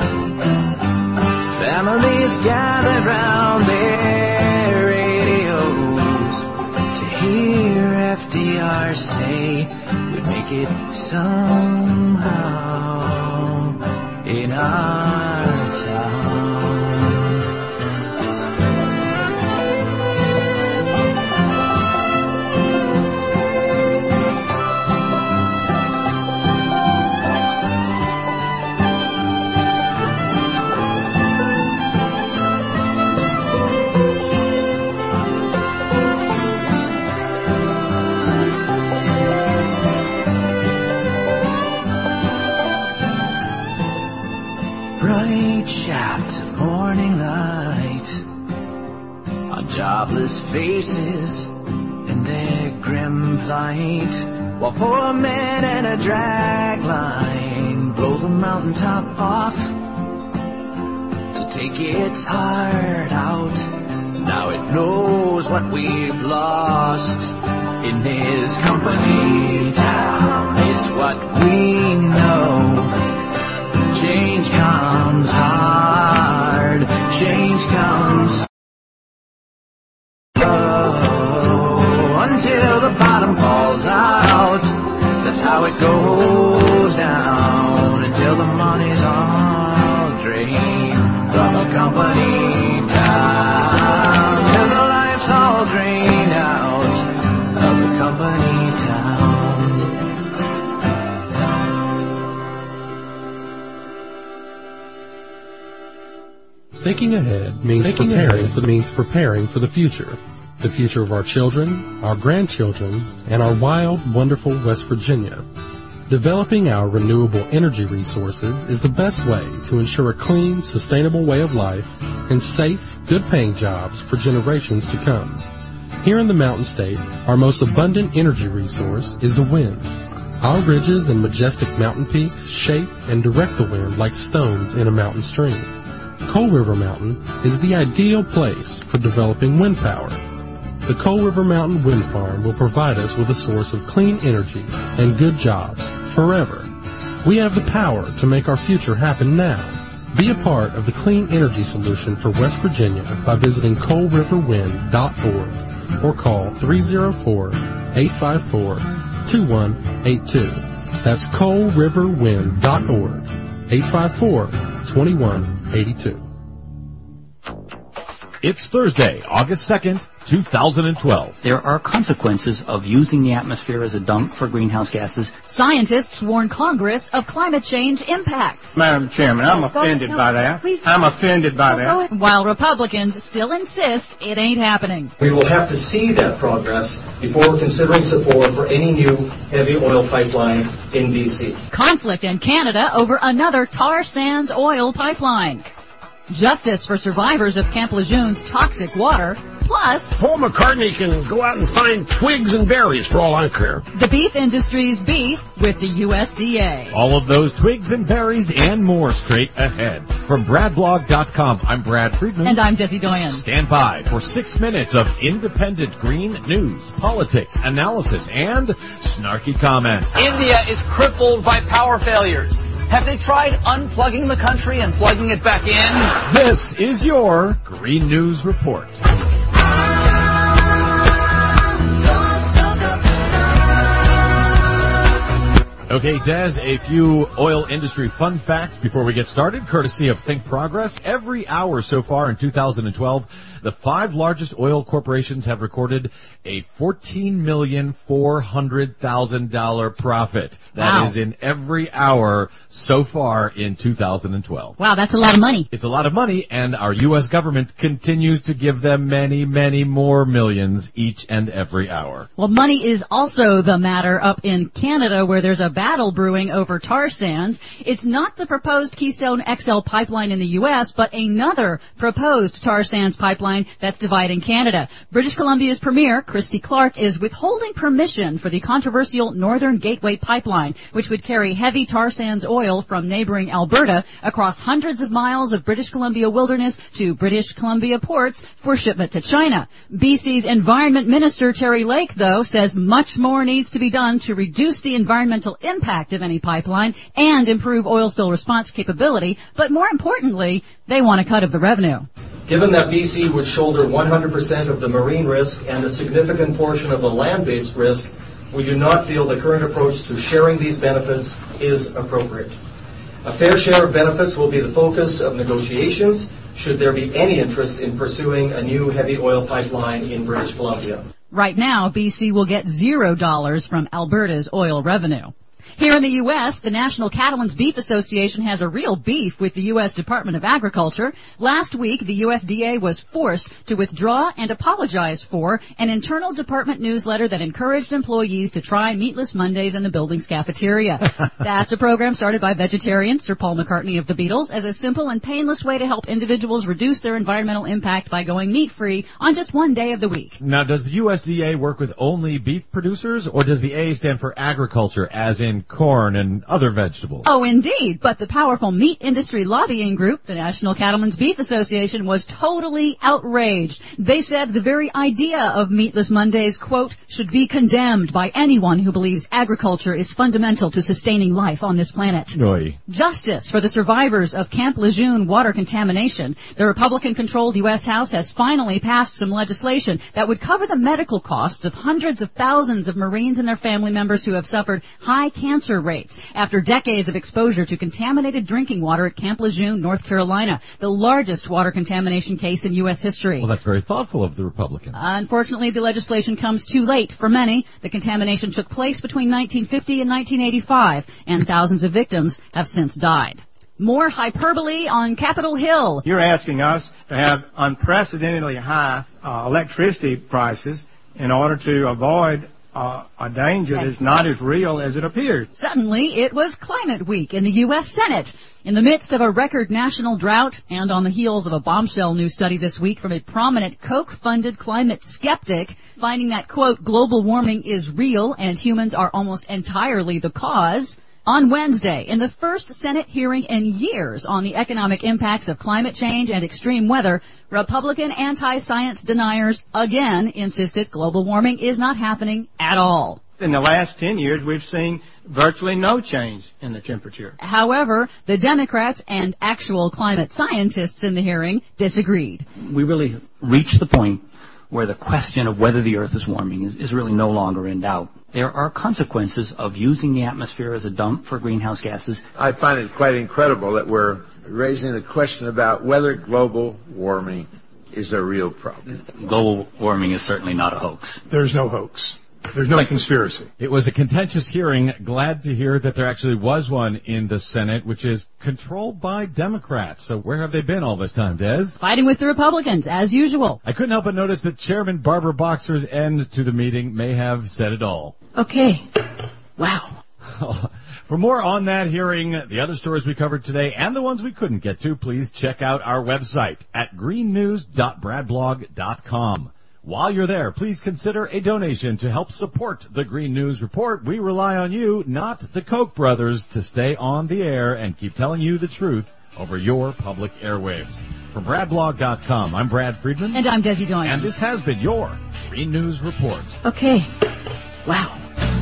Families gathered round their radios to hear F D R say we'd make it somehow in our town. Shafts of morning light on jobless faces in their grim plight, while poor men and a drag line blow the mountaintop off to take its heart out. Now it knows what we've lost in this company town. It's what we know. Change comes hard, change comes slow, until the bottom falls out. That's how it goes down, until the money's all drained from a company town, till the life's all drained out of the company town. Thinking ahead means Thinking preparing ahead. for the means preparing for the future. The future of our children, our grandchildren, and our wild, wonderful West Virginia. Developing our renewable energy resources is the best way to ensure a clean, sustainable way of life and safe, good-paying jobs for generations to come. Here in the Mountain State, our most abundant energy resource is the wind. Our ridges and majestic mountain peaks shape and direct the wind like stones in a mountain stream. Coal River Mountain is the ideal place for developing wind power. The Coal River Mountain Wind Farm will provide us with a source of clean energy and good jobs forever. We have the power to make our future happen now. Be a part of the clean energy solution for West Virginia by visiting coal river wind dot org or call three oh four, eight five four, two one eight two. That's coal river wind dot org, eight five four, two one eight two. It's Thursday, August second, two thousand twelve. There are consequences of using the atmosphere as a dump for greenhouse gases. Scientists warn Congress of climate change impacts. Madam Chairman, I'm offended by that. I'm offended by that. While Republicans still insist it ain't happening. We will have to see that progress before considering support for any new heavy oil pipeline in B C. Conflict in Canada over another tar sands oil pipeline. Justice for survivors of Camp Lejeune's toxic water, Plus, Paul McCartney can go out and find twigs and berries for all I care. the beef industry's beef with the U S D A. All of those twigs and berries and more straight ahead. From brad blog dot com, I'm Brad Friedman. And I'm Desi Doyen. Stand by for six minutes of independent green news, politics, analysis, and snarky comments. India is crippled by power failures. Have they tried unplugging the country and plugging it back in? This is your Green News Report. Okay, Des, a few oil industry fun facts before we get started, courtesy of Think Progress. Every hour so far in two thousand twelve, the five largest oil corporations have recorded a fourteen million four hundred thousand dollars profit. That Wow. is in every hour so far in two thousand twelve. Wow, that's a lot of money. It's a lot of money, and our U S government continues to give them many, many more millions each and every hour. Well, money is also the matter up in Canada, where there's a battle brewing over tar sands. It's not the proposed Keystone X L pipeline in the U S, but another proposed tar sands pipeline that's dividing Canada. British Columbia's Premier, Christy Clark, is withholding permission for the controversial Northern Gateway pipeline, which would carry heavy tar sands oil from neighboring Alberta across hundreds of miles of British Columbia wilderness to British Columbia ports for shipment to China. B C's Environment Minister Terry Lake, though, says much more needs to be done to reduce the environmental impact of any pipeline and improve oil spill response capability, but more importantly, they want a cut of the revenue. Given that B C would shoulder one hundred percent of the marine risk and a significant portion of the land-based risk, we do not feel the current approach to sharing these benefits is appropriate. A fair share of benefits will be the focus of negotiations should there be any interest in pursuing a new heavy oil pipeline in British Columbia. Right now, B C will get zero dollars from Alberta's oil revenue. Here in the U S, the National Cattlemen's Beef Association has a real beef with the U S Department of Agriculture. Last week, the U S D A was forced to withdraw and apologize for an internal department newsletter that encouraged employees to try Meatless Mondays in the building's cafeteria. That's a program started by vegetarian Sir Paul McCartney of the Beatles as a simple and painless way to help individuals reduce their environmental impact by going meat-free on just one day of the week. Now, does the U S D A work with only beef producers, or does the A stand for agriculture, as in corn and other vegetables? Oh, indeed. But the powerful meat industry lobbying group, the National Cattlemen's Beef Association, was totally outraged. They said the very idea of Meatless Mondays, quote, should be condemned by anyone who believes agriculture is fundamental to sustaining life on this planet. Oy. Justice for the survivors of Camp Lejeune water contamination. The Republican-controlled U S House has finally passed some legislation that would cover the medical costs of hundreds of thousands of Marines and their family members who have suffered high cancer rates after decades of exposure to contaminated drinking water at Camp Lejeune, North Carolina, the largest water contamination case in U S history. Well, that's very thoughtful of the Republicans. Unfortunately, the legislation comes too late for many. The contamination took place between nineteen fifty and nineteen eighty-five, and thousands of victims have since died. More hyperbole on Capitol Hill. You're asking us to have unprecedentedly high uh, electricity prices in order to avoid uh, a danger that's not as real as it appears. Suddenly, it was Climate Week in the U S Senate. In the midst of a record national drought and on the heels of a bombshell new study this week from a prominent Koch-funded climate skeptic finding that, quote, global warming is real and humans are almost entirely the cause, on Wednesday, in the first Senate hearing in years on the economic impacts of climate change and extreme weather, Republican anti-science deniers again insisted global warming is not happening at all. In the last ten years, we've seen virtually no change in the temperature. However, the Democrats and actual climate scientists in the hearing disagreed. We really reached the point where the question of whether the Earth is warming is, is really no longer in doubt. There are consequences of using the atmosphere as a dump for greenhouse gases. I find it quite incredible that we're raising the question about whether global warming is a real problem. Global warming is certainly not a hoax. There's no hoax. There's no conspiracy. It was a contentious hearing. Glad to hear that there actually was one in the Senate, which is controlled by Democrats. So where have they been all this time, Des? Fighting with the Republicans, as usual. I couldn't help but notice that Chairman Barbara Boxer's end to the meeting may have said it all. Okay. Wow. For more on that hearing, the other stories we covered today, and the ones we couldn't get to, please check out our website at green news dot brad blog dot com. While you're there, please consider a donation to help support the Green News Report. We rely on you, not the Koch brothers, to stay on the air and keep telling you the truth over your public airwaves. From Brad Blog dot com, I'm Brad Friedman. And I'm Desi Doyen. And this has been your Green News Report. Okay. Wow.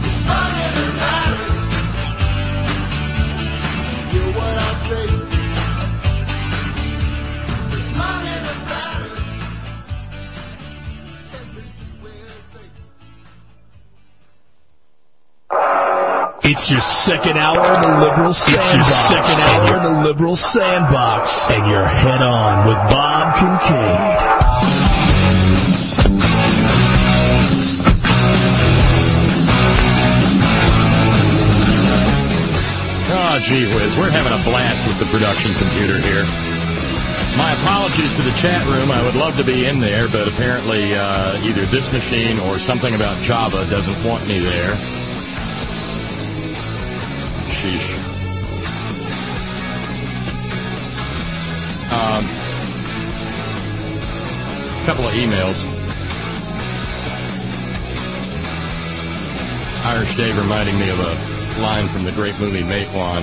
It's your second hour in the Liberal Sandbox. It's your second hour in the Liberal Sandbox. And you're head on with Bob Kincaid. Oh, gee whiz. We're having a blast with the production computer here. My apologies to the chat room. I would love to be in there, but apparently uh, either this machine or something about Java doesn't want me there. Sheesh. Um, a couple of emails. Irish Dave reminding me of a line from the great movie Matewan.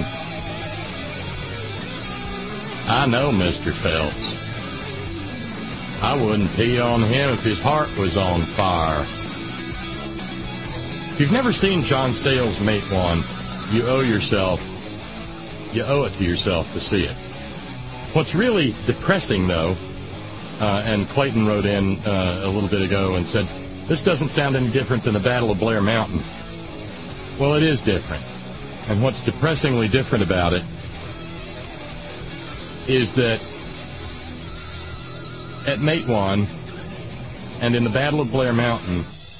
I know Mister Phelps. I wouldn't pee on him if his heart was on fire. If you've never seen John Sayles' Matewan, you owe yourself, you owe it to yourself to see it. What's really depressing, though, uh, and Clayton wrote in uh, a little bit ago and said, this doesn't sound any different than the Battle of Blair Mountain. Well, it is different. And what's depressingly different about it is that at Matewan and in the Battle of Blair Mountain,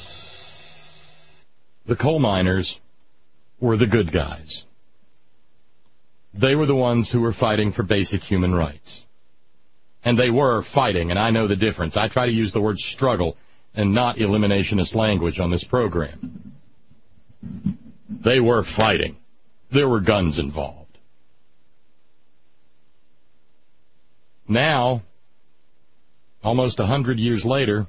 the coal miners were the good guys. They were the ones who were fighting for basic human rights. And they were fighting, and I know the difference. I try to use the word struggle and not eliminationist language on this program. They were fighting. There were guns involved. Now, almost a hundred years later,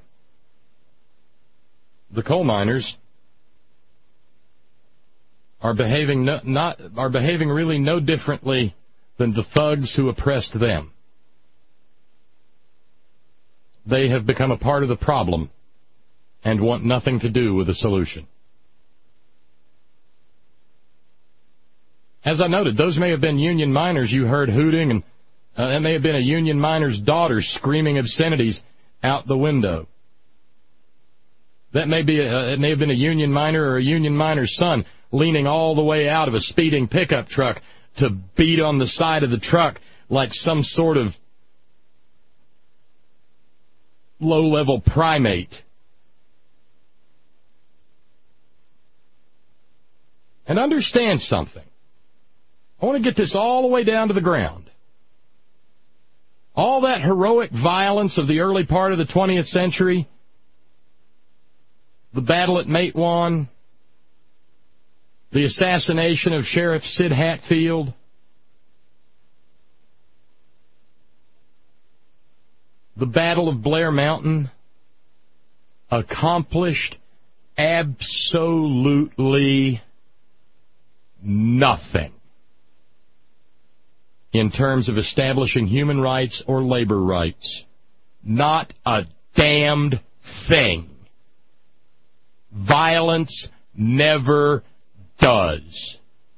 the coal miners are behaving no, not are behaving really no differently than the thugs who oppressed them. They have become a part of the problem and want nothing to do with the solution. As I noted, those may have been union miners you heard hooting, and uh, that may have been a union miner's daughter screaming obscenities out the window. That may be a, it may have been a union miner or a union miner's son leaning all the way out of a speeding pickup truck to beat on the side of the truck like some sort of low-level primate. And understand something. I want to get this all the way down to the ground. All that heroic violence of the early part of the twentieth century, the battle at Matewan, the assassination of Sheriff Sid Hatfield, the Battle of Blair Mountain, accomplished absolutely nothing in terms of establishing human rights or labor rights. Not a damned thing. Violence never does.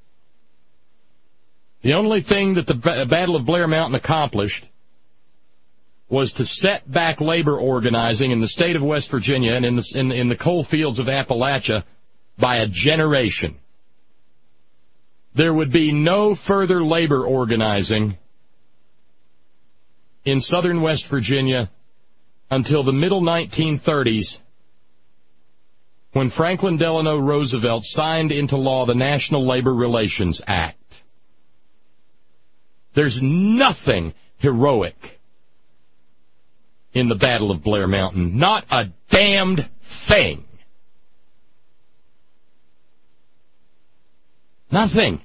The only thing that the Battle of Blair Mountain accomplished was to set back labor organizing in the state of West Virginia and in the, in, in the coal fields of Appalachia by a generation. There would be no further labor organizing in southern West Virginia until the middle nineteen thirties, when Franklin Delano Roosevelt signed into law the National Labor Relations Act. There's nothing heroic in the Battle of Blair Mountain. Not a damned thing. Nothing.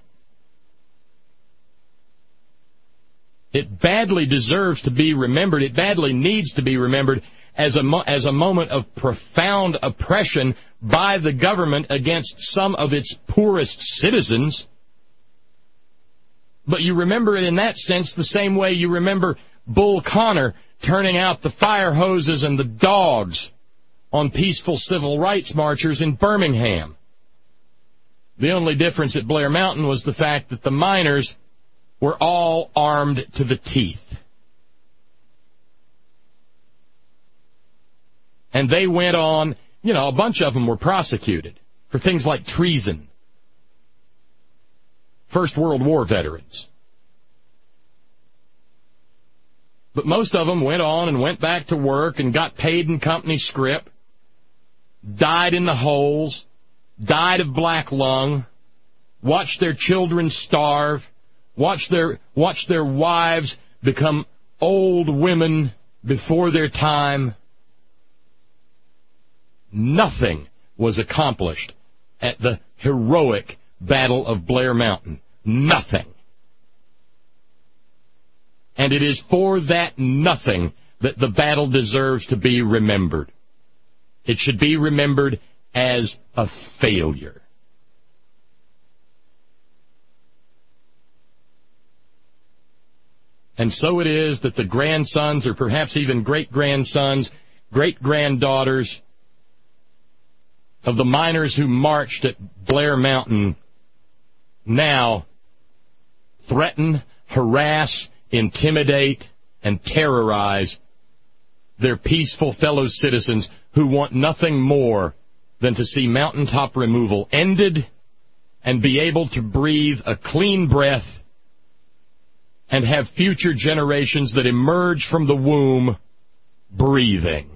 It badly deserves to be remembered. It badly needs to be remembered. as a, mo- as a moment of profound oppression by the government against some of its poorest citizens. But you remember it in that sense the same way you remember Bull Connor turning out the fire hoses and the dogs on peaceful civil rights marchers in Birmingham. The only difference at Blair Mountain was the fact that the miners were all armed to the teeth. And they went on, you know, a bunch of them were prosecuted for things like treason. First World War veterans. But most of them went on and went back to work and got paid in company scrip, died in the holes, died of black lung, watched their children starve, watched their, watched their wives become old women before their time. Nothing was accomplished at the heroic Battle of Blair Mountain. Nothing. And it is for that nothing that the battle deserves to be remembered. It should be remembered as a failure. And so it is that the grandsons, or perhaps even great-grandsons, great-granddaughters of the miners who marched at Blair Mountain now threaten, harass, intimidate, and terrorize their peaceful fellow citizens who want nothing more than to see mountaintop removal ended and be able to breathe a clean breath and have future generations that emerge from the womb breathing.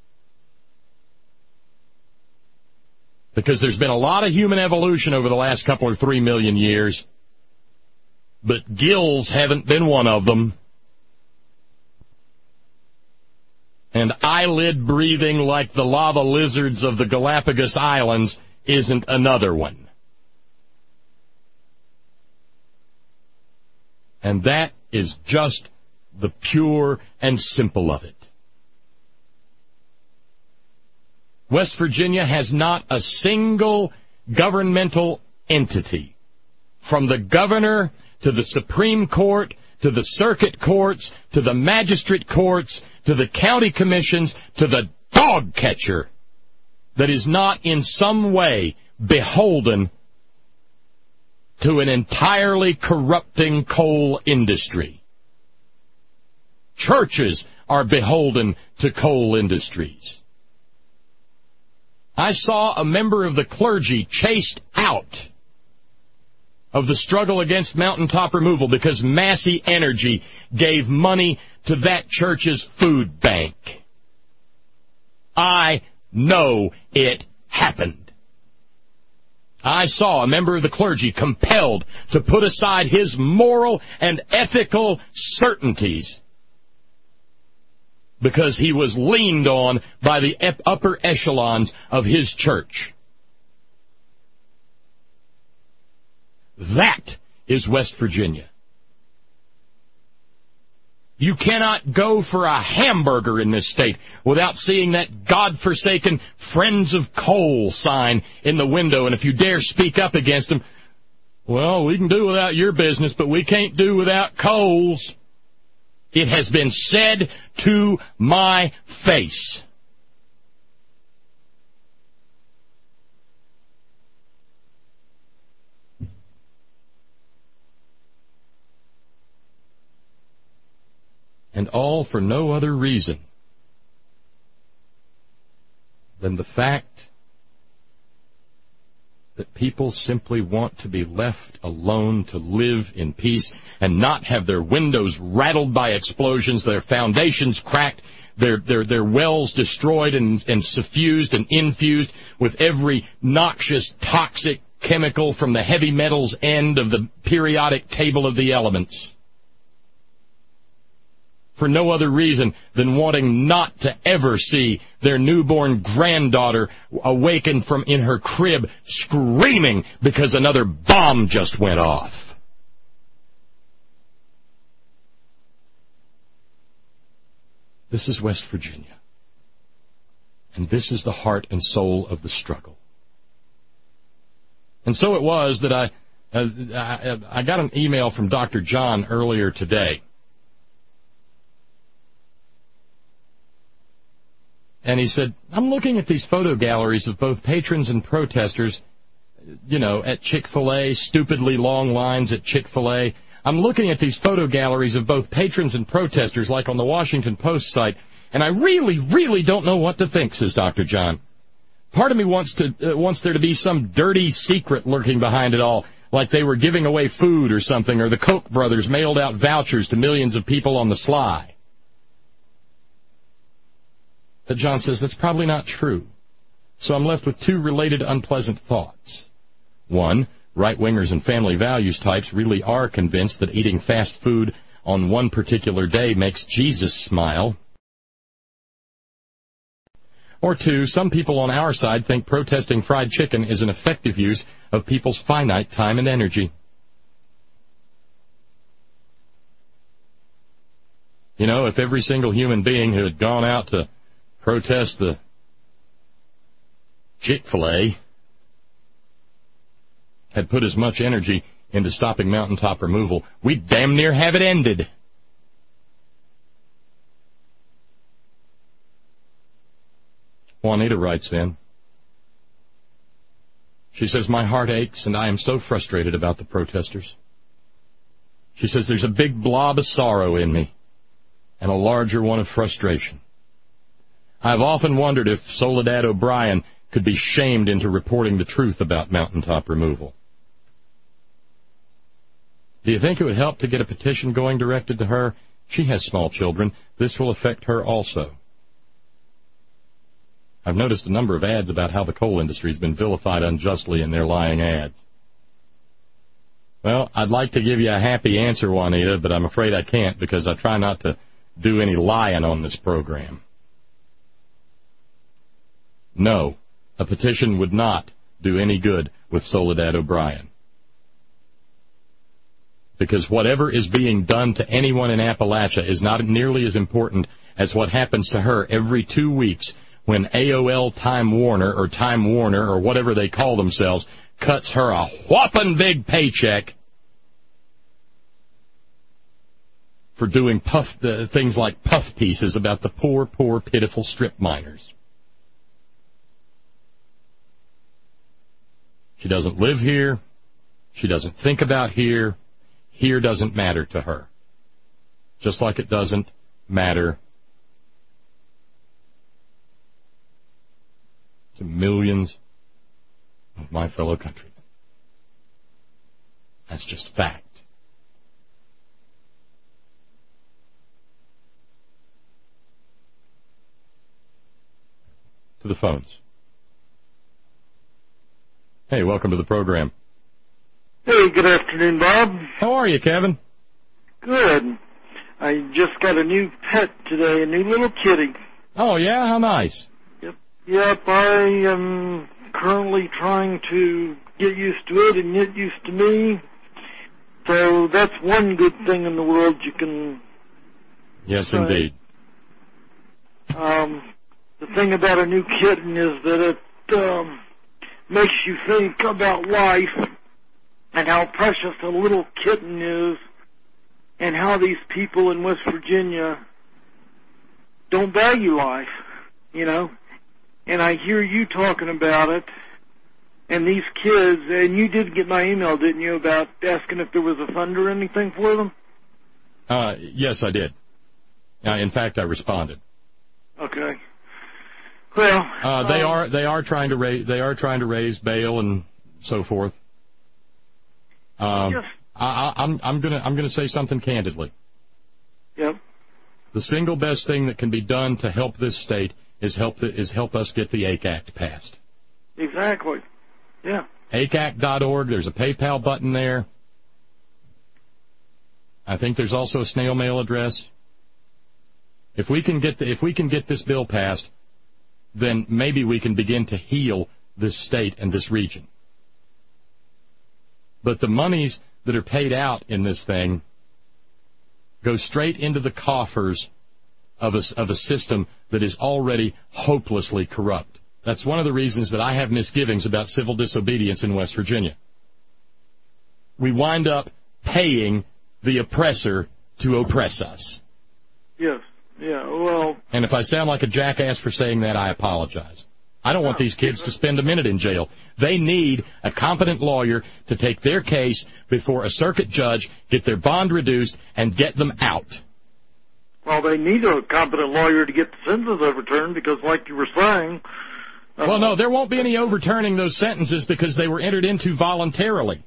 Because there's been a lot of human evolution over the last couple or three million years, but gills haven't been one of them. And eyelid breathing like the lava lizards of the Galapagos Islands isn't another one. And that is just the pure and simple of it. West Virginia has not a single governmental entity, from the governor to the Supreme Court, to the circuit courts, to the magistrate courts, to the county commissions, to the dog catcher, that is not in some way beholden to an entirely corrupting coal industry. Churches are beholden to coal industries. I saw a member of the clergy chased out of the struggle against mountaintop removal because Massey Energy gave money to that church's food bank. I know it happened. I saw a member of the clergy compelled to put aside his moral and ethical certainties because he was leaned on by the upper echelons of his church. That is West Virginia. You cannot go for a hamburger in this state without seeing that godforsaken Friends of Coal sign in the window, and if you dare speak up against them, well, we can do without your business, but we can't do without coals. It has been said to my face. And all for no other reason than the fact that people simply want to be left alone to live in peace and not have their windows rattled by explosions, their foundations cracked, their their their wells destroyed and, and suffused and infused with every noxious, toxic chemical from the heavy metals end of the periodic table of the elements. For no other reason than wanting not to ever see their newborn granddaughter awaken from in her crib screaming because another bomb just went off. This is West Virginia. And this is the heart and soul of the struggle. And so it was that I, uh, I, I got an email from Doctor John earlier today. And he said, I'm looking at these photo galleries of both patrons and protesters, you know, at Chick-fil-A, stupidly long lines at Chick-fil-A. I'm looking at these photo galleries of both patrons and protesters, like on the Washington Post site, and I really, really don't know what to think, says Doctor John. Part of me wants to uh, wants there to be some dirty secret lurking behind it all, like they were giving away food or something, or the Koch brothers mailed out vouchers to millions of people on the sly. But John says that's probably not true. So I'm left with two related unpleasant thoughts. One, right-wingers and family values types really are convinced that eating fast food on one particular day makes Jesus smile. Or two, some people on our side think protesting fried chicken is an effective use of people's finite time and energy. You know, if every single human being who had gone out to protest the Chick-fil-A had put as much energy into stopping mountaintop removal, we'd damn near have it ended. Juanita writes in. She says, my heart aches and I am so frustrated about the protesters. She says, there's a big blob of sorrow in me and a larger one of frustration. I've often wondered if Soledad O'Brien could be shamed into reporting the truth about mountaintop removal. Do you think it would help to get a petition going directed to her? She has small children. This will affect her also. I've noticed a number of ads about how the coal industry has been vilified unjustly in their lying ads. Well, I'd like to give you a happy answer, Juanita, but I'm afraid I can't because I try not to do any lying on this program. No, a petition would not do any good with Soledad O'Brien. Because whatever is being done to anyone in Appalachia is not nearly as important as what happens to her every two weeks when A O L Time Warner or Time Warner or whatever they call themselves cuts her a whopping big paycheck for doing puff uh, things like puff pieces about the poor, poor, pitiful strip miners. She doesn't live here. She doesn't think about here. Here doesn't matter to her. Just like it doesn't matter to millions of my fellow countrymen. That's just fact. To the phones. Hey, welcome to the program. Hey, good afternoon, Bob. How are you, Kevin? Good. I just got a new pet today, a new little kitty. Oh, yeah? How nice. Yep. Yep, I am currently trying to get used to it and get used to me. So that's one good thing in the world you can... Yes, say. indeed. Um, the thing about a new kitten is that it um, makes you think about life and how precious a little kitten is and how these people in West Virginia don't value life, you know. And I hear you talking about it, and these kids, and you did get my email, didn't you, about asking if there was a fund or anything for them? Uh, yes, I did. Uh, in fact, I responded. Okay. Well, uh, they um, are they are trying to raise they are trying to raise bail and so forth. Um, yes. I, I, I'm I'm gonna I'm gonna say something candidly. Yep. The single best thing that can be done to help this state is help the, is help us get the A C A C passed. Exactly. Yeah. A C A C dot org. There's a PayPal button there. I think there's also a snail mail address. If we can get the, if we can get this bill passed, then maybe we can begin to heal this state and this region. But the monies that are paid out in this thing go straight into the coffers of a, of a system that is already hopelessly corrupt. That's one of the reasons that I have misgivings about civil disobedience in West Virginia. We wind up paying the oppressor to oppress us. Yes. Yeah, well... And if I sound like a jackass for saying that, I apologize. I don't want these kids to spend a minute in jail. They need a competent lawyer to take their case before a circuit judge, get their bond reduced, and get them out. Well, they need a competent lawyer to get the sentences overturned because, like you were saying... Uh, well, no, there won't be any overturning those sentences because they were entered into voluntarily.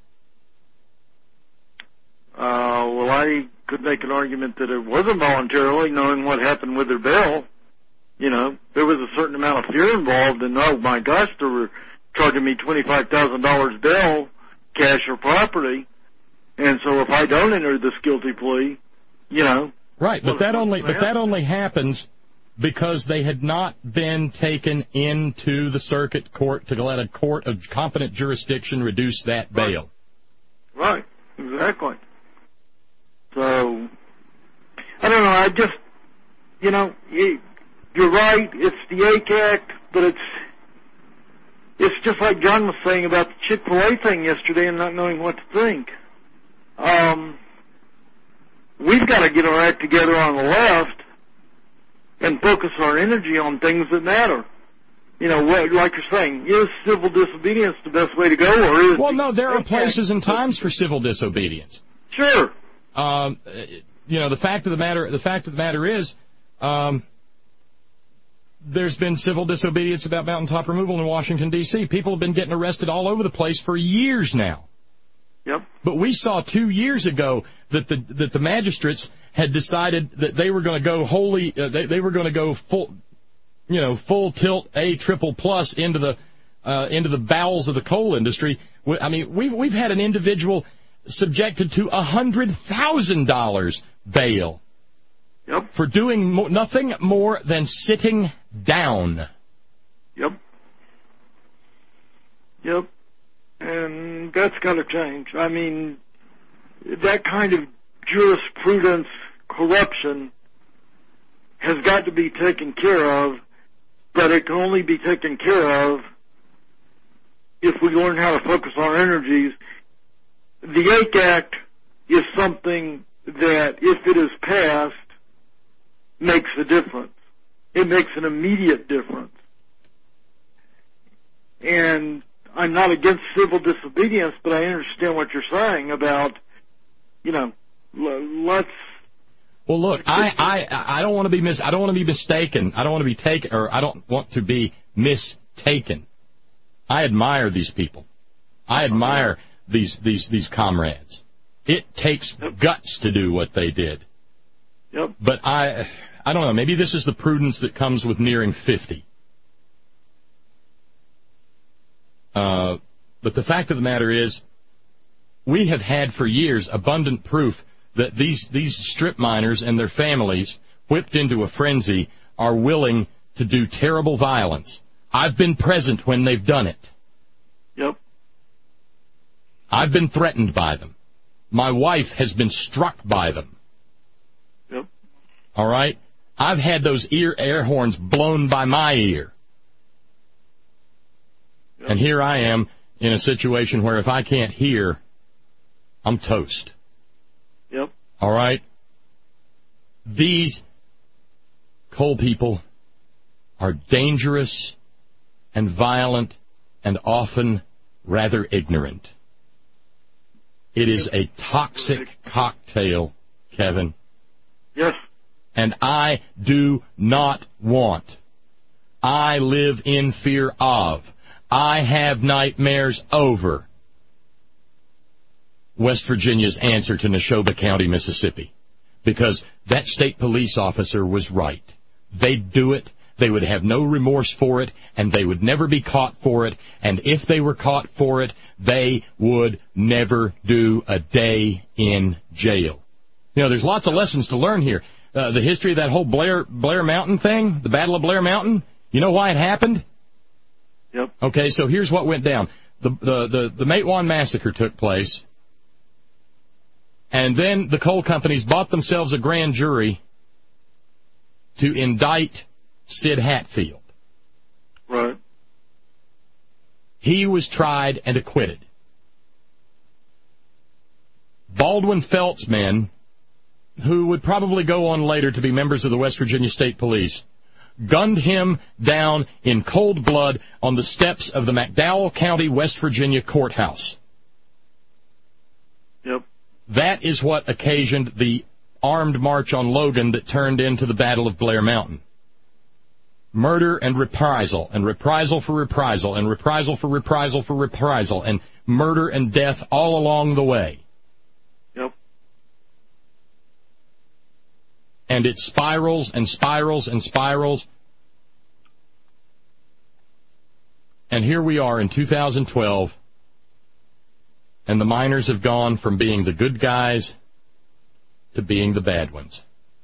Uh, well, I could make an argument that it wasn't voluntarily, knowing what happened with their bail. You know, there was a certain amount of fear involved, and oh my gosh, they were charging me twenty-five thousand dollars bail, cash or property, and so if I don't enter this guilty plea, you know. Right, but that only but that only happens because they had not been taken into the circuit court to let a court of competent jurisdiction reduce that bail. Right, exactly. So, I don't know, I just, you know, you're right, it's the A C A C, but it's, it's just like John was saying about the Chick-fil-A thing yesterday and not knowing what to think. Um, we've got to get our act together on the left and focus our energy on things that matter. You know, what, like you're saying, is civil disobedience the best way to go, or is... Well, no, there are places and times for civil disobedience. Sure. Um, you know, the fact of the matter, the fact of the matter is, um, there's been civil disobedience about mountaintop removal in Washington, D C People have been getting arrested all over the place for years now. Yep. But we saw two years ago that the that the magistrates had decided that they were going to go wholly, uh, they, they were going to go full, you know, full tilt A triple plus into the uh, into the bowels of the coal industry. I mean, we've we've had an individual subjected to a hundred thousand dollars bail. Yep. For doing mo- nothing more than sitting down. Yep. Yep. And that's got to change. I mean, that kind of jurisprudence corruption has got to be taken care of, but it can only be taken care of if we learn how to focus our energies. The A C A C is something that, if it is passed, makes a difference. It makes an immediate difference. And I'm not against civil disobedience, but I understand what you're saying about, you know, let's... Well, look, I, I, I don't want to be mis, I don't want to be mistaken. I don't want to be taken, or I don't want to be mistaken. I admire these people. I admire these, these, these comrades. It takes yep. guts to do what they did. Yep. But I, I don't know, maybe this is the prudence that comes with nearing fifty. Uh, but the fact of the matter is, we have had for years abundant proof that these, these strip miners and their families, whipped into a frenzy, are willing to do terrible violence. I've been present when they've done it. Yep. I've been threatened by them. My wife has been struck by them. Yep. All right? I've had those ear air horns blown by my ear. Yep. And here I am in a situation where if I can't hear, I'm toast. Yep. All right? These coal people are dangerous and violent and often rather ignorant. It is a toxic cocktail, Kevin. Yes. And I do not want. I live in fear of. I have nightmares over West Virginia's answer to Neshoba County, Mississippi. Because that state police officer was right. They'd do it. They would have no remorse for it, and they would never be caught for it. And if they were caught for it, they would never do a day in jail. You know, there's lots of lessons to learn here. Uh, the history of that whole Blair Blair Mountain thing, the Battle of Blair Mountain, you know why it happened? Yep. Okay, so here's what went down. The, the, the, the Matewan Massacre took place, and then the coal companies bought themselves a grand jury to indict Sid Hatfield. Right. He was tried and acquitted. Baldwin Felt's men, who would probably go on later to be members of the West Virginia State Police, gunned him down in cold blood on the steps of the McDowell County, West Virginia courthouse. Yep. That is what occasioned the armed march on Logan that turned into the Battle of Blair Mountain. Murder and reprisal, and reprisal for reprisal, and reprisal for reprisal for reprisal, and murder and death all along the way. Yep. And it spirals and spirals and spirals. And here we are in two thousand twelve, and the miners have gone from being the good guys to being the bad ones.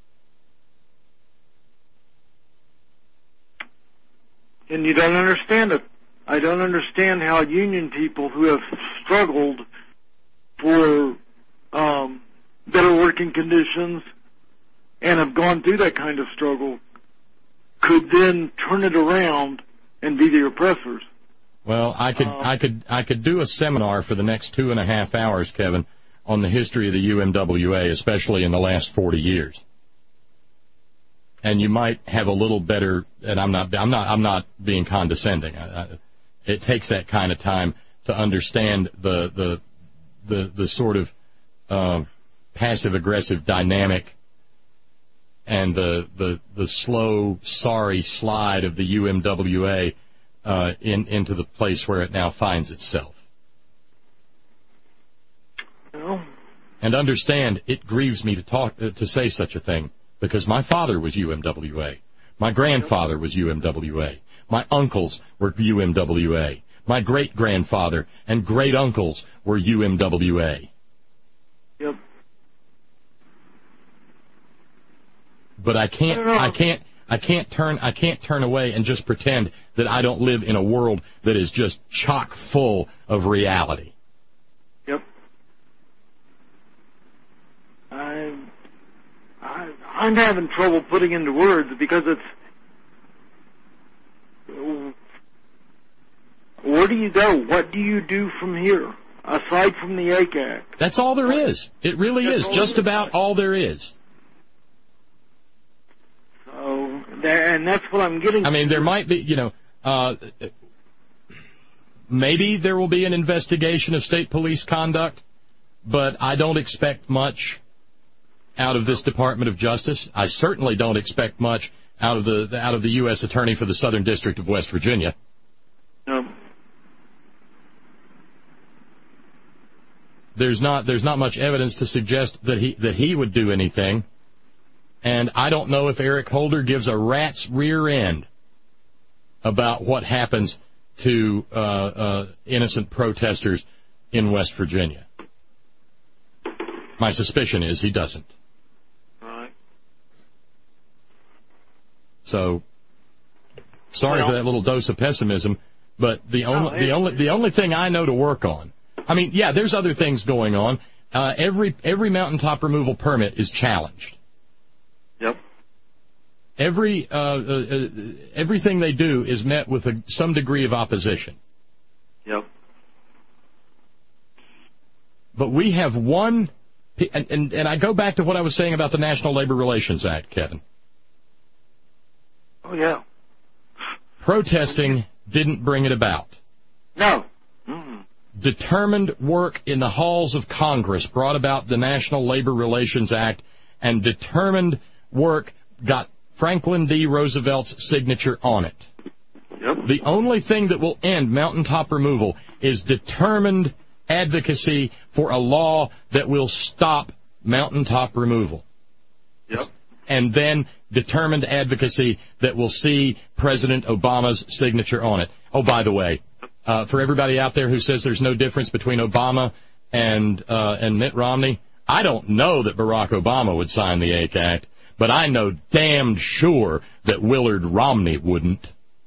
And you don't understand it. I don't understand how union people who have struggled for um, better working conditions and have gone through that kind of struggle could then turn it around and be the oppressors. Well, I could, um, I could, I could do a seminar for the next two and a half hours, Kevin, on the history of the U M W A, especially in the last forty years. And you might have a little better. And I'm not, I'm not, I'm not being condescending. I, I, it takes that kind of time to understand the the the, the sort of uh, passive-aggressive dynamic and the, the the slow, sorry slide of the U M W A uh, in, into the place where it now finds itself. Well, and understand, it grieves me to talk uh, to say such a thing, because my father was U M W A, my grandfather was U M W A, my uncles were U M W A, my great-grandfather and great-uncles were U M W A. Yep. But I can't, I can't, I can't turn, I can't turn away and just pretend that I don't live in a world that is just chock full of reality. Yep. I, I, I'm having trouble putting into words because it's. Where do you go? What do you do from here aside from the A C A C? That's all there is. It really That's is just about all there is. So, there, and that's what I'm getting. I mean, there might be, you know, uh, maybe there will be an investigation of state police conduct, but I don't expect much out of this Department of Justice. I certainly don't expect much out of the out of the U S Attorney for the Southern District of West Virginia. No. There's not there's not much evidence to suggest that he that he would do anything. And I don't know if Eric Holder gives a rat's rear end about what happens to uh, uh, innocent protesters in West Virginia. My suspicion is he doesn't. Right. So, sorry well, for that little dose of pessimism, but the only no, the only the only thing I know to work on. I mean, yeah, there's other things going on. Uh, every every mountaintop removal permit is challenged. Yep. Every uh, uh, everything they do is met with a, some degree of opposition. Yep. But we have one, and, and, and I go back to what I was saying about the National Labor Relations Act, Kevin. Oh, yeah. Protesting didn't bring it about. No. Mm-hmm. Determined work in the halls of Congress brought about the National Labor Relations Act, and determined work got Franklin D. Roosevelt's signature on it. Yep. The only thing that will end mountaintop removal is determined advocacy for a law that will stop mountaintop removal. Yep. And then determined advocacy that will see President Obama's signature on it. Oh, by the way, uh, for everybody out there who says there's no difference between Obama and uh, and Mitt Romney, I don't know that Barack Obama would sign the A C A C, but I know damn sure that Willard Romney wouldn't.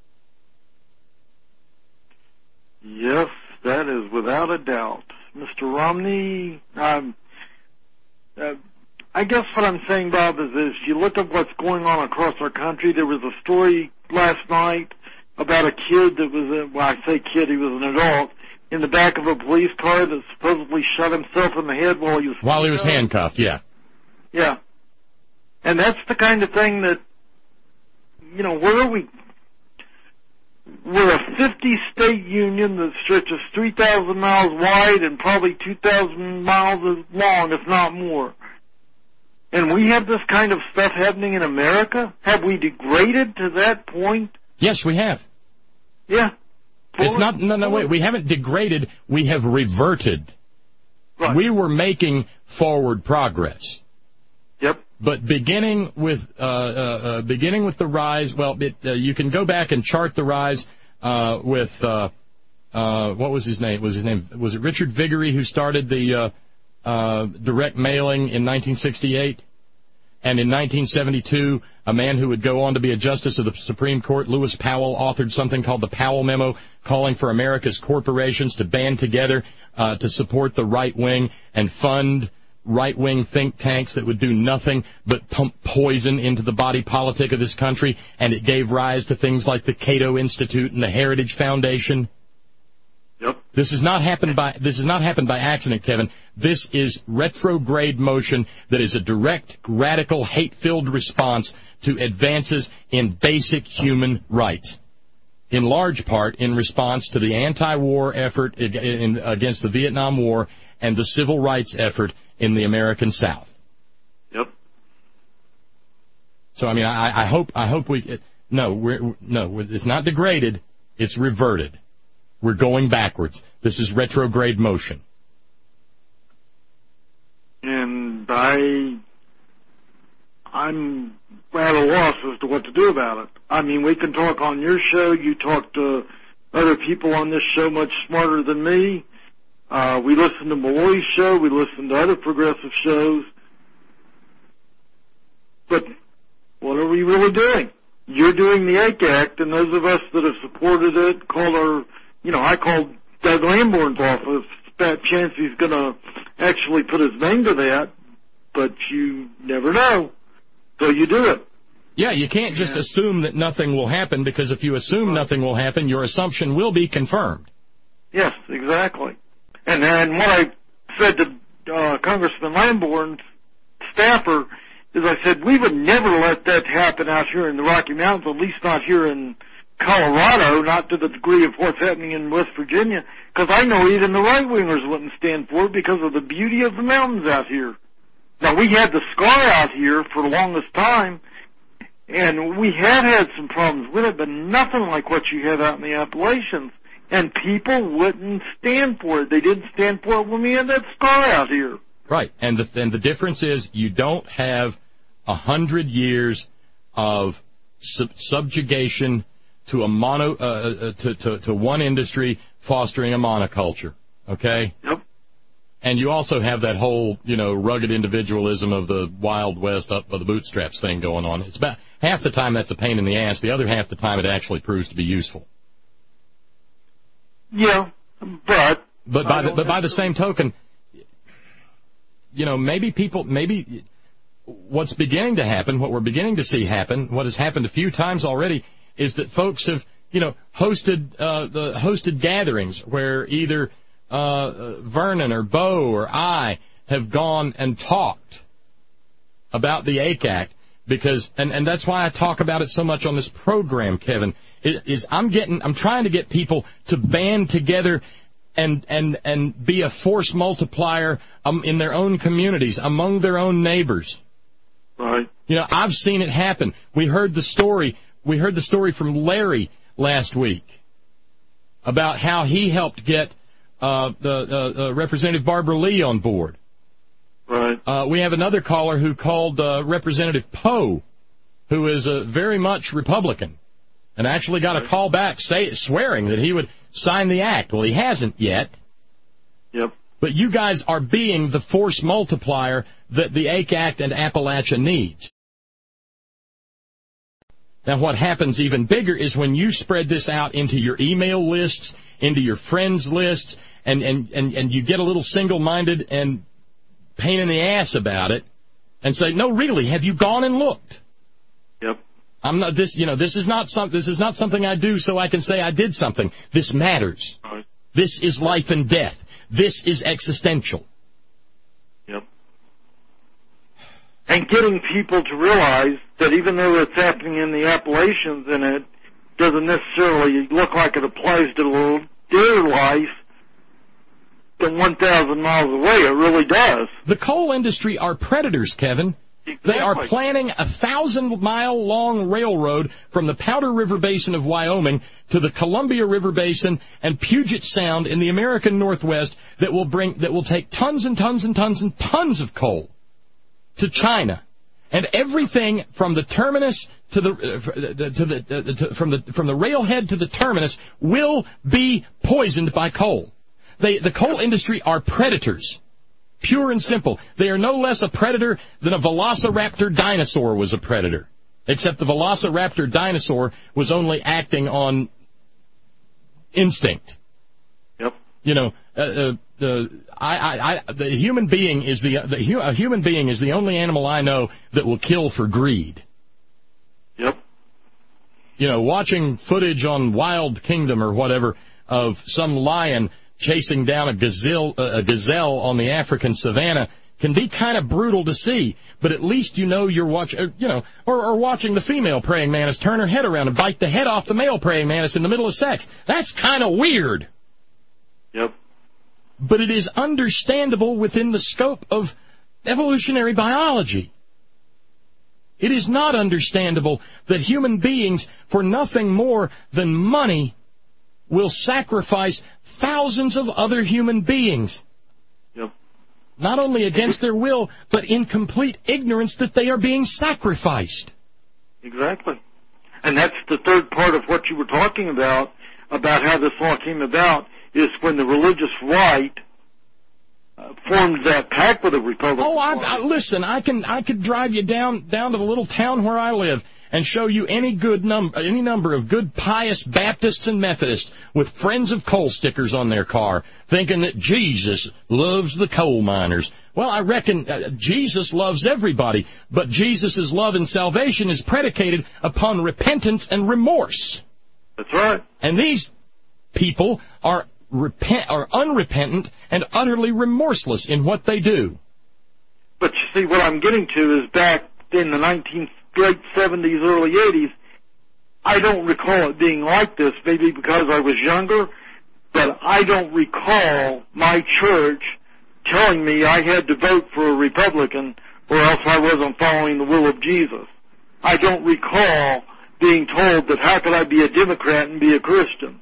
Yes, that is without a doubt. Mister Romney, um, uh, I guess what I'm saying, Bob, is this. You look at what's going on across our country. There was a story last night about a kid that was, a, well, I say kid, he was an adult, in the back of a police car that supposedly shot himself in the head while he was... While he was handcuffed, yeah. Yeah. And that's the kind of thing that, you know, where are we? We're a fifty-state union that stretches three thousand miles wide and probably two thousand miles long, if not more. And we have this kind of stuff happening in America? Have we degraded to that point? Yes, we have. Yeah. It's not, no, no, wait, we haven't degraded, we have reverted. Right. We were making forward progress. Yep. But beginning with, uh, uh, uh beginning with the rise, well, it, uh, you can go back and chart the rise, uh, with, uh, uh, what was his name? Was his name, was it Richard Viguerie who started the, uh, uh, direct mailing in nineteen sixty-eight? And in nineteen seventy-two, a man who would go on to be a justice of the Supreme Court, Lewis Powell, authored something called the Powell Memo, calling for America's corporations to band together uh, to support the right wing and fund right-wing think tanks that would do nothing but pump poison into the body politic of this country. And it gave rise to things like the Cato Institute and the Heritage Foundation. Yep. This has not happened by this has not happened by accident, Kevin. This is retrograde motion that is a direct, radical, hate-filled response to advances in basic human rights, in large part in response to the anti-war effort in, in, against the Vietnam War and the civil rights effort in the American South. Yep. So I mean, I, I hope I hope we no we're no it's not degraded, it's reverted. We're going backwards. This is retrograde motion. And I, I'm at a loss as to what to do about it. I mean, we can talk on your show. You talk to other people on this show much smarter than me. Uh, we listen to Malloy's show. We listen to other progressive shows. But what are we really doing? You're doing the A C A C, and those of us that have supported it call our... You know, I called Doug Lamborn's office. That chance he's going to actually put his name to that, but you never know. So you do it. Yeah, you can't just yeah. assume that nothing will happen, because if you assume nothing will happen, your assumption will be confirmed. Yes, exactly. And then what I said to uh, Congressman Lamborn's staffer is I said, we would never let that happen out here in the Rocky Mountains, at least not here in Colorado, not to the degree of what's happening in West Virginia, because I know even the right-wingers wouldn't stand for it because of the beauty of the mountains out here. Now, we had the scar out here for the longest time, and we had had some problems with it, but nothing like what you have out in the Appalachians. And people wouldn't stand for it. They didn't stand for it when we had that scar out here. Right, and the, and the difference is you don't have a hundred years of sub- subjugation to a mono, uh, uh, to, to, to one industry fostering a monoculture, okay? Yep. And you also have that whole, you know, rugged individualism of the Wild West up by the bootstraps thing going on. It's about half the time that's a pain in the ass. The other half the time it actually proves to be useful. Yeah, but... But by the, but by the same token, you know, maybe people, maybe what's beginning to happen, what we're beginning to see happen, what has happened a few times already, is that folks have, you know, hosted uh, the hosted gatherings where either uh, Vernon or Bo or I have gone and talked about the A C A C because, and, and that's why I talk about it so much on this program, Kevin, is, is I'm getting, I'm trying to get people to band together and and and be a force multiplier um, in their own communities, among their own neighbors. Right. You know, I've seen it happen. We heard the story. We heard the story from Larry last week about how he helped get uh, the uh, uh, Representative Barbara Lee on board. Right. Uh, we have another caller who called uh, Representative Poe, who is uh, very much Republican, and actually got a call back say, swearing that he would sign the act. Well, he hasn't yet. Yep. But you guys are being the force multiplier that the A C A C and Appalachia needs. Now, what happens even bigger is when you spread this out into your email lists, into your friends' lists, and, and, and, and you get a little single-minded and pain in the ass about it, and say, no, really, have you gone and looked? Yep. I'm not this. You know, this is not some. This is not something I do so I can say I did something. This matters. Right. This is life and death. This is existential. Yep. And getting people to realize that even though it's happening in the Appalachians and it doesn't necessarily look like it applies to their life, than one thousand miles away, it really does. The coal industry are predators, Kevin. Exactly. They are planning a thousand-mile-long railroad from the Powder River Basin of Wyoming to the Columbia River Basin and Puget Sound in the American Northwest that will bring that will take tons and tons and tons and tons of coal to China, and everything from the terminus to the uh, to the uh, to, from the from the railhead to the terminus will be poisoned by coal. They, the coal industry are predators. Pure and simple. They are no less a predator than a velociraptor dinosaur was a predator. Except the velociraptor dinosaur was only acting on instinct. Yep. You know, uh, uh, the I, I, I, the human being is the, the a human being is the only animal I know that will kill for greed. Yep. You know, watching footage on Wild Kingdom or whatever of some lion chasing down a gazelle, uh, a gazelle on the African savannah can be kind of brutal to see, but at least you know you're watching, uh, you know, or, or watching the female praying mantis turn her head around and bite the head off the male praying mantis in the middle of sex. That's kind of weird. Yep. But it is understandable within the scope of evolutionary biology. It is not understandable that human beings, for nothing more than money, will sacrifice thousands of other human beings. Yep. Not only against their will, but in complete ignorance that they are being sacrificed. Exactly. And that's the third part of what you were talking about, about how this all came about, is when the religious right uh, formed that pact with the Republican Oh, I, Party. I, listen, I can I could drive you down down to the little town where I live and show you any good num any number of good pious Baptists and Methodists with Friends of Coal stickers on their car, thinking that Jesus loves the coal miners. Well, I reckon uh, Jesus loves everybody, but Jesus' love and salvation is predicated upon repentance and remorse. That's right. And these people are repent are unrepentant and utterly remorseless in what they do. But you see, what I'm getting to is back in the nineteen late seventies, early eighties, I don't recall it being like this, maybe because I was younger, but I don't recall my church telling me I had to vote for a Republican or else I wasn't following the will of Jesus. I don't recall being told that how could I be a Democrat and be a Christian.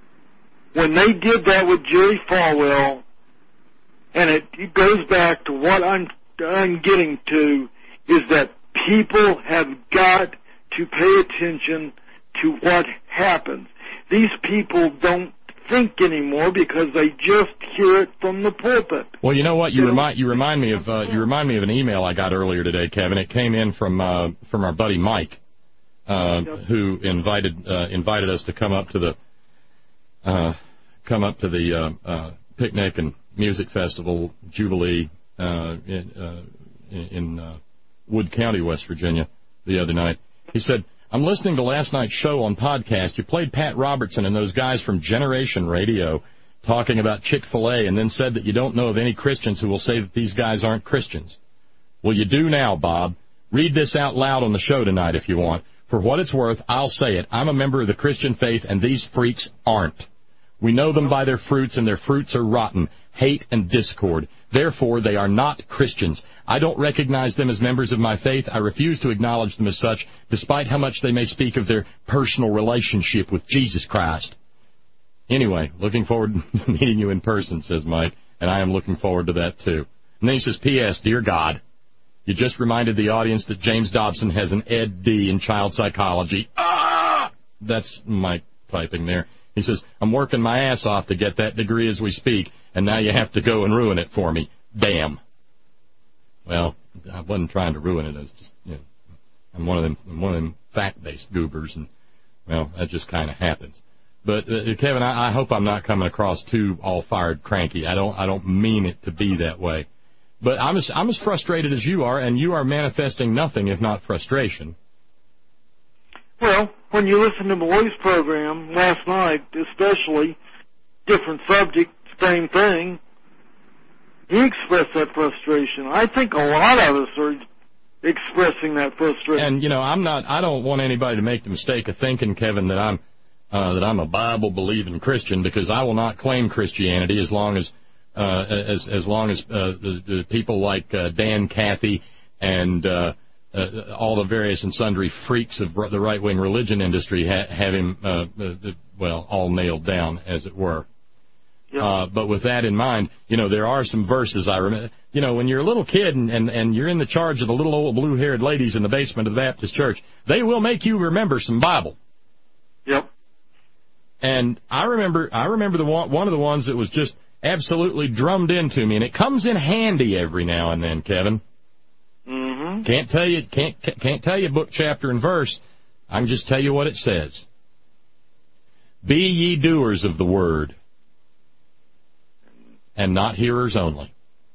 When they did that with Jerry Falwell, and it, it goes back to what I'm, I'm getting to, is that people have got to pay attention to what happens. These people don't think anymore because they just hear it from the pulpit. Well, you know what? You remind you remind me of uh, you remind me of an email I got earlier today, Kevin. It came in from uh, from our buddy Mike, uh, who invited uh, invited us to come up to the uh, come up to the uh, uh, picnic and music festival Jubilee uh, in, uh, in uh, Wood County, West Virginia, the other night. He said, I'm listening to last night's show on podcast. You played Pat Robertson and those guys from Generation Radio talking about Chick-fil-A and then said that you don't know of any Christians who will say that these guys aren't Christians. Well, you do now, Bob. Read this out loud on the show tonight if you want. For what it's worth, I'll say it. I'm a member of the Christian faith, and these freaks aren't. We know them by their fruits, and their fruits are rotten, hate and discord. Therefore, they are not Christians. I don't recognize them as members of my faith. I refuse to acknowledge them as such, despite how much they may speak of their personal relationship with Jesus Christ. Anyway, looking forward to meeting you in person, says Mike, and I am looking forward to that, too. And then he says, P S. Dear God, you just reminded the audience that James Dobson has an Ed D in child psychology. Ah! That's Mike typing there. He says, I'm working my ass off to get that degree as we speak, and now you have to go and ruin it for me. Damn. Well, I wasn't trying to ruin it. I was just, you know, I'm one of them, I'm one of them fact-based goobers, and, well, that just kind of happens. But, uh, Kevin, I, I hope I'm not coming across too all-fired cranky. I don't, I don't mean it to be that way. But I'm as, I'm as frustrated as you are, and you are manifesting nothing if not frustration. Well, when you listen to Malloy's program last night, especially, different subject, same thing, he expressed that frustration. I think a lot of us are expressing that frustration. And, you know, I'm not, I don't want anybody to make the mistake of thinking, Kevin, that I'm, uh, that I'm a Bible-believing Christian, because I will not claim Christianity as long as, uh, as, as long as, uh, the, the people like, uh, Dan Cathy and, uh, uh, all the various and sundry freaks of the right-wing religion industry ha- have him, uh, uh, well, all nailed down, as it were. Yeah. Uh, but with that in mind, you know, there are some verses I remember. You know, when you're a little kid and, and, and you're in the charge of the little old blue-haired ladies in the basement of the Baptist church, they will make you remember some Bible. Yep. And I remember, I remember the one, one of the ones that was just absolutely drummed into me, and it comes in handy every now and then, Kevin. Mm-hmm. Can't tell you, can't can't tell you book, chapter, and verse. I can just tell you what it says. Be ye doers of the word, and not hearers only.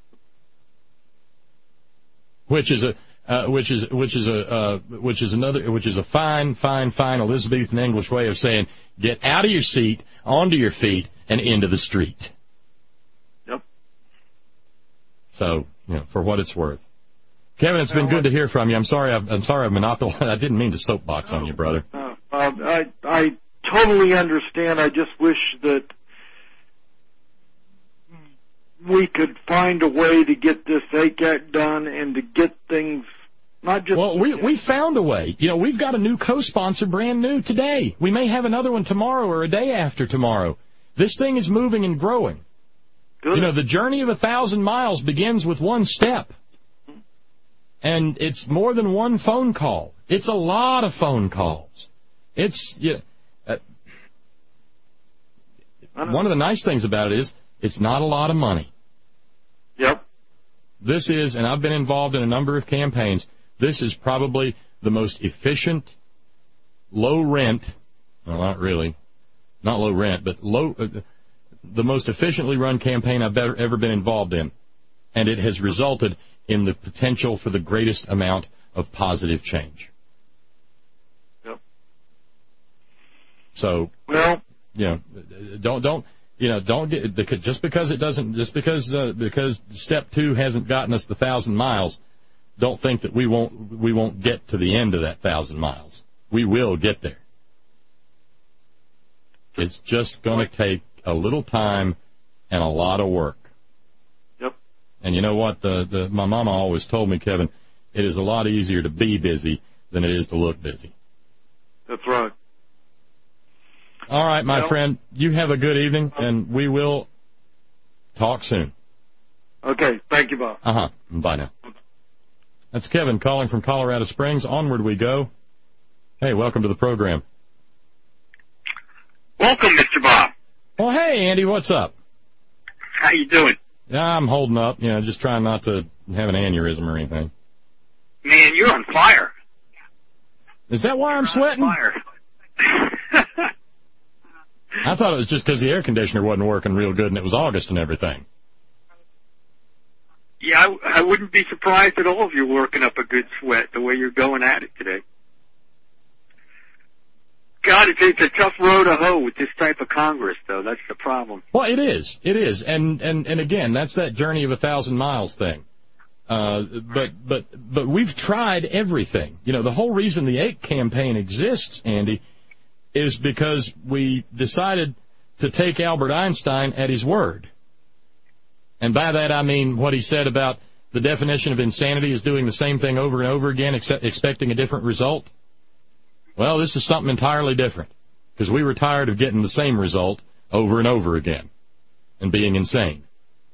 Which is a uh, which is which is a uh, which is another which is a fine, fine, fine Elizabethan English way of saying get out of your seat, onto your feet, and into the street. Yep. So, you know, for what it's worth. Kevin, it's been good to hear from you. I'm sorry I've, I'm sorry I've monopolized. I didn't mean to soapbox on you, brother. Uh, uh, I I totally understand. I just wish that we could find a way to get this A C A C done and to get things not just... Well, we we found a way. You know, we've got a new co-sponsor brand new today. We may have another one tomorrow or a day after tomorrow. This thing is moving and growing. Good. You know, the journey of a thousand miles begins with one step. And it's more than one phone call. It's a lot of phone calls. It's... You know, uh, one of the nice things about it is it's not a lot of money. Yep. This is, and I've been involved in a number of campaigns, this is probably the most efficient, low rent, well, not really, not low rent, but low, uh, the most efficiently run campaign I've ever, ever been involved in. And it has resulted in the potential for the greatest amount of positive change. Yep. So, well, you know, don't, don't, You know, don't get because just because it doesn't, just because uh, because step two hasn't gotten us the thousand miles, don't think that we won't we won't get to the end of that thousand miles. We will get there. It's just going to take a little time and a lot of work. Yep. And you know what? The, the my mama always told me, Kevin, it is a lot easier to be busy than it is to look busy. That's right. All right, my well, friend, you have a good evening, and we will talk soon. Okay, thank you, Bob. Uh-huh. Bye now. That's Kevin calling from Colorado Springs. Onward we go. Hey, welcome to the program. Welcome, Mister Bob. Well, hey, Andy, what's up? How you doing? Yeah, I'm holding up, you know, just trying not to have an aneurysm or anything. Man, you're on fire. Is that why I'm you're sweating? On fire. I thought it was just because the air conditioner wasn't working real good and it was August and everything. Yeah, I, I wouldn't be surprised at all if you're working up a good sweat the way you're going at it today. God, it's, it's a tough road to hoe with this type of Congress, though. That's the problem. Well, it is. It is. And, and, and again, that's that journey of a thousand miles thing. Uh, but, but, but we've tried everything. You know, the whole reason the A C campaign exists, Andy, is because we decided to take Albert Einstein at his word. And by that I mean what he said about the definition of insanity is doing the same thing over and over again, except expecting a different result. Well, this is something entirely different, because we were tired of getting the same result over and over again and being insane.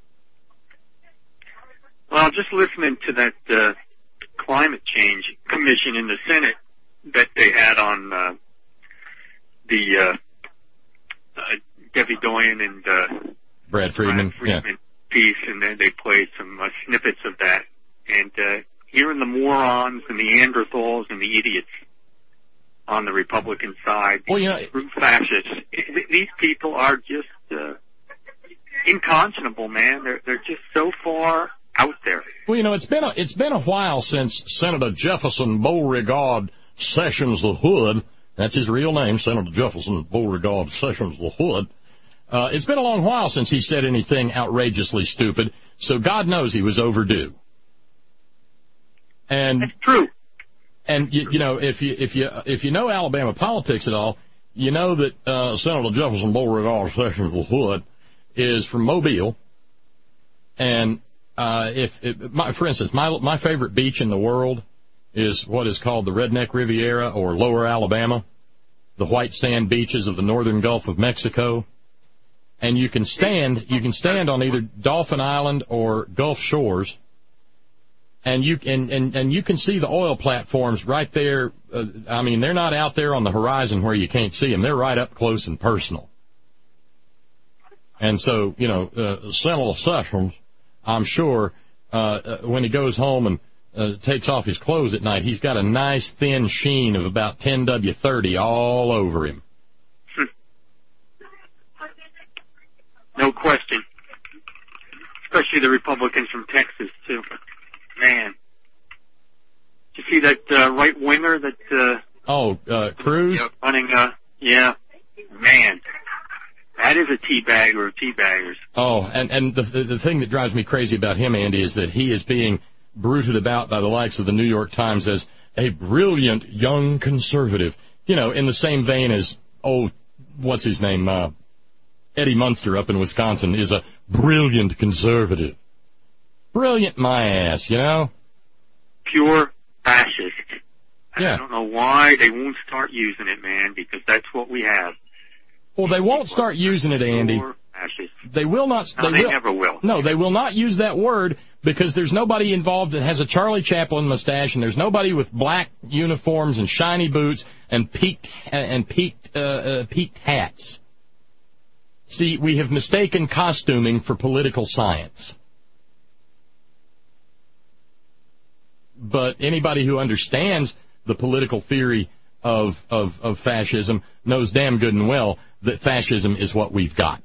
Well, just listening to that uh, climate change commission in the Senate that they had on uh, the uh, uh, Debbie Doyen and uh, Brad Friedman, Brad Friedman yeah. piece, and then they played some uh, snippets of that. And uh, hearing the morons and the Neanderthals and the idiots on the Republican side, well, you know, true fascists, these people are just uh, inconscionable, man. They're they're just so far out there. Well, you know, it's been a, it's been a while since Senator Jefferson Beauregard Sessions the Hood, that's his real name, Senator Jefferson Beauregard Sessions the Hood. Uh, it's been a long while since he said anything outrageously stupid, so God knows he was overdue. And that's true. And you, you know, if you if you if you know Alabama politics at all, you know that uh, Senator Jefferson Beauregard Sessions the Hood is from Mobile, and uh, if, if my, for instance, my my favorite beach in the world is what is called the Redneck Riviera or Lower Alabama, the white sand beaches of the northern Gulf of Mexico. And you can stand, you can stand on either Dolphin Island or Gulf Shores, and you and, and, and you can see the oil platforms right there. Uh, I mean, they're not out there on the horizon where you can't see them. They're right up close and personal. And so, you know, uh, Senator Sessions, I'm sure, uh, uh, when he goes home and uh, takes off his clothes at night, he's got a nice thin sheen of about ten W thirty all over him. No question. Especially the Republicans from Texas, too. Man. Did you see that uh, right winger that... Uh, oh, uh, Cruz? You know, running, uh, yeah. Man. That is a teabagger of teabaggers. Oh, and, and the, the thing that drives me crazy about him, Andy, is that he is being bruited about by the likes of the New York Times as a brilliant young conservative. You know, in the same vein as, oh, what's his name, uh... Eddie Munster up in Wisconsin is a brilliant conservative. Brilliant my ass, you know? Pure fascist. Yeah. I don't know why they won't start using it, man, because that's what we have. Well, they won't start using it, Andy. Pure fascist. They will not. No, they they will, never will. No, they will not use that word because there's nobody involved that has a Charlie Chaplin mustache, and there's nobody with black uniforms and shiny boots and peaked and peaked uh, uh, peaked hats. See, we have mistaken costuming for political science. But anybody who understands the political theory of, of, of fascism knows damn good and well that fascism is what we've got.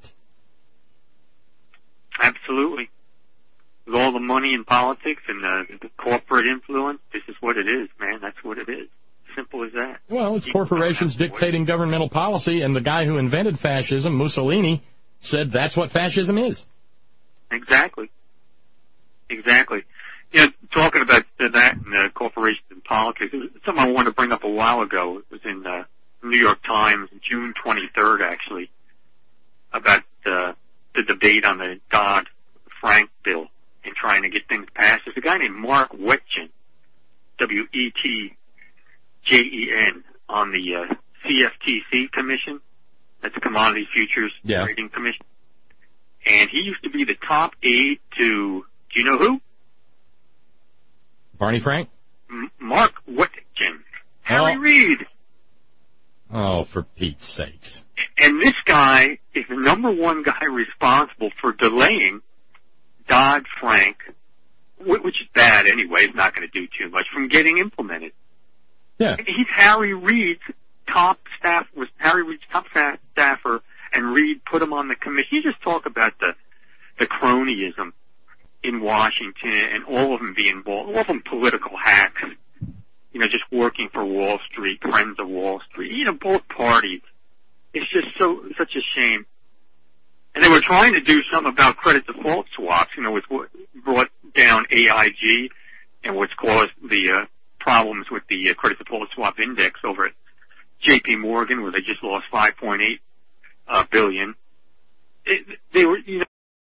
Absolutely. With all the money in politics and the, the corporate influence, this is what it is, man. That's what it is. Simple as that. Well, it's corporations dictating governmental policy, and the guy who invented fascism, Mussolini, said that's what fascism is. Exactly. Exactly. You know, talking about that and uh, corporations and politics, it was something I wanted to bring up a while ago. It was in the uh, New York Times, June twenty-third, actually, about uh, the debate on the Dodd-Frank bill and trying to get things passed. There's a guy named Mark Wetjen, W E T J E N, on the uh, C F T C Commission. That's the Commodity Futures yeah. Trading Commission. And he used to be the top aide to, do you know who? Barney Frank? M- Mark Wetjen. Harry oh. Reid. Oh, for Pete's sakes. And this guy is the number one guy responsible for delaying Dodd-Frank, which is bad anyway, it's not going to do too much, from getting implemented. Yeah. He's Harry Reid's top staff, was Harry Reid's top staff, staffer, and Reid put him on the commission. You just talk about the, the cronyism in Washington and all of them being, all of them political hacks, you know, just working for Wall Street, friends of Wall Street, you know, both parties. It's just so, such a shame. And they were trying to do something about credit default swaps, you know, with what brought down A I G and what's caused the uh, problems with the uh, credit default swap index over at J P Morgan, where they just lost five point eight uh, billion. It, they were, you know,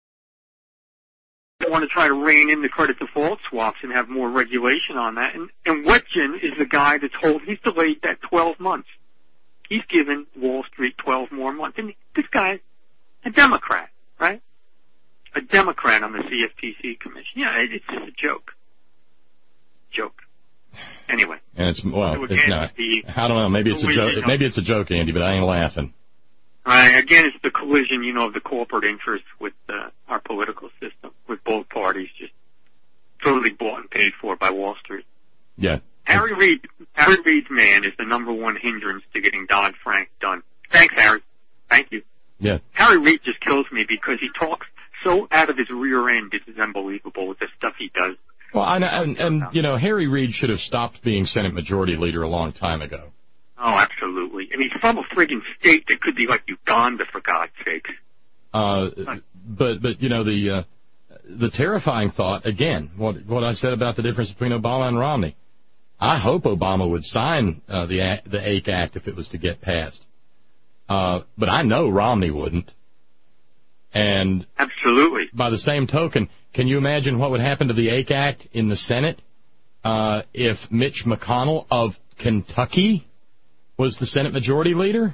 they want to try to rein in the credit default swaps and have more regulation on that. And, and Wetjen is the guy that's told he's delayed that twelve months. He's given Wall Street twelve more months. And this guy, a Democrat, right? A Democrat on the C F T C Commission. Yeah, it's just a joke. Joke. Anyway. And it's, well, so again, it's not. The, I don't know. Maybe it's a joke. Maybe it's a joke, Andy, but I ain't laughing. Right. Again, it's the collision, you know, of the corporate interests with uh, our political system, with both parties just totally bought and paid for by Wall Street. Yeah. Harry Reid, Harry Reid's man is the number one hindrance to getting Dodd-Frank done. Thanks, Harry. Thank you. Yeah. Harry Reid just kills me because he talks so out of his rear end. It is unbelievable with the stuff he does. Well, I know, and, and, you know, Harry Reid should have stopped being Senate Majority Leader a long time ago. Oh, absolutely. I mean, from a friggin' state that could be like Uganda, for God's sakes. Uh, but, but you know, the uh, the terrifying thought, again, what what I said about the difference between Obama and Romney. I hope Obama would sign uh, the act, the A C E Act if it was to get passed. Uh, but I know Romney wouldn't. And absolutely. By the same token, can you imagine what would happen to the A C E Act in the Senate uh, if Mitch McConnell of Kentucky was the Senate Majority Leader?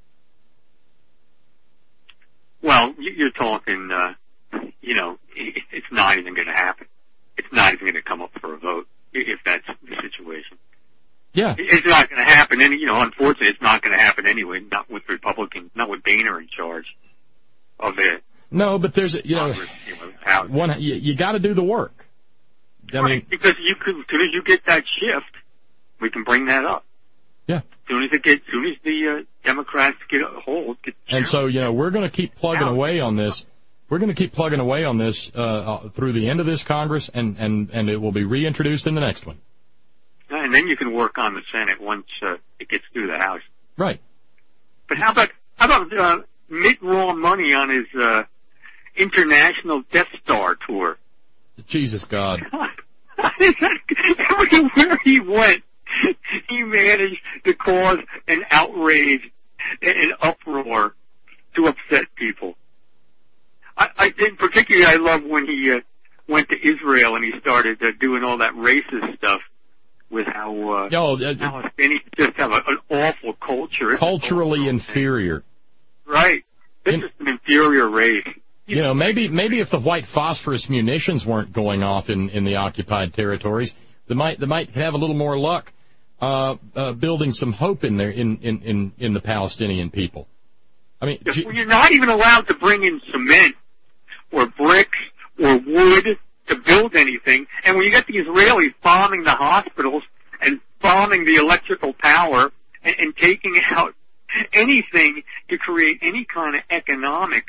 Well, you're talking, uh, you know, it's not even going to happen. It's not even going to come up for a vote if that's the situation. Yeah. It's not going to happen. And, you know, unfortunately, it's not going to happen anyway, not with Republicans, not with Boehner in charge of it. No, but there's, you know, one, you, you got to do the work. I right, mean, because you could, as soon as you get that shift, we can bring that up. Yeah. As soon as it gets, as soon as the uh, Democrats get a hold, get and so you know we're going to keep plugging away on this. We're going to keep plugging away on this uh, uh, through the end of this Congress, and, and, and it will be reintroduced in the next one. And then you can work on the Senate once uh, it gets through the House. Right. But how about how about uh, Mitt Romney on his uh, international Death Star tour? Jesus God. Everywhere he went, he managed to cause an outrage, an uproar to upset people. I, I think particularly I love when he uh, went to Israel and he started uh, doing all that racist stuff with how uh, Yo, uh, Palestinians just have a, an awful culture. It's culturally inferior. Right. This In, is an inferior race. You know, maybe maybe if the white phosphorus munitions weren't going off in, in the occupied territories, they might they might have a little more luck uh, uh, building some hope in there in, in, in, in the Palestinian people. I mean, If you're not even allowed to bring in cement or bricks or wood to build anything, and when you get the Israelis bombing the hospitals and bombing the electrical power and, and taking out anything to create any kind of economic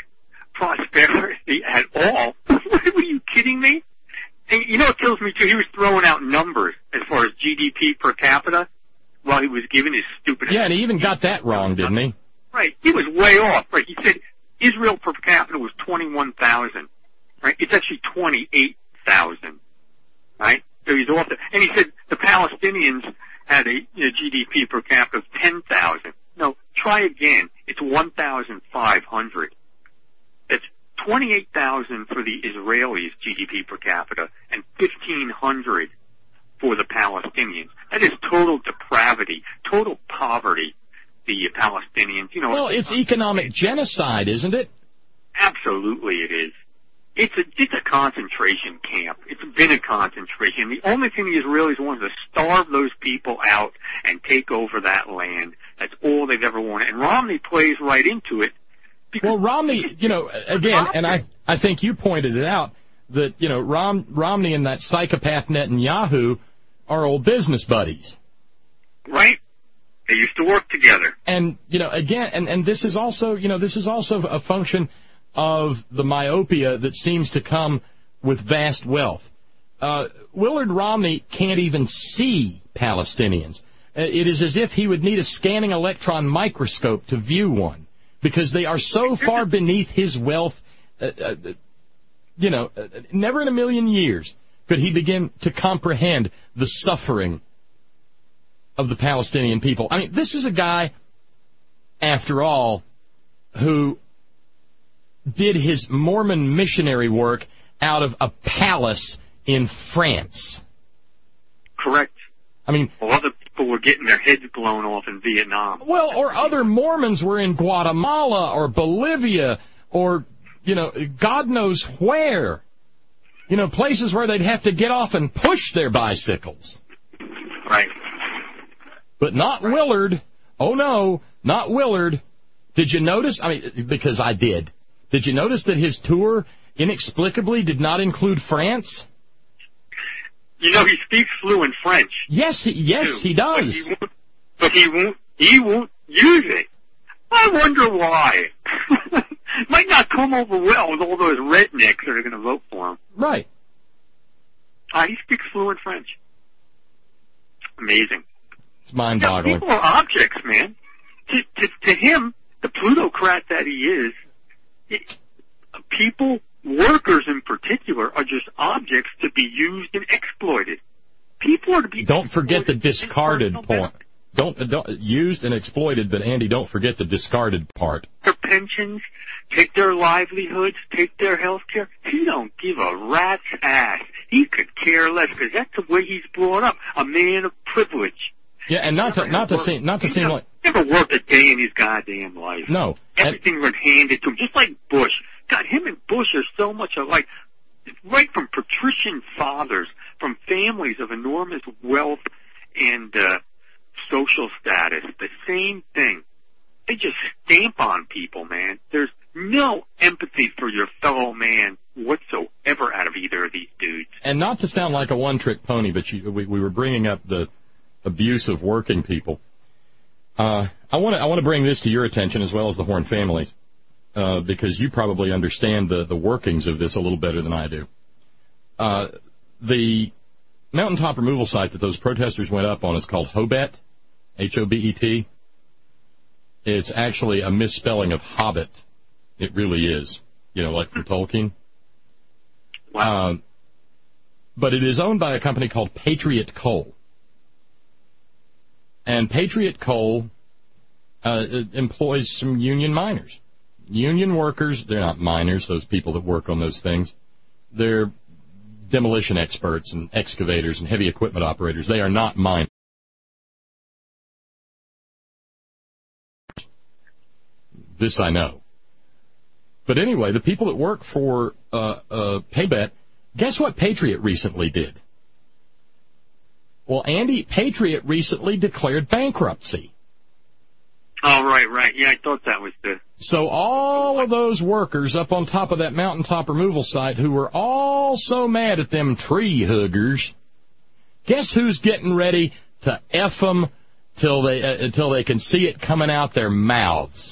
prosperity at all, were you kidding me? And you know what kills me too? He was throwing out numbers as far as G D P per capita while he was giving his stupid... Yeah, and he even got that wrong, didn't he? Right, he was way off. Right, he said Israel per capita was twenty-one thousand. Right, it's actually twenty-eight thousand. Right, so he's off there. And he said the Palestinians had a you know, G D P per capita of ten thousand. No, try again. It's one thousand five hundred. It's twenty-eight thousand for the Israelis G D P per capita and fifteen hundred for the Palestinians. That is total depravity, total poverty. The Palestinians, you know. Well, it's economic genocide, isn't it? Absolutely, it is. It's a it's a concentration camp. It's been a concentration. The only thing the Israelis want is to starve those people out and take over that land. That's all they've ever wanted. And Romney plays right into it. Well, Romney, you know, again, and I I think you pointed it out that you know Rom, Romney and that psychopath Netanyahu are old business buddies. Right. They used to work together. And, you know, again, and, and this is also, you know, this is also a function of the myopia that seems to come with vast wealth. Uh, Willard Romney can't even see Palestinians. It is as if he would need a scanning electron microscope to view one, because they are so far beneath his wealth, uh, uh, you know, uh, never in a million years could he begin to comprehend the suffering of the Palestinian people. I mean, this is a guy, after all, who did his Mormon missionary work out of a palace in France. Correct. I mean, well, other people were getting their heads blown off in Vietnam. Well, or other Mormons were in Guatemala or Bolivia or, you know, God knows where. You know, places where they'd have to get off and push their bicycles. Right. But not Willard. Oh, no, not Willard. Did you notice? I mean, because I did. Did you notice that his tour inexplicably did not include France? You know, he speaks fluent French. Yes, he, yes, too, he does. But he won't, but he won't, he won't use it. I wonder why. Might not come over well with all those rednecks that are going to vote for him. Right. Uh, he speaks fluent French. Amazing. It's mind-boggling. Now, people are objects, man. To, to, to him, the plutocrat that he is, it, people, workers in particular, are just objects to be used and exploited. People are to be. Don't forget the discarded point. Don't, don't used and exploited, but Andy, don't forget the discarded part. Their pensions, take their livelihoods, take their health care. He don't give a rat's ass. He could care less because that's the way he's brought up. A man of privilege. Yeah, and not to not to seem not to seem like never worked a day in his goddamn life. No, everything was handed to him, just like Bush. God, him and Bush are so much alike. Right from patrician fathers, from families of enormous wealth and uh, social status, the same thing. They just stamp on people, man. There's no empathy for your fellow man whatsoever out of either of these dudes. And not to sound like a one-trick pony, but you, we, we were bringing up the abuse of working people. Uh, I want to I want to bring this to your attention as well as the Horn family, uh, because you probably understand the, the workings of this a little better than I do. Uh, the mountaintop removal site that those protesters went up on is called Hobet, H O B E T. It's actually a misspelling of Hobbit. It really is, you know, like from Tolkien. Wow. Um, but it is owned by a company called Patriot Coal. And Patriot Coal uh, employs some union miners. Union workers, they're not miners, those people that work on those things. They're demolition experts and excavators and heavy equipment operators. They are not miners. This I know. But anyway, the people that work for uh, uh, Paybet, guess what Patriot recently did? Well, Andy, Patriot recently declared bankruptcy. Oh, right, right. Yeah, I thought that was the... So all of those workers up on top of that mountaintop removal site who were all so mad at them tree huggers, guess who's getting ready to F them till they, uh, until they can see it coming out their mouths?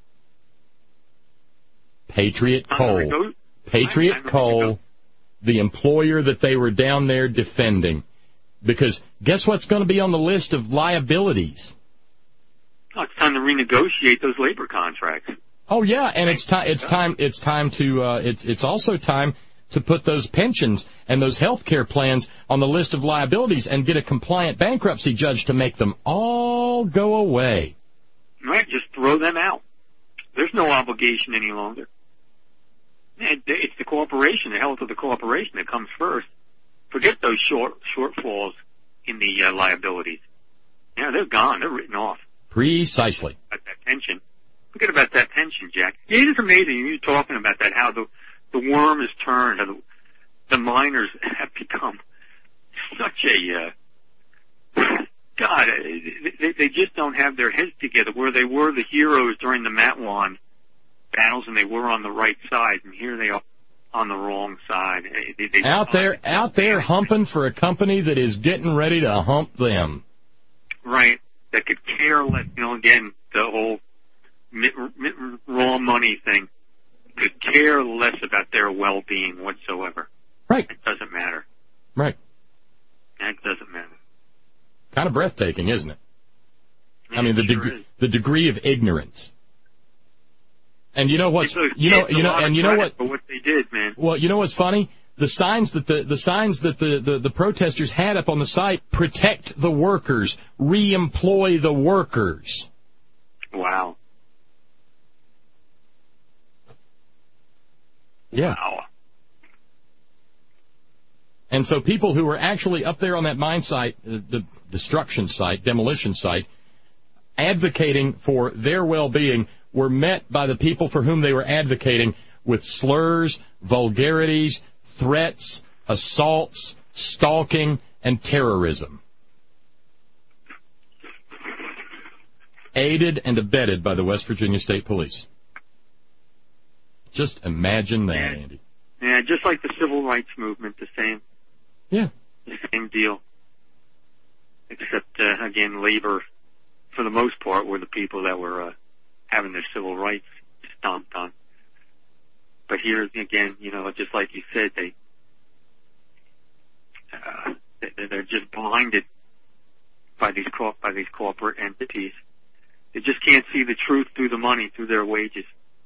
Patriot Coal. Patriot Coal, the employer that they were down there defending. Because guess what's going to be on the list of liabilities? Oh, it's time to renegotiate those labor contracts. Oh yeah, and it's time. It's time. It's time to. Uh, it's it's also time to put those pensions and those health care plans on the list of liabilities and get a compliant bankruptcy judge to make them all go away. Right, just throw them out. There's no obligation any longer. It's the corporation, the health of the corporation that comes first. Forget those short shortfalls in the uh, liabilities. Yeah, they're gone. They're written off. Precisely. About that pension. Forget about that pension, Jack. It is amazing. You're talking about that, how the the worm has turned, how the, the miners have become such a, uh, God, they, they just don't have their heads together, where they were the heroes during the Matwan battles and they were on the right side, and here they are on the wrong side. They, they out there, out there humping for a company that is getting ready to hump them. Right. That could care less, you know, again, the whole mit, mit, raw money thing, could care less about their well-being whatsoever. Right. It doesn't matter. Right. It doesn't matter. Kind of breathtaking, isn't it? Yeah, I mean, the sure degree, the degree of ignorance. And you know what's, you know, you know, and you know what, for what they did, man. Well, you know what's funny? The signs that the, the signs that the, the, the protesters had up on the site: protect the workers, re-employ the workers. Wow. Yeah. Wow. And so people who were actually up there on that mine site, uh, the destruction site, demolition site, advocating for their well-being, were met by the people for whom they were advocating with slurs, vulgarities, threats, assaults, stalking, and terrorism. Aided and abetted by the West Virginia State Police. Just imagine that, yeah. Andy. Yeah, just like the civil rights movement, the same. Yeah. The same deal. Except, uh, again, labor, for the most part, were the people that were uh, having their civil rights stomped on. But here again, you know, just like you said, they uh, they're just blinded by these co- by these corporate entities. They just can't see the truth through the money, through their wages.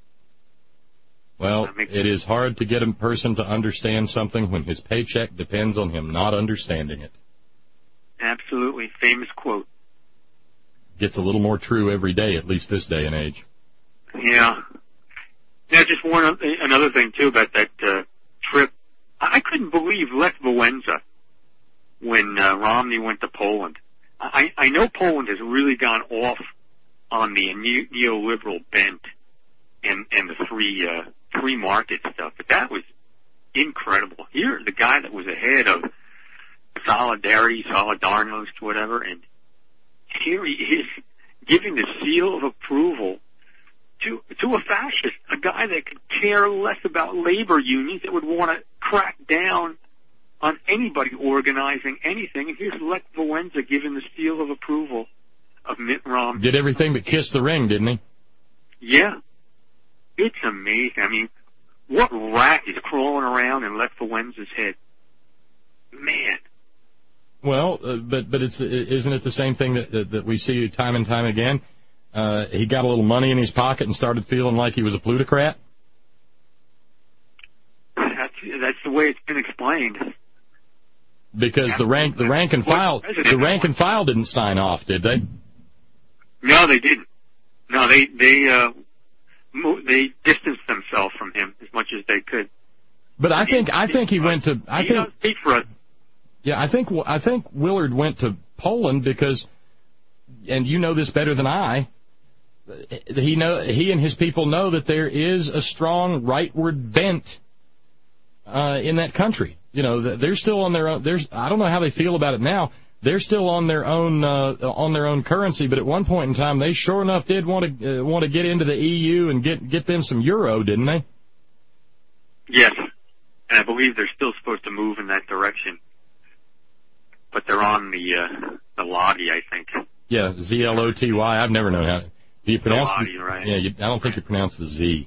Well, it is hard to get a person to understand something when his paycheck depends on him not understanding it. Absolutely. Famous quote. Gets a little more true every day, at least this day and age. Yeah. Now, just one another thing, too, about that uh, trip. I couldn't believe Lech Wałęsa when uh, Romney went to Poland. I, I know Poland has really gone off on the neo- neoliberal bent and, and the free uh, free market stuff, but that was incredible. Here, the guy that was ahead of Solidarity, Solidarność, whatever, and here he is giving the seal of approval to to a fascist, a guy that could care less about labor unions, that would want to crack down on anybody organizing anything. And here's Lech Wałęsa giving the seal of approval of Mitt Romney. Did everything but kiss the ring, didn't he? Yeah. It's amazing. I mean, what rat is crawling around in Lech Wałęsa's head? Man. Well, uh, but but it's isn't it the same thing that, that that we see time and time again? Uh, he got a little money in his pocket and started feeling like he was a plutocrat. That's that's the way it's been explained. Because the rank the rank and file the rank and file didn't sign off, did they? No, they didn't. No, they they uh mo- they distanced themselves from him as much as they could. But I think I think he went to I he think don't speak for us. Yeah, I think I think Willard went to Poland because, and you know this better than I. He know he and his people know that there is a strong rightward bent uh, in that country. You know, they're still on their own. There's I don't know how they feel about it now. They're still on their own uh, on their own currency, but at one point in time, they sure enough did want to uh, want to get into the E U and get get them some euro, didn't they? Yes, and I believe they're still supposed to move in that direction, but they're on the uh, the Lottie, I think. Yeah, Z L O T Y. I've never known how. Do you pronounce Lottie, the, right? Yeah, you, I don't think you pronounce the Z.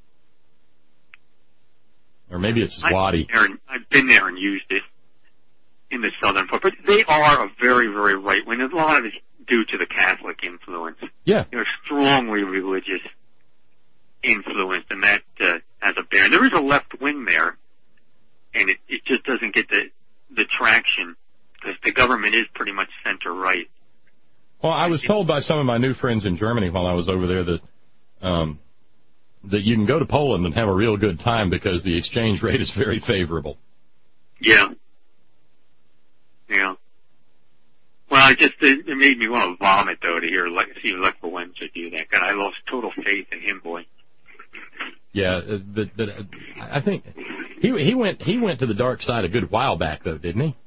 Or maybe it's Zloty. I've been, there and, I've been there and used it in the southern part, but they are a very, very right wing. A lot of it's due to the Catholic influence. Yeah, they're strongly religious influence, and that uh, has a bearing. There is a left wing there, and it, it just doesn't get the the traction because the government is pretty much center right. Well, I was told by some of my new friends in Germany while I was over there that um, that you can go to Poland and have a real good time because the exchange rate is very favorable. Yeah. Yeah. Well, it just it, it made me want to vomit, though, to hear like see Lech Wałęsa do that. God, I lost total faith in him, boy. Yeah, but, but I think he he went he went to the dark side a good while back, though, didn't he?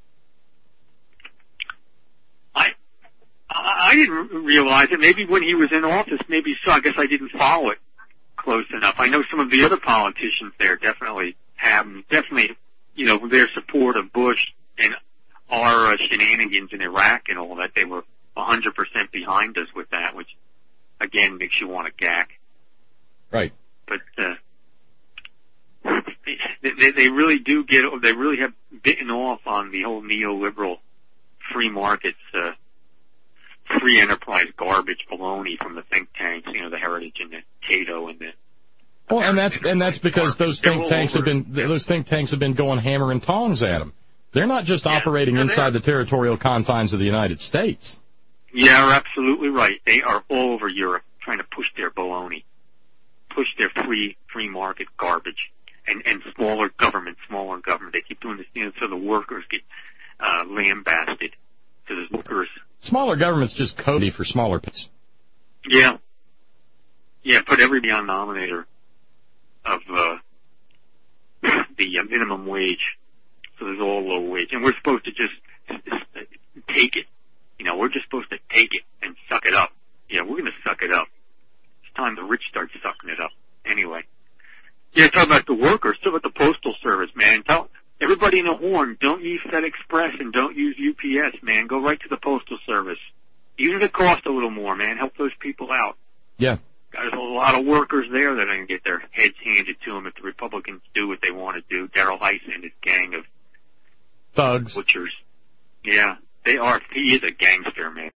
I didn't realize it. Maybe when he was in office, maybe so. I guess I didn't follow it close enough. I know some of the other politicians there definitely have, definitely, you know, their support of Bush and our uh, shenanigans in Iraq and all that. They were one hundred percent behind us with that, which, again, makes you want to gack. Right. But uh, they, they, they really do get, they really have bitten off on the whole neoliberal free markets, uh, free enterprise garbage baloney from the think tanks, you know, the Heritage and the Cato and the. Well, and that's and that's because those think tanks have been those think tanks have been going hammer and tongs at them. They're not just yeah, operating inside the territorial confines of the United States. Yeah, you're absolutely right. They are all over Europe trying to push their baloney, push their free free market garbage, and and smaller government, smaller government. They keep doing this, you know, so the workers get uh, lambasted. To the workers. Smaller government's just code for smaller pits. Yeah. Yeah, put everybody on denominator of uh, the uh, minimum wage. So there's all low wage. And we're supposed to just, just take it. You know, we're just supposed to take it and suck it up. Yeah, we're going to suck it up. It's time the rich start sucking it up. Anyway. Yeah, talk about the workers. Talk about the Postal Service, man. Tell everybody in the horn, don't use FedExpress and don't use U P S, man. Go right to the Postal Service. Even if it costs a little more, man, help those people out. Yeah. there's a lot of workers there that are going to get their heads handed to them if the Republicans do what they want to do. Daryl Heiss and his gang of thugs, butchers. Yeah, they are. He is a gangster, man.